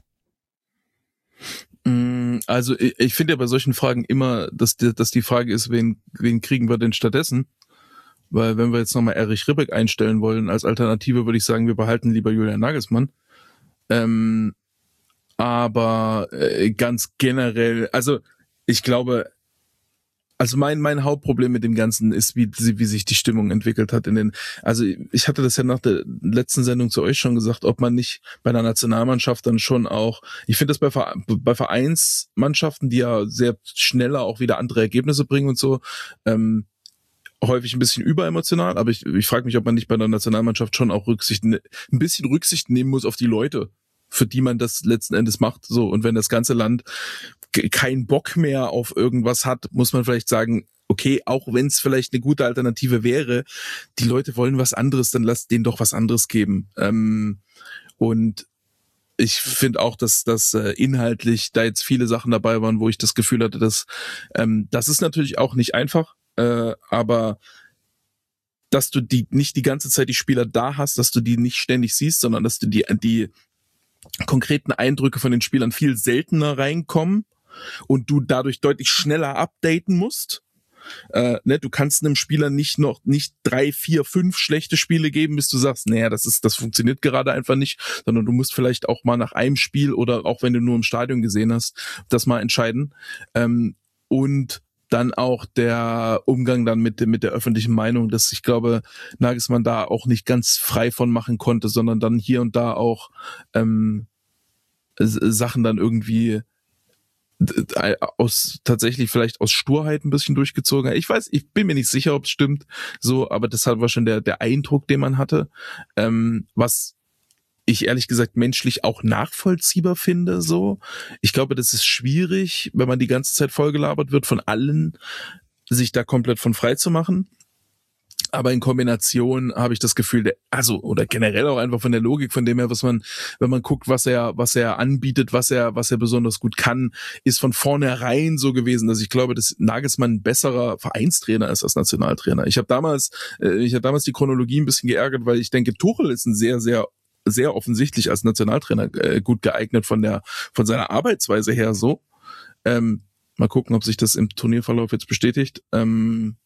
Also ich, ich finde ja bei solchen Fragen immer, dass die, dass die Frage ist, wen, wen kriegen wir denn stattdessen? Weil wenn wir jetzt nochmal Erich Ribbeck einstellen wollen als Alternative, würde ich sagen, wir behalten lieber Julian Nagelsmann. Ähm, aber äh, ganz generell, also ich glaube, also mein mein Hauptproblem mit dem Ganzen ist, wie wie sich die Stimmung entwickelt hat in den, also ich hatte das ja nach der letzten Sendung zu euch schon gesagt, ob man nicht bei der Nationalmannschaft dann schon auch, ich finde das bei bei Vereinsmannschaften, die ja sehr schneller auch wieder andere Ergebnisse bringen und so, ähm, häufig ein bisschen überemotional, aber ich ich frage mich, ob man nicht bei der Nationalmannschaft schon auch Rücksicht, ein bisschen Rücksicht nehmen muss auf die Leute, für die man das letzten Endes macht, so, und wenn das ganze Land keinen Bock mehr auf irgendwas hat, muss man vielleicht sagen, okay, auch wenn es vielleicht eine gute Alternative wäre, die Leute wollen was anderes, dann lasst denen doch was anderes geben. Ähm, und ich finde auch, dass dass äh, inhaltlich da jetzt viele Sachen dabei waren, wo ich das Gefühl hatte, dass ähm, das ist natürlich auch nicht einfach, äh, aber dass du die nicht die ganze Zeit die Spieler da hast, dass du die nicht ständig siehst, sondern dass du die die konkreten Eindrücke von den Spielern viel seltener reinkommen und du dadurch deutlich schneller updaten musst. Äh, ne, du kannst einem Spieler nicht noch nicht drei, vier, fünf schlechte Spiele geben, bis du sagst, naja, das ist, das funktioniert gerade einfach nicht, sondern du musst vielleicht auch mal nach einem Spiel oder auch wenn du nur im Stadion gesehen hast, das mal entscheiden. Ähm, und dann auch der Umgang dann mit, mit der öffentlichen Meinung, dass ich glaube, Nagelsmann da auch nicht ganz frei von machen konnte, sondern dann hier und da auch ähm, Sachen dann irgendwie aus tatsächlich vielleicht aus Sturheit ein bisschen durchgezogen. Ich weiß, ich bin mir nicht sicher, ob es stimmt, so, aber das war schon der der Eindruck, den man hatte, ähm, was ich ehrlich gesagt menschlich auch nachvollziehbar finde. So, ich glaube, das ist schwierig, wenn man die ganze Zeit vollgelabert wird von allen, sich da komplett von frei zu machen. Aber in Kombination habe ich das Gefühl, der, also oder generell auch einfach von der Logik, von dem her, was man, wenn man guckt, was er, was er anbietet, was er, was er besonders gut kann, ist von vornherein so gewesen, dass ich glaube, dass Nagelsmann ein besserer Vereinstrainer ist als Nationaltrainer. Ich habe damals, äh, ich habe damals die Chronologie ein bisschen geärgert, weil ich denke, Tuchel ist ein sehr, sehr sehr offensichtlich als Nationaltrainer äh, gut geeignet von der von seiner Arbeitsweise her so. Ähm, mal gucken, ob sich das im Turnierverlauf jetzt bestätigt. Ähm,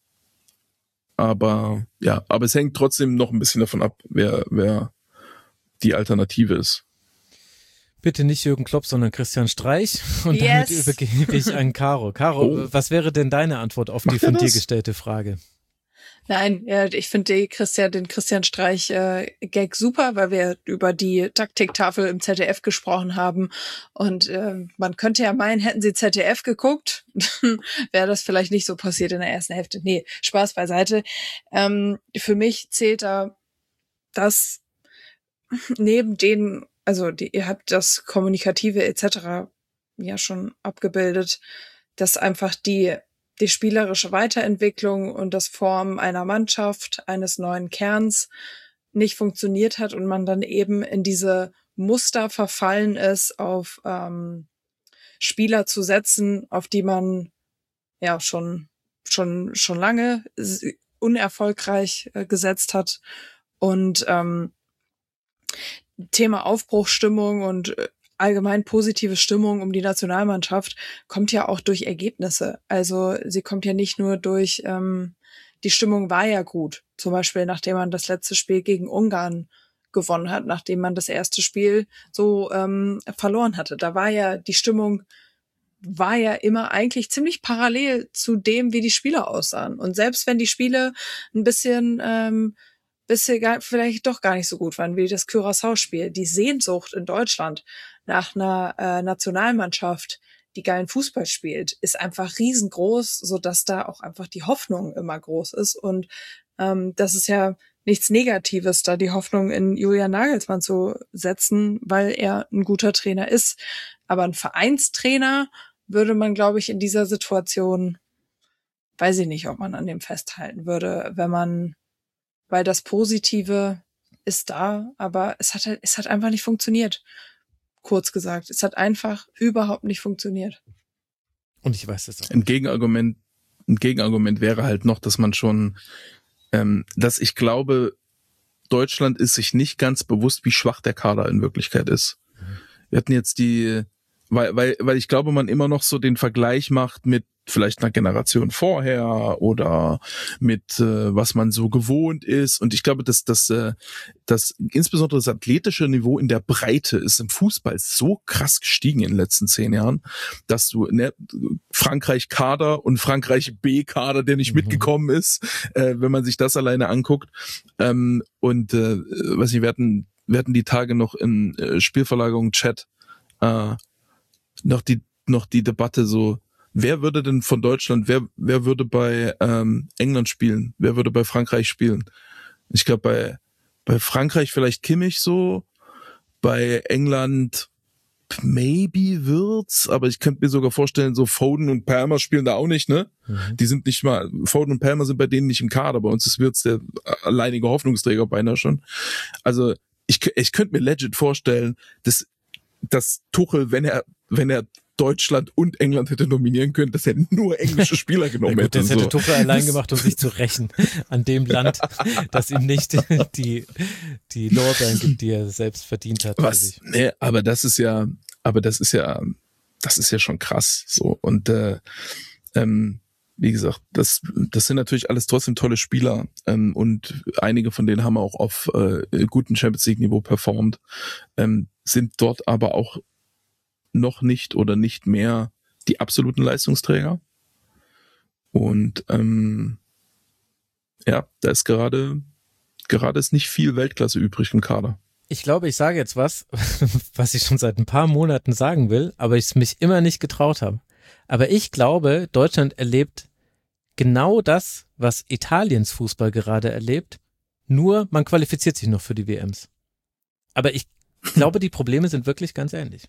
aber ja, aber es hängt trotzdem noch ein bisschen davon ab, wer wer die Alternative ist. Bitte nicht Jürgen Klopp, sondern Christian Streich. Und yes. damit übergebe ich an Caro. Caro, oh. Was wäre denn deine Antwort auf Macht die von dir gestellte Frage? Nein, ja, ich finde den Christian, den Christian Streich äh, Gag super, weil wir über die Taktiktafel im Z D F gesprochen haben und äh, man könnte ja meinen, hätten sie Z D F geguckt, wäre das vielleicht nicht so passiert in der ersten Hälfte. Nee, Spaß beiseite. Ähm, für mich zählt da das neben den, also die, ihr habt das Kommunikative et cetera ja schon abgebildet, dass einfach die die spielerische Weiterentwicklung und das Formen einer Mannschaft, eines neuen Kerns nicht funktioniert hat und man dann eben in diese Muster verfallen ist, auf ähm, Spieler zu setzen, auf die man ja schon schon schon lange unerfolgreich äh, gesetzt hat. Und ähm, Thema Aufbruchsstimmung und äh, allgemein positive Stimmung um die Nationalmannschaft kommt ja auch durch Ergebnisse. Also sie kommt ja nicht nur durch, ähm, die Stimmung war ja gut. Zum Beispiel, nachdem man das letzte Spiel gegen Ungarn gewonnen hat, nachdem man das erste Spiel so ähm, verloren hatte. Da war ja, die Stimmung war ja immer eigentlich ziemlich parallel zu dem, wie die Spiele aussahen. Und selbst wenn die Spiele ein bisschen ähm, bisher gar, vielleicht doch gar nicht so gut waren wie das Curaçao-Spiel. Die Sehnsucht in Deutschland nach einer äh, Nationalmannschaft, die geilen Fußball spielt, ist einfach riesengroß, so dass da auch einfach die Hoffnung immer groß ist. Und ähm, das ist ja nichts Negatives, da die Hoffnung in Julian Nagelsmann zu setzen, weil er ein guter Trainer ist. Aber ein Vereinstrainer würde man, glaube ich, in dieser Situation, weiß ich nicht, ob man an dem festhalten würde, wenn man, weil das Positive ist da, aber es hat halt, es hat einfach nicht funktioniert. Kurz gesagt, es hat einfach überhaupt nicht funktioniert. Und ich weiß es auch. Ein Gegenargument, ein Gegenargument wäre halt noch, dass man schon, ähm, dass ich glaube, Deutschland ist sich nicht ganz bewusst, wie schwach der Kader in Wirklichkeit ist. Wir hatten jetzt die, weil, weil, weil ich glaube, man immer noch so den Vergleich macht mit vielleicht einer Generation vorher oder mit äh, was man so gewohnt ist. Und ich glaube, dass das, äh, das insbesondere das athletische Niveau in der Breite ist im Fußball so krass gestiegen in den letzten zehn Jahren, dass du ne, Frankreich Kader und Frankreich B-Kader, der nicht mhm. mitgekommen ist, äh, wenn man sich das alleine anguckt. Ähm, und äh, weiß nicht, wir hatten, wir hatten die Tage noch in äh, Spielverlagerung Chat äh, noch die noch die Debatte so, wer würde denn von Deutschland, wer wer würde bei ähm, England spielen? Wer würde bei Frankreich spielen? Ich glaube, bei bei Frankreich vielleicht Kimmich so, bei England maybe Wirtz, aber ich könnte mir sogar vorstellen, so Foden und Palmer spielen da auch nicht, ne? Mhm. Die sind nicht mal, Foden und Palmer sind bei denen nicht im Kader, bei uns ist Wirtz der alleinige Hoffnungsträger beinahe schon. Also ich, ich könnte mir legit vorstellen, dass, dass Tuchel, wenn er wenn er Deutschland und England hätte nominieren können, dass er nur englische Spieler genommen ja, gut, hätte. Das hätte so. Tuchel allein gemacht, um sich zu rächen an dem Land, das ihm nicht die, die Lorbeeren gibt, die er selbst verdient hat. Was? Nee, aber das ist ja, aber das ist ja, das ist ja schon krass. So. Und äh, ähm, wie gesagt, das, das sind natürlich alles trotzdem tolle Spieler. Ähm, und einige von denen haben auch auf äh, gutem Champions League Niveau performt, ähm, sind dort aber auch noch nicht oder nicht mehr die absoluten Leistungsträger. Und ähm, ja, da ist gerade gerade ist nicht viel Weltklasse übrig im Kader. Ich glaube, ich sage jetzt was, was ich schon seit ein paar Monaten sagen will, aber ich es mich immer nicht getraut habe. Aber ich glaube, Deutschland erlebt genau das, was Italiens Fußball gerade erlebt, nur man qualifiziert sich noch für die W Ms. Aber ich glaube, die Probleme sind wirklich ganz ähnlich.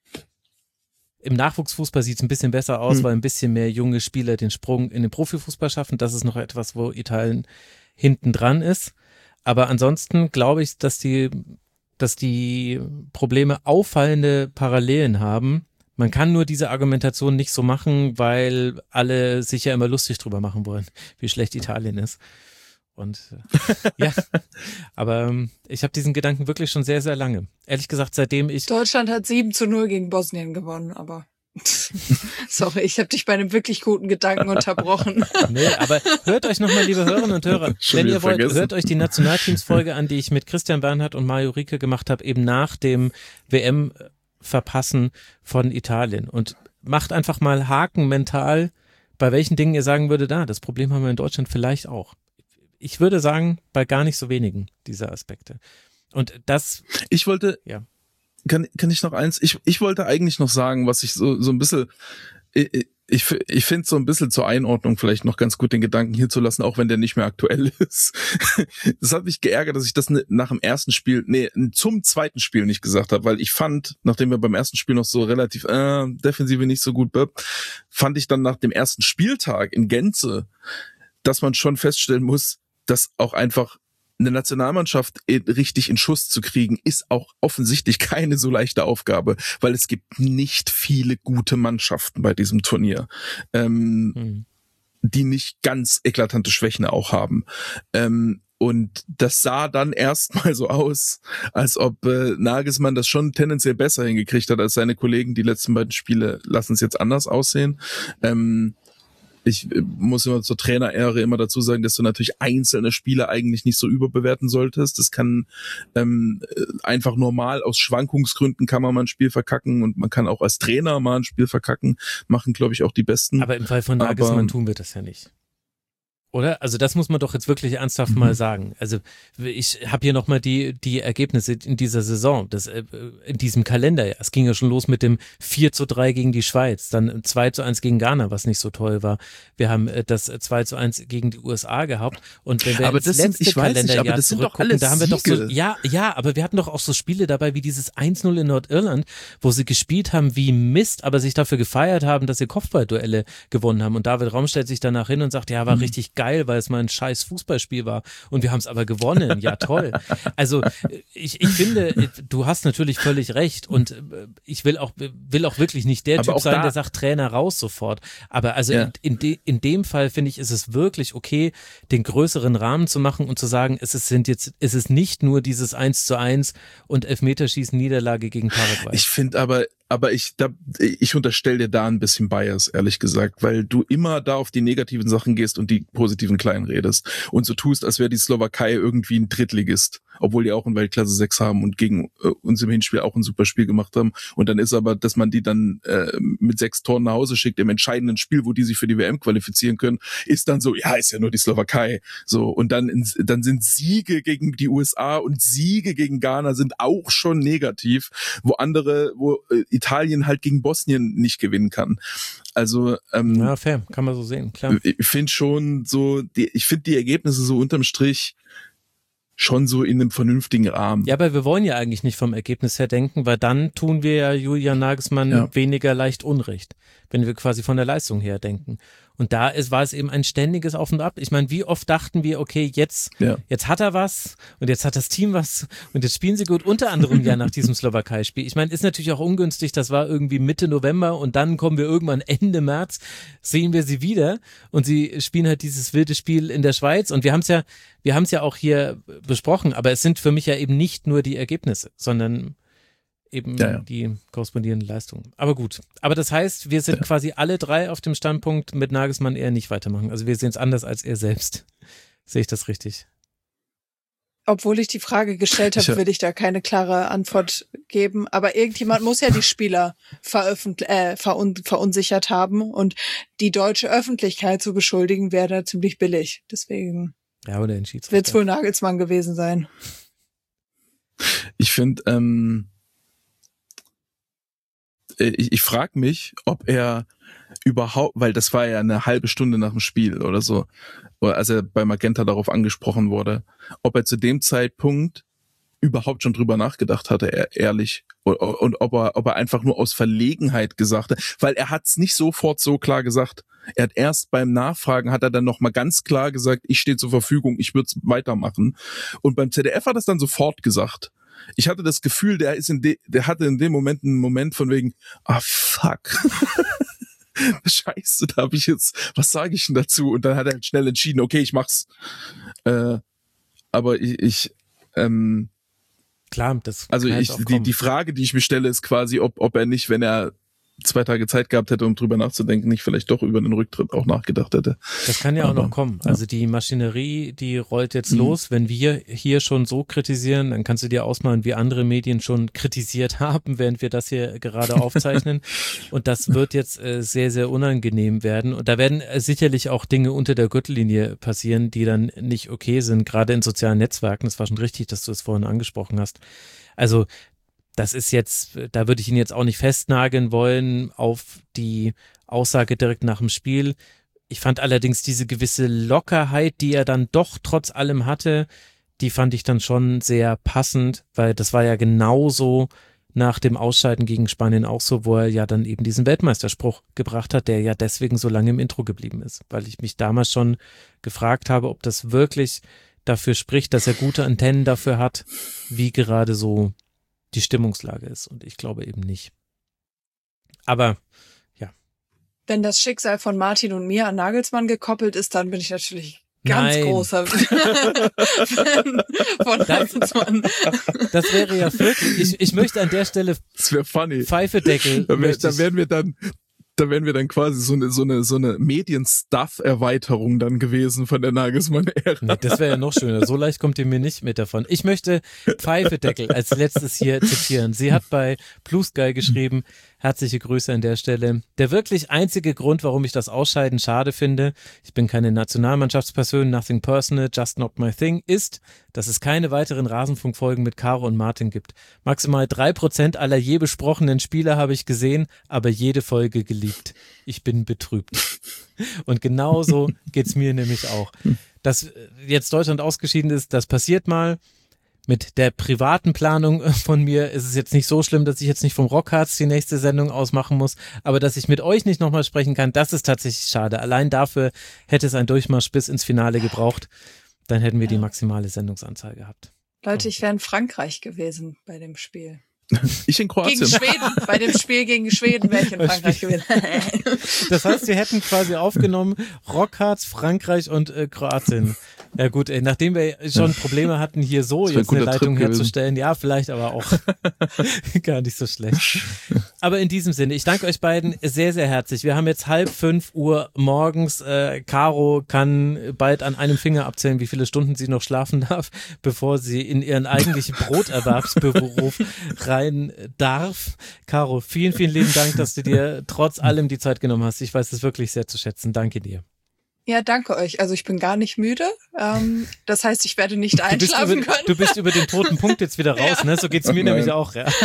Im Nachwuchsfußball sieht es ein bisschen besser aus, mhm. weil ein bisschen mehr junge Spieler den Sprung in den Profifußball schaffen. Das ist noch etwas, wo Italien hinten dran ist. Aber ansonsten glaube ich, dass die, dass die Probleme auffallende Parallelen haben. Man kann nur diese Argumentation nicht so machen, weil alle sich ja immer lustig drüber machen wollen, wie schlecht Italien ist. Und äh, ja, aber ähm, ich habe diesen Gedanken wirklich schon sehr, sehr lange. Ehrlich gesagt, seitdem ich... Deutschland hat sieben zu null gegen Bosnien gewonnen, aber sorry, ich habe dich bei einem wirklich guten Gedanken unterbrochen. Nee, aber hört euch nochmal, liebe Hörerinnen und Hörer, wenn ihr wollt, vergessen. Hört euch die Nationalteams-Folge an, die ich mit Christian Bernhard und Mario Rieke gemacht habe, eben nach dem W M-Verpassen von Italien. Und macht einfach mal Haken mental, bei welchen Dingen ihr sagen würdet, ah, das Problem haben wir in Deutschland vielleicht auch. Ich würde sagen, bei gar nicht so wenigen dieser Aspekte. Und das... Ich wollte... Ja. Kann, kann ich noch eins? Ich, ich wollte eigentlich noch sagen, was ich so, so ein bisschen... Ich, ich, ich finde so ein bisschen zur Einordnung vielleicht noch ganz gut, den Gedanken hier zu lassen, auch wenn der nicht mehr aktuell ist. Das hat mich geärgert, dass ich das nach dem ersten Spiel, nee, zum zweiten Spiel nicht gesagt habe, weil ich fand, nachdem wir beim ersten Spiel noch so relativ äh, Defensive nicht so gut, fand ich dann nach dem ersten Spieltag in Gänze, dass man schon feststellen muss, dass auch einfach eine Nationalmannschaft richtig in Schuss zu kriegen, ist auch offensichtlich keine so leichte Aufgabe, weil es gibt nicht viele gute Mannschaften bei diesem Turnier, ähm, mhm. die nicht ganz eklatante Schwächen auch haben. Ähm, und das sah dann erstmal so aus, als ob äh, Nagelsmann das schon tendenziell besser hingekriegt hat als seine Kollegen. Die letzten beiden Spiele lassen es jetzt anders aussehen. Ähm, Ich muss immer zur Trainerehre immer dazu sagen, dass du natürlich einzelne Spieler eigentlich nicht so überbewerten solltest. Das kann ähm, einfach normal aus Schwankungsgründen kann man mal ein Spiel verkacken und man kann auch als Trainer mal ein Spiel verkacken. Machen, glaube ich, auch die Besten. Aber im Fall von Nagelsmann Aber, tun wir das ja nicht. Oder? Also das muss man doch jetzt wirklich ernsthaft mhm. mal sagen. Also ich habe hier nochmal die die Ergebnisse in dieser Saison, das, äh, in diesem Kalenderjahr. Es ging ja schon los mit dem vier zu drei gegen die Schweiz, dann zwei zu eins gegen Ghana, was nicht so toll war. Wir haben äh, das zwei zu eins gegen die U S A gehabt. Und wenn wir aber ins das letzte sind, ich weiß nicht, aber das sind doch alles da haben wir doch so, Siege. ja, ja, aber wir hatten doch auch so Spiele dabei wie dieses eins null in Nordirland, wo sie gespielt haben wie Mist, aber sich dafür gefeiert haben, dass sie Kopfballduelle gewonnen haben. Und David Raum stellt sich danach hin und sagt, ja, war mhm. richtig geil. geil, weil es mal ein scheiß Fußballspiel war und wir haben es aber gewonnen. Ja, toll. Also ich, ich finde, du hast natürlich völlig recht und ich will auch, will auch wirklich nicht der aber Typ sein, da, der sagt, Trainer raus sofort. Aber also ja. in, in, de, in dem Fall finde ich, ist es wirklich okay, den größeren Rahmen zu machen und zu sagen, es ist, sind jetzt, es ist nicht nur dieses eins zu eins und Elfmeterschießen Niederlage gegen Paraguay. Ich finde aber, aber ich, da, ich unterstelle dir da ein bisschen Bias, ehrlich gesagt, weil du immer da auf die negativen Sachen gehst und die positiven klein redest und so tust, als wäre die Slowakei irgendwie ein Drittligist, obwohl die auch in Weltklasse sechs haben und gegen äh, uns im Hinspiel auch ein super Spiel gemacht haben. Und dann ist aber, dass man die dann äh, mit sechs Toren nach Hause schickt im entscheidenden Spiel, wo die sich für die W M qualifizieren können, ist dann so, ja, ist ja nur die Slowakei. So, und dann, dann sind Siege gegen die U S A und Siege gegen Ghana sind auch schon negativ, wo andere, wo äh, Italien halt gegen Bosnien nicht gewinnen kann. Also ähm, ja, fair, kann man so sehen, klar. Ich finde schon so, die, ich finde die Ergebnisse so unterm Strich schon so in einem vernünftigen Rahmen. Ja, aber wir wollen ja eigentlich nicht vom Ergebnis her denken, weil dann tun wir ja Julian Nagelsmann ja. weniger leicht Unrecht, wenn wir quasi von der Leistung her denken. Und da ist, war es eben ein ständiges Auf und Ab. Ich meine, wie oft dachten wir, okay, jetzt, ja. jetzt hat er was und jetzt hat das Team was und jetzt spielen sie gut, unter anderem ja nach diesem Slowakei-Spiel. Ich meine, ist natürlich auch ungünstig, das war irgendwie Mitte November und dann kommen wir irgendwann Ende März, sehen wir sie wieder und sie spielen halt dieses wilde Spiel in der Schweiz und wir haben es ja, wir haben es ja auch hier besprochen, aber es sind für mich ja eben nicht nur die Ergebnisse, sondern eben ja, ja. die korrespondierenden Leistungen. Aber gut. Aber das heißt, wir sind ja. quasi alle drei auf dem Standpunkt, mit Nagelsmann eher nicht weitermachen. Also wir sehen es anders als er selbst. Sehe ich das richtig? Obwohl ich die Frage gestellt habe, will ich da keine klare Antwort geben. Aber irgendjemand muss ja die Spieler veröffentlich- äh, verun- verunsichert haben. Und die deutsche Öffentlichkeit zu beschuldigen, wäre da ziemlich billig. Deswegen ja, oder den Schiedsrichter. wird es wohl Nagelsmann gewesen sein. Ich finde, ähm, ich, ich frage mich, ob er überhaupt, weil das war ja eine halbe Stunde nach dem Spiel oder so, als er bei Magenta darauf angesprochen wurde, ob er zu dem Zeitpunkt überhaupt schon drüber nachgedacht hatte, er, ehrlich, und, und ob er, ob er einfach nur aus Verlegenheit gesagt hat, weil er hat es nicht sofort so klar gesagt. Er hat erst beim Nachfragen hat er dann nochmal ganz klar gesagt, ich stehe zur Verfügung, ich würde es weitermachen. Und beim Z D F hat er es dann sofort gesagt. Ich hatte das Gefühl, der ist in de, der hatte in dem Moment einen Moment von wegen, ah fuck, Scheiße, da habe ich jetzt, was sage ich denn dazu? Und dann hat er halt schnell entschieden, okay, ich mach's. Äh, aber ich, ich ähm, klar, das also kann ich auch die kommen. die Frage, die ich mir stelle, ist quasi, ob ob er nicht, wenn er zwei Tage Zeit gehabt hätte, um drüber nachzudenken, nicht vielleicht doch über den Rücktritt auch nachgedacht hätte. Das kann ja Aber, auch noch kommen. Ja. Also die Maschinerie, die rollt jetzt Mhm. los. Wenn wir hier schon so kritisieren, dann kannst du dir ausmalen, wie andere Medien schon kritisiert haben, während wir das hier gerade aufzeichnen. Und das wird jetzt äh, sehr, sehr unangenehm werden. Und da werden äh, sicherlich auch Dinge unter der Gürtellinie passieren, die dann nicht okay sind, gerade in sozialen Netzwerken. Das war schon richtig, dass du es vorhin angesprochen hast. Also das ist jetzt, da würde ich ihn jetzt auch nicht festnageln wollen auf die Aussage direkt nach dem Spiel. Ich fand allerdings diese gewisse Lockerheit, die er dann doch trotz allem hatte, die fand ich dann schon sehr passend, weil das war ja genauso nach dem Ausscheiden gegen Spanien auch so, wo er ja dann eben diesen Weltmeisterspruch gebracht hat, der ja deswegen so lange im Intro geblieben ist, weil ich mich damals schon gefragt habe, ob das wirklich dafür spricht, dass er gute Antennen dafür hat, wie gerade so die Stimmungslage ist. Und ich glaube eben nicht. Aber, ja. Wenn das Schicksal von Martin und mir an Nagelsmann gekoppelt ist, dann bin ich natürlich ganz Nein. großer Fan von Nagelsmann. Das wäre ja wirklich, ich, ich möchte an der Stelle Das wäre funny. Pfeifedeckel. Da, wär, möchte da ich- wären wir dann, da wären wir dann quasi so eine so eine so eine Medien-Stuff-Erweiterung dann gewesen von der Nagelsmann-Ära. Nee, das wäre ja noch schöner. So leicht kommt ihr mir nicht mit davon. Ich möchte Pfeifedeckel als letztes hier zitieren. Sie hat bei Blue Sky geschrieben, herzliche Grüße an der Stelle. Der wirklich einzige Grund, warum ich das Ausscheiden schade finde, ich bin keine Nationalmannschaftsperson, nothing personal, just not my thing, ist, dass es keine weiteren Rasenfunkfolgen mit Caro und Martin gibt. Maximal drei Prozent aller je besprochenen Spiele habe ich gesehen, aber jede Folge geliebt. Ich bin betrübt. Und genauso geht's mir nämlich auch. Dass jetzt Deutschland ausgeschieden ist, das passiert mal. Mit der privaten Planung von mir ist es jetzt nicht so schlimm, dass ich jetzt nicht vom Rockharz die nächste Sendung ausmachen muss, aber dass ich mit euch nicht nochmal sprechen kann, das ist tatsächlich schade. Allein dafür hätte es ein Durchmarsch bis ins Finale gebraucht, dann hätten wir die maximale Sendungsanzahl gehabt. Leute, ich wäre in Frankreich gewesen bei dem Spiel. Ich in Kroatien. Gegen Schweden. Bei dem Spiel gegen Schweden wäre ich in Frankreich gewesen. Das heißt, wir hätten quasi aufgenommen Rockharz, Frankreich und äh, Kroatien. Ja gut, ey, nachdem wir schon Probleme hatten, hier so jetzt eine Leitung herzustellen, ja, vielleicht aber auch gar nicht so schlecht. Aber in diesem Sinne, ich danke euch beiden sehr, sehr herzlich. Wir haben jetzt halb fünf Uhr morgens. Äh, Caro kann bald an einem Finger abzählen, wie viele Stunden sie noch schlafen darf, bevor sie in ihren eigentlichen Broterwerbsberuf rein darf. Caro, vielen, vielen lieben Dank, dass du dir trotz allem die Zeit genommen hast. Ich weiß es wirklich sehr zu schätzen. Danke dir. Ja, danke euch. Also ich bin gar nicht müde. Ähm, das heißt, ich werde nicht einschlafen du bist über, können. Du bist über den toten Punkt jetzt wieder raus, ja. Ne? So geht's mir Nein. nämlich auch. Ja.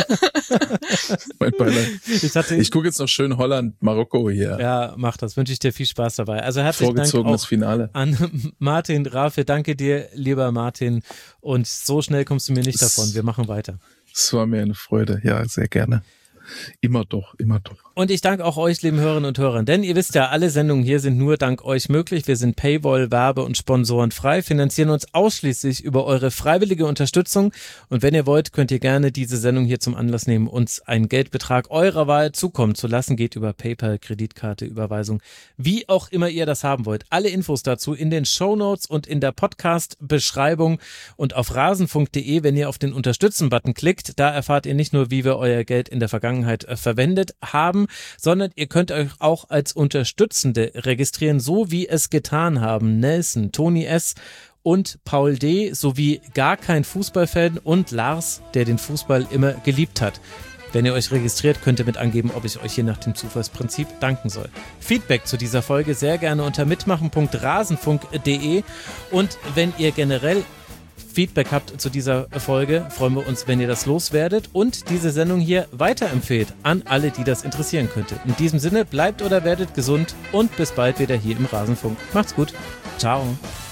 Mein Beileid. Ich, hatte, ich gucke jetzt noch schön Holland, Marokko hier. Ja, mach das. Wünsche ich dir viel Spaß dabei. Also herzlichen Dank auch Finale. an Martin Rafe. Danke dir, lieber Martin. Und so schnell kommst du mir nicht davon. Wir machen weiter. Es war mir eine Freude. Ja, sehr gerne. Immer doch, immer doch. Und ich danke auch euch, lieben Hörerinnen und Hörern, denn ihr wisst ja, alle Sendungen hier sind nur dank euch möglich. Wir sind Paywall, Werbe- und Sponsoren frei, finanzieren uns ausschließlich über eure freiwillige Unterstützung. Und wenn ihr wollt, könnt ihr gerne diese Sendung hier zum Anlass nehmen, uns einen Geldbetrag eurer Wahl zukommen zu lassen. Geht über PayPal, Kreditkarte, Überweisung, wie auch immer ihr das haben wollt. Alle Infos dazu in den Shownotes und in der Podcast-Beschreibung und auf rasenfunk punkt de, wenn ihr auf den Unterstützen-Button klickt. Da erfahrt ihr nicht nur, wie wir euer Geld in der Vergangenheit äh, verwendet haben, sondern ihr könnt euch auch als Unterstützende registrieren, so wie es getan haben Nelson, Toni S. und Paul D. sowie gar kein Fußballfan und Lars, der den Fußball immer geliebt hat. Wenn ihr euch registriert, könnt ihr mit angeben, ob ich euch hier nach dem Zufallsprinzip danken soll. Feedback zu dieser Folge sehr gerne unter mitmachen punkt rasenfunk punkt de und wenn ihr generell Feedback habt zu dieser Folge, freuen wir uns, wenn ihr das loswerdet und diese Sendung hier weiterempfehlt an alle, die das interessieren könnte. In diesem Sinne, bleibt oder werdet gesund und bis bald wieder hier im Rasenfunk. Macht's gut. Ciao.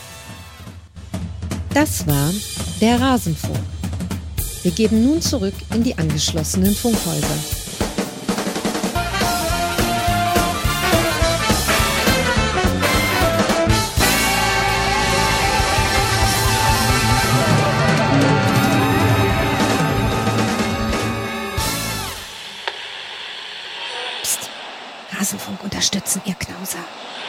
Das war der Rasenfunk. Wir geben nun zurück in die angeschlossenen Funkhäuser. Rasenfunk unterstützen, ihr Knauser.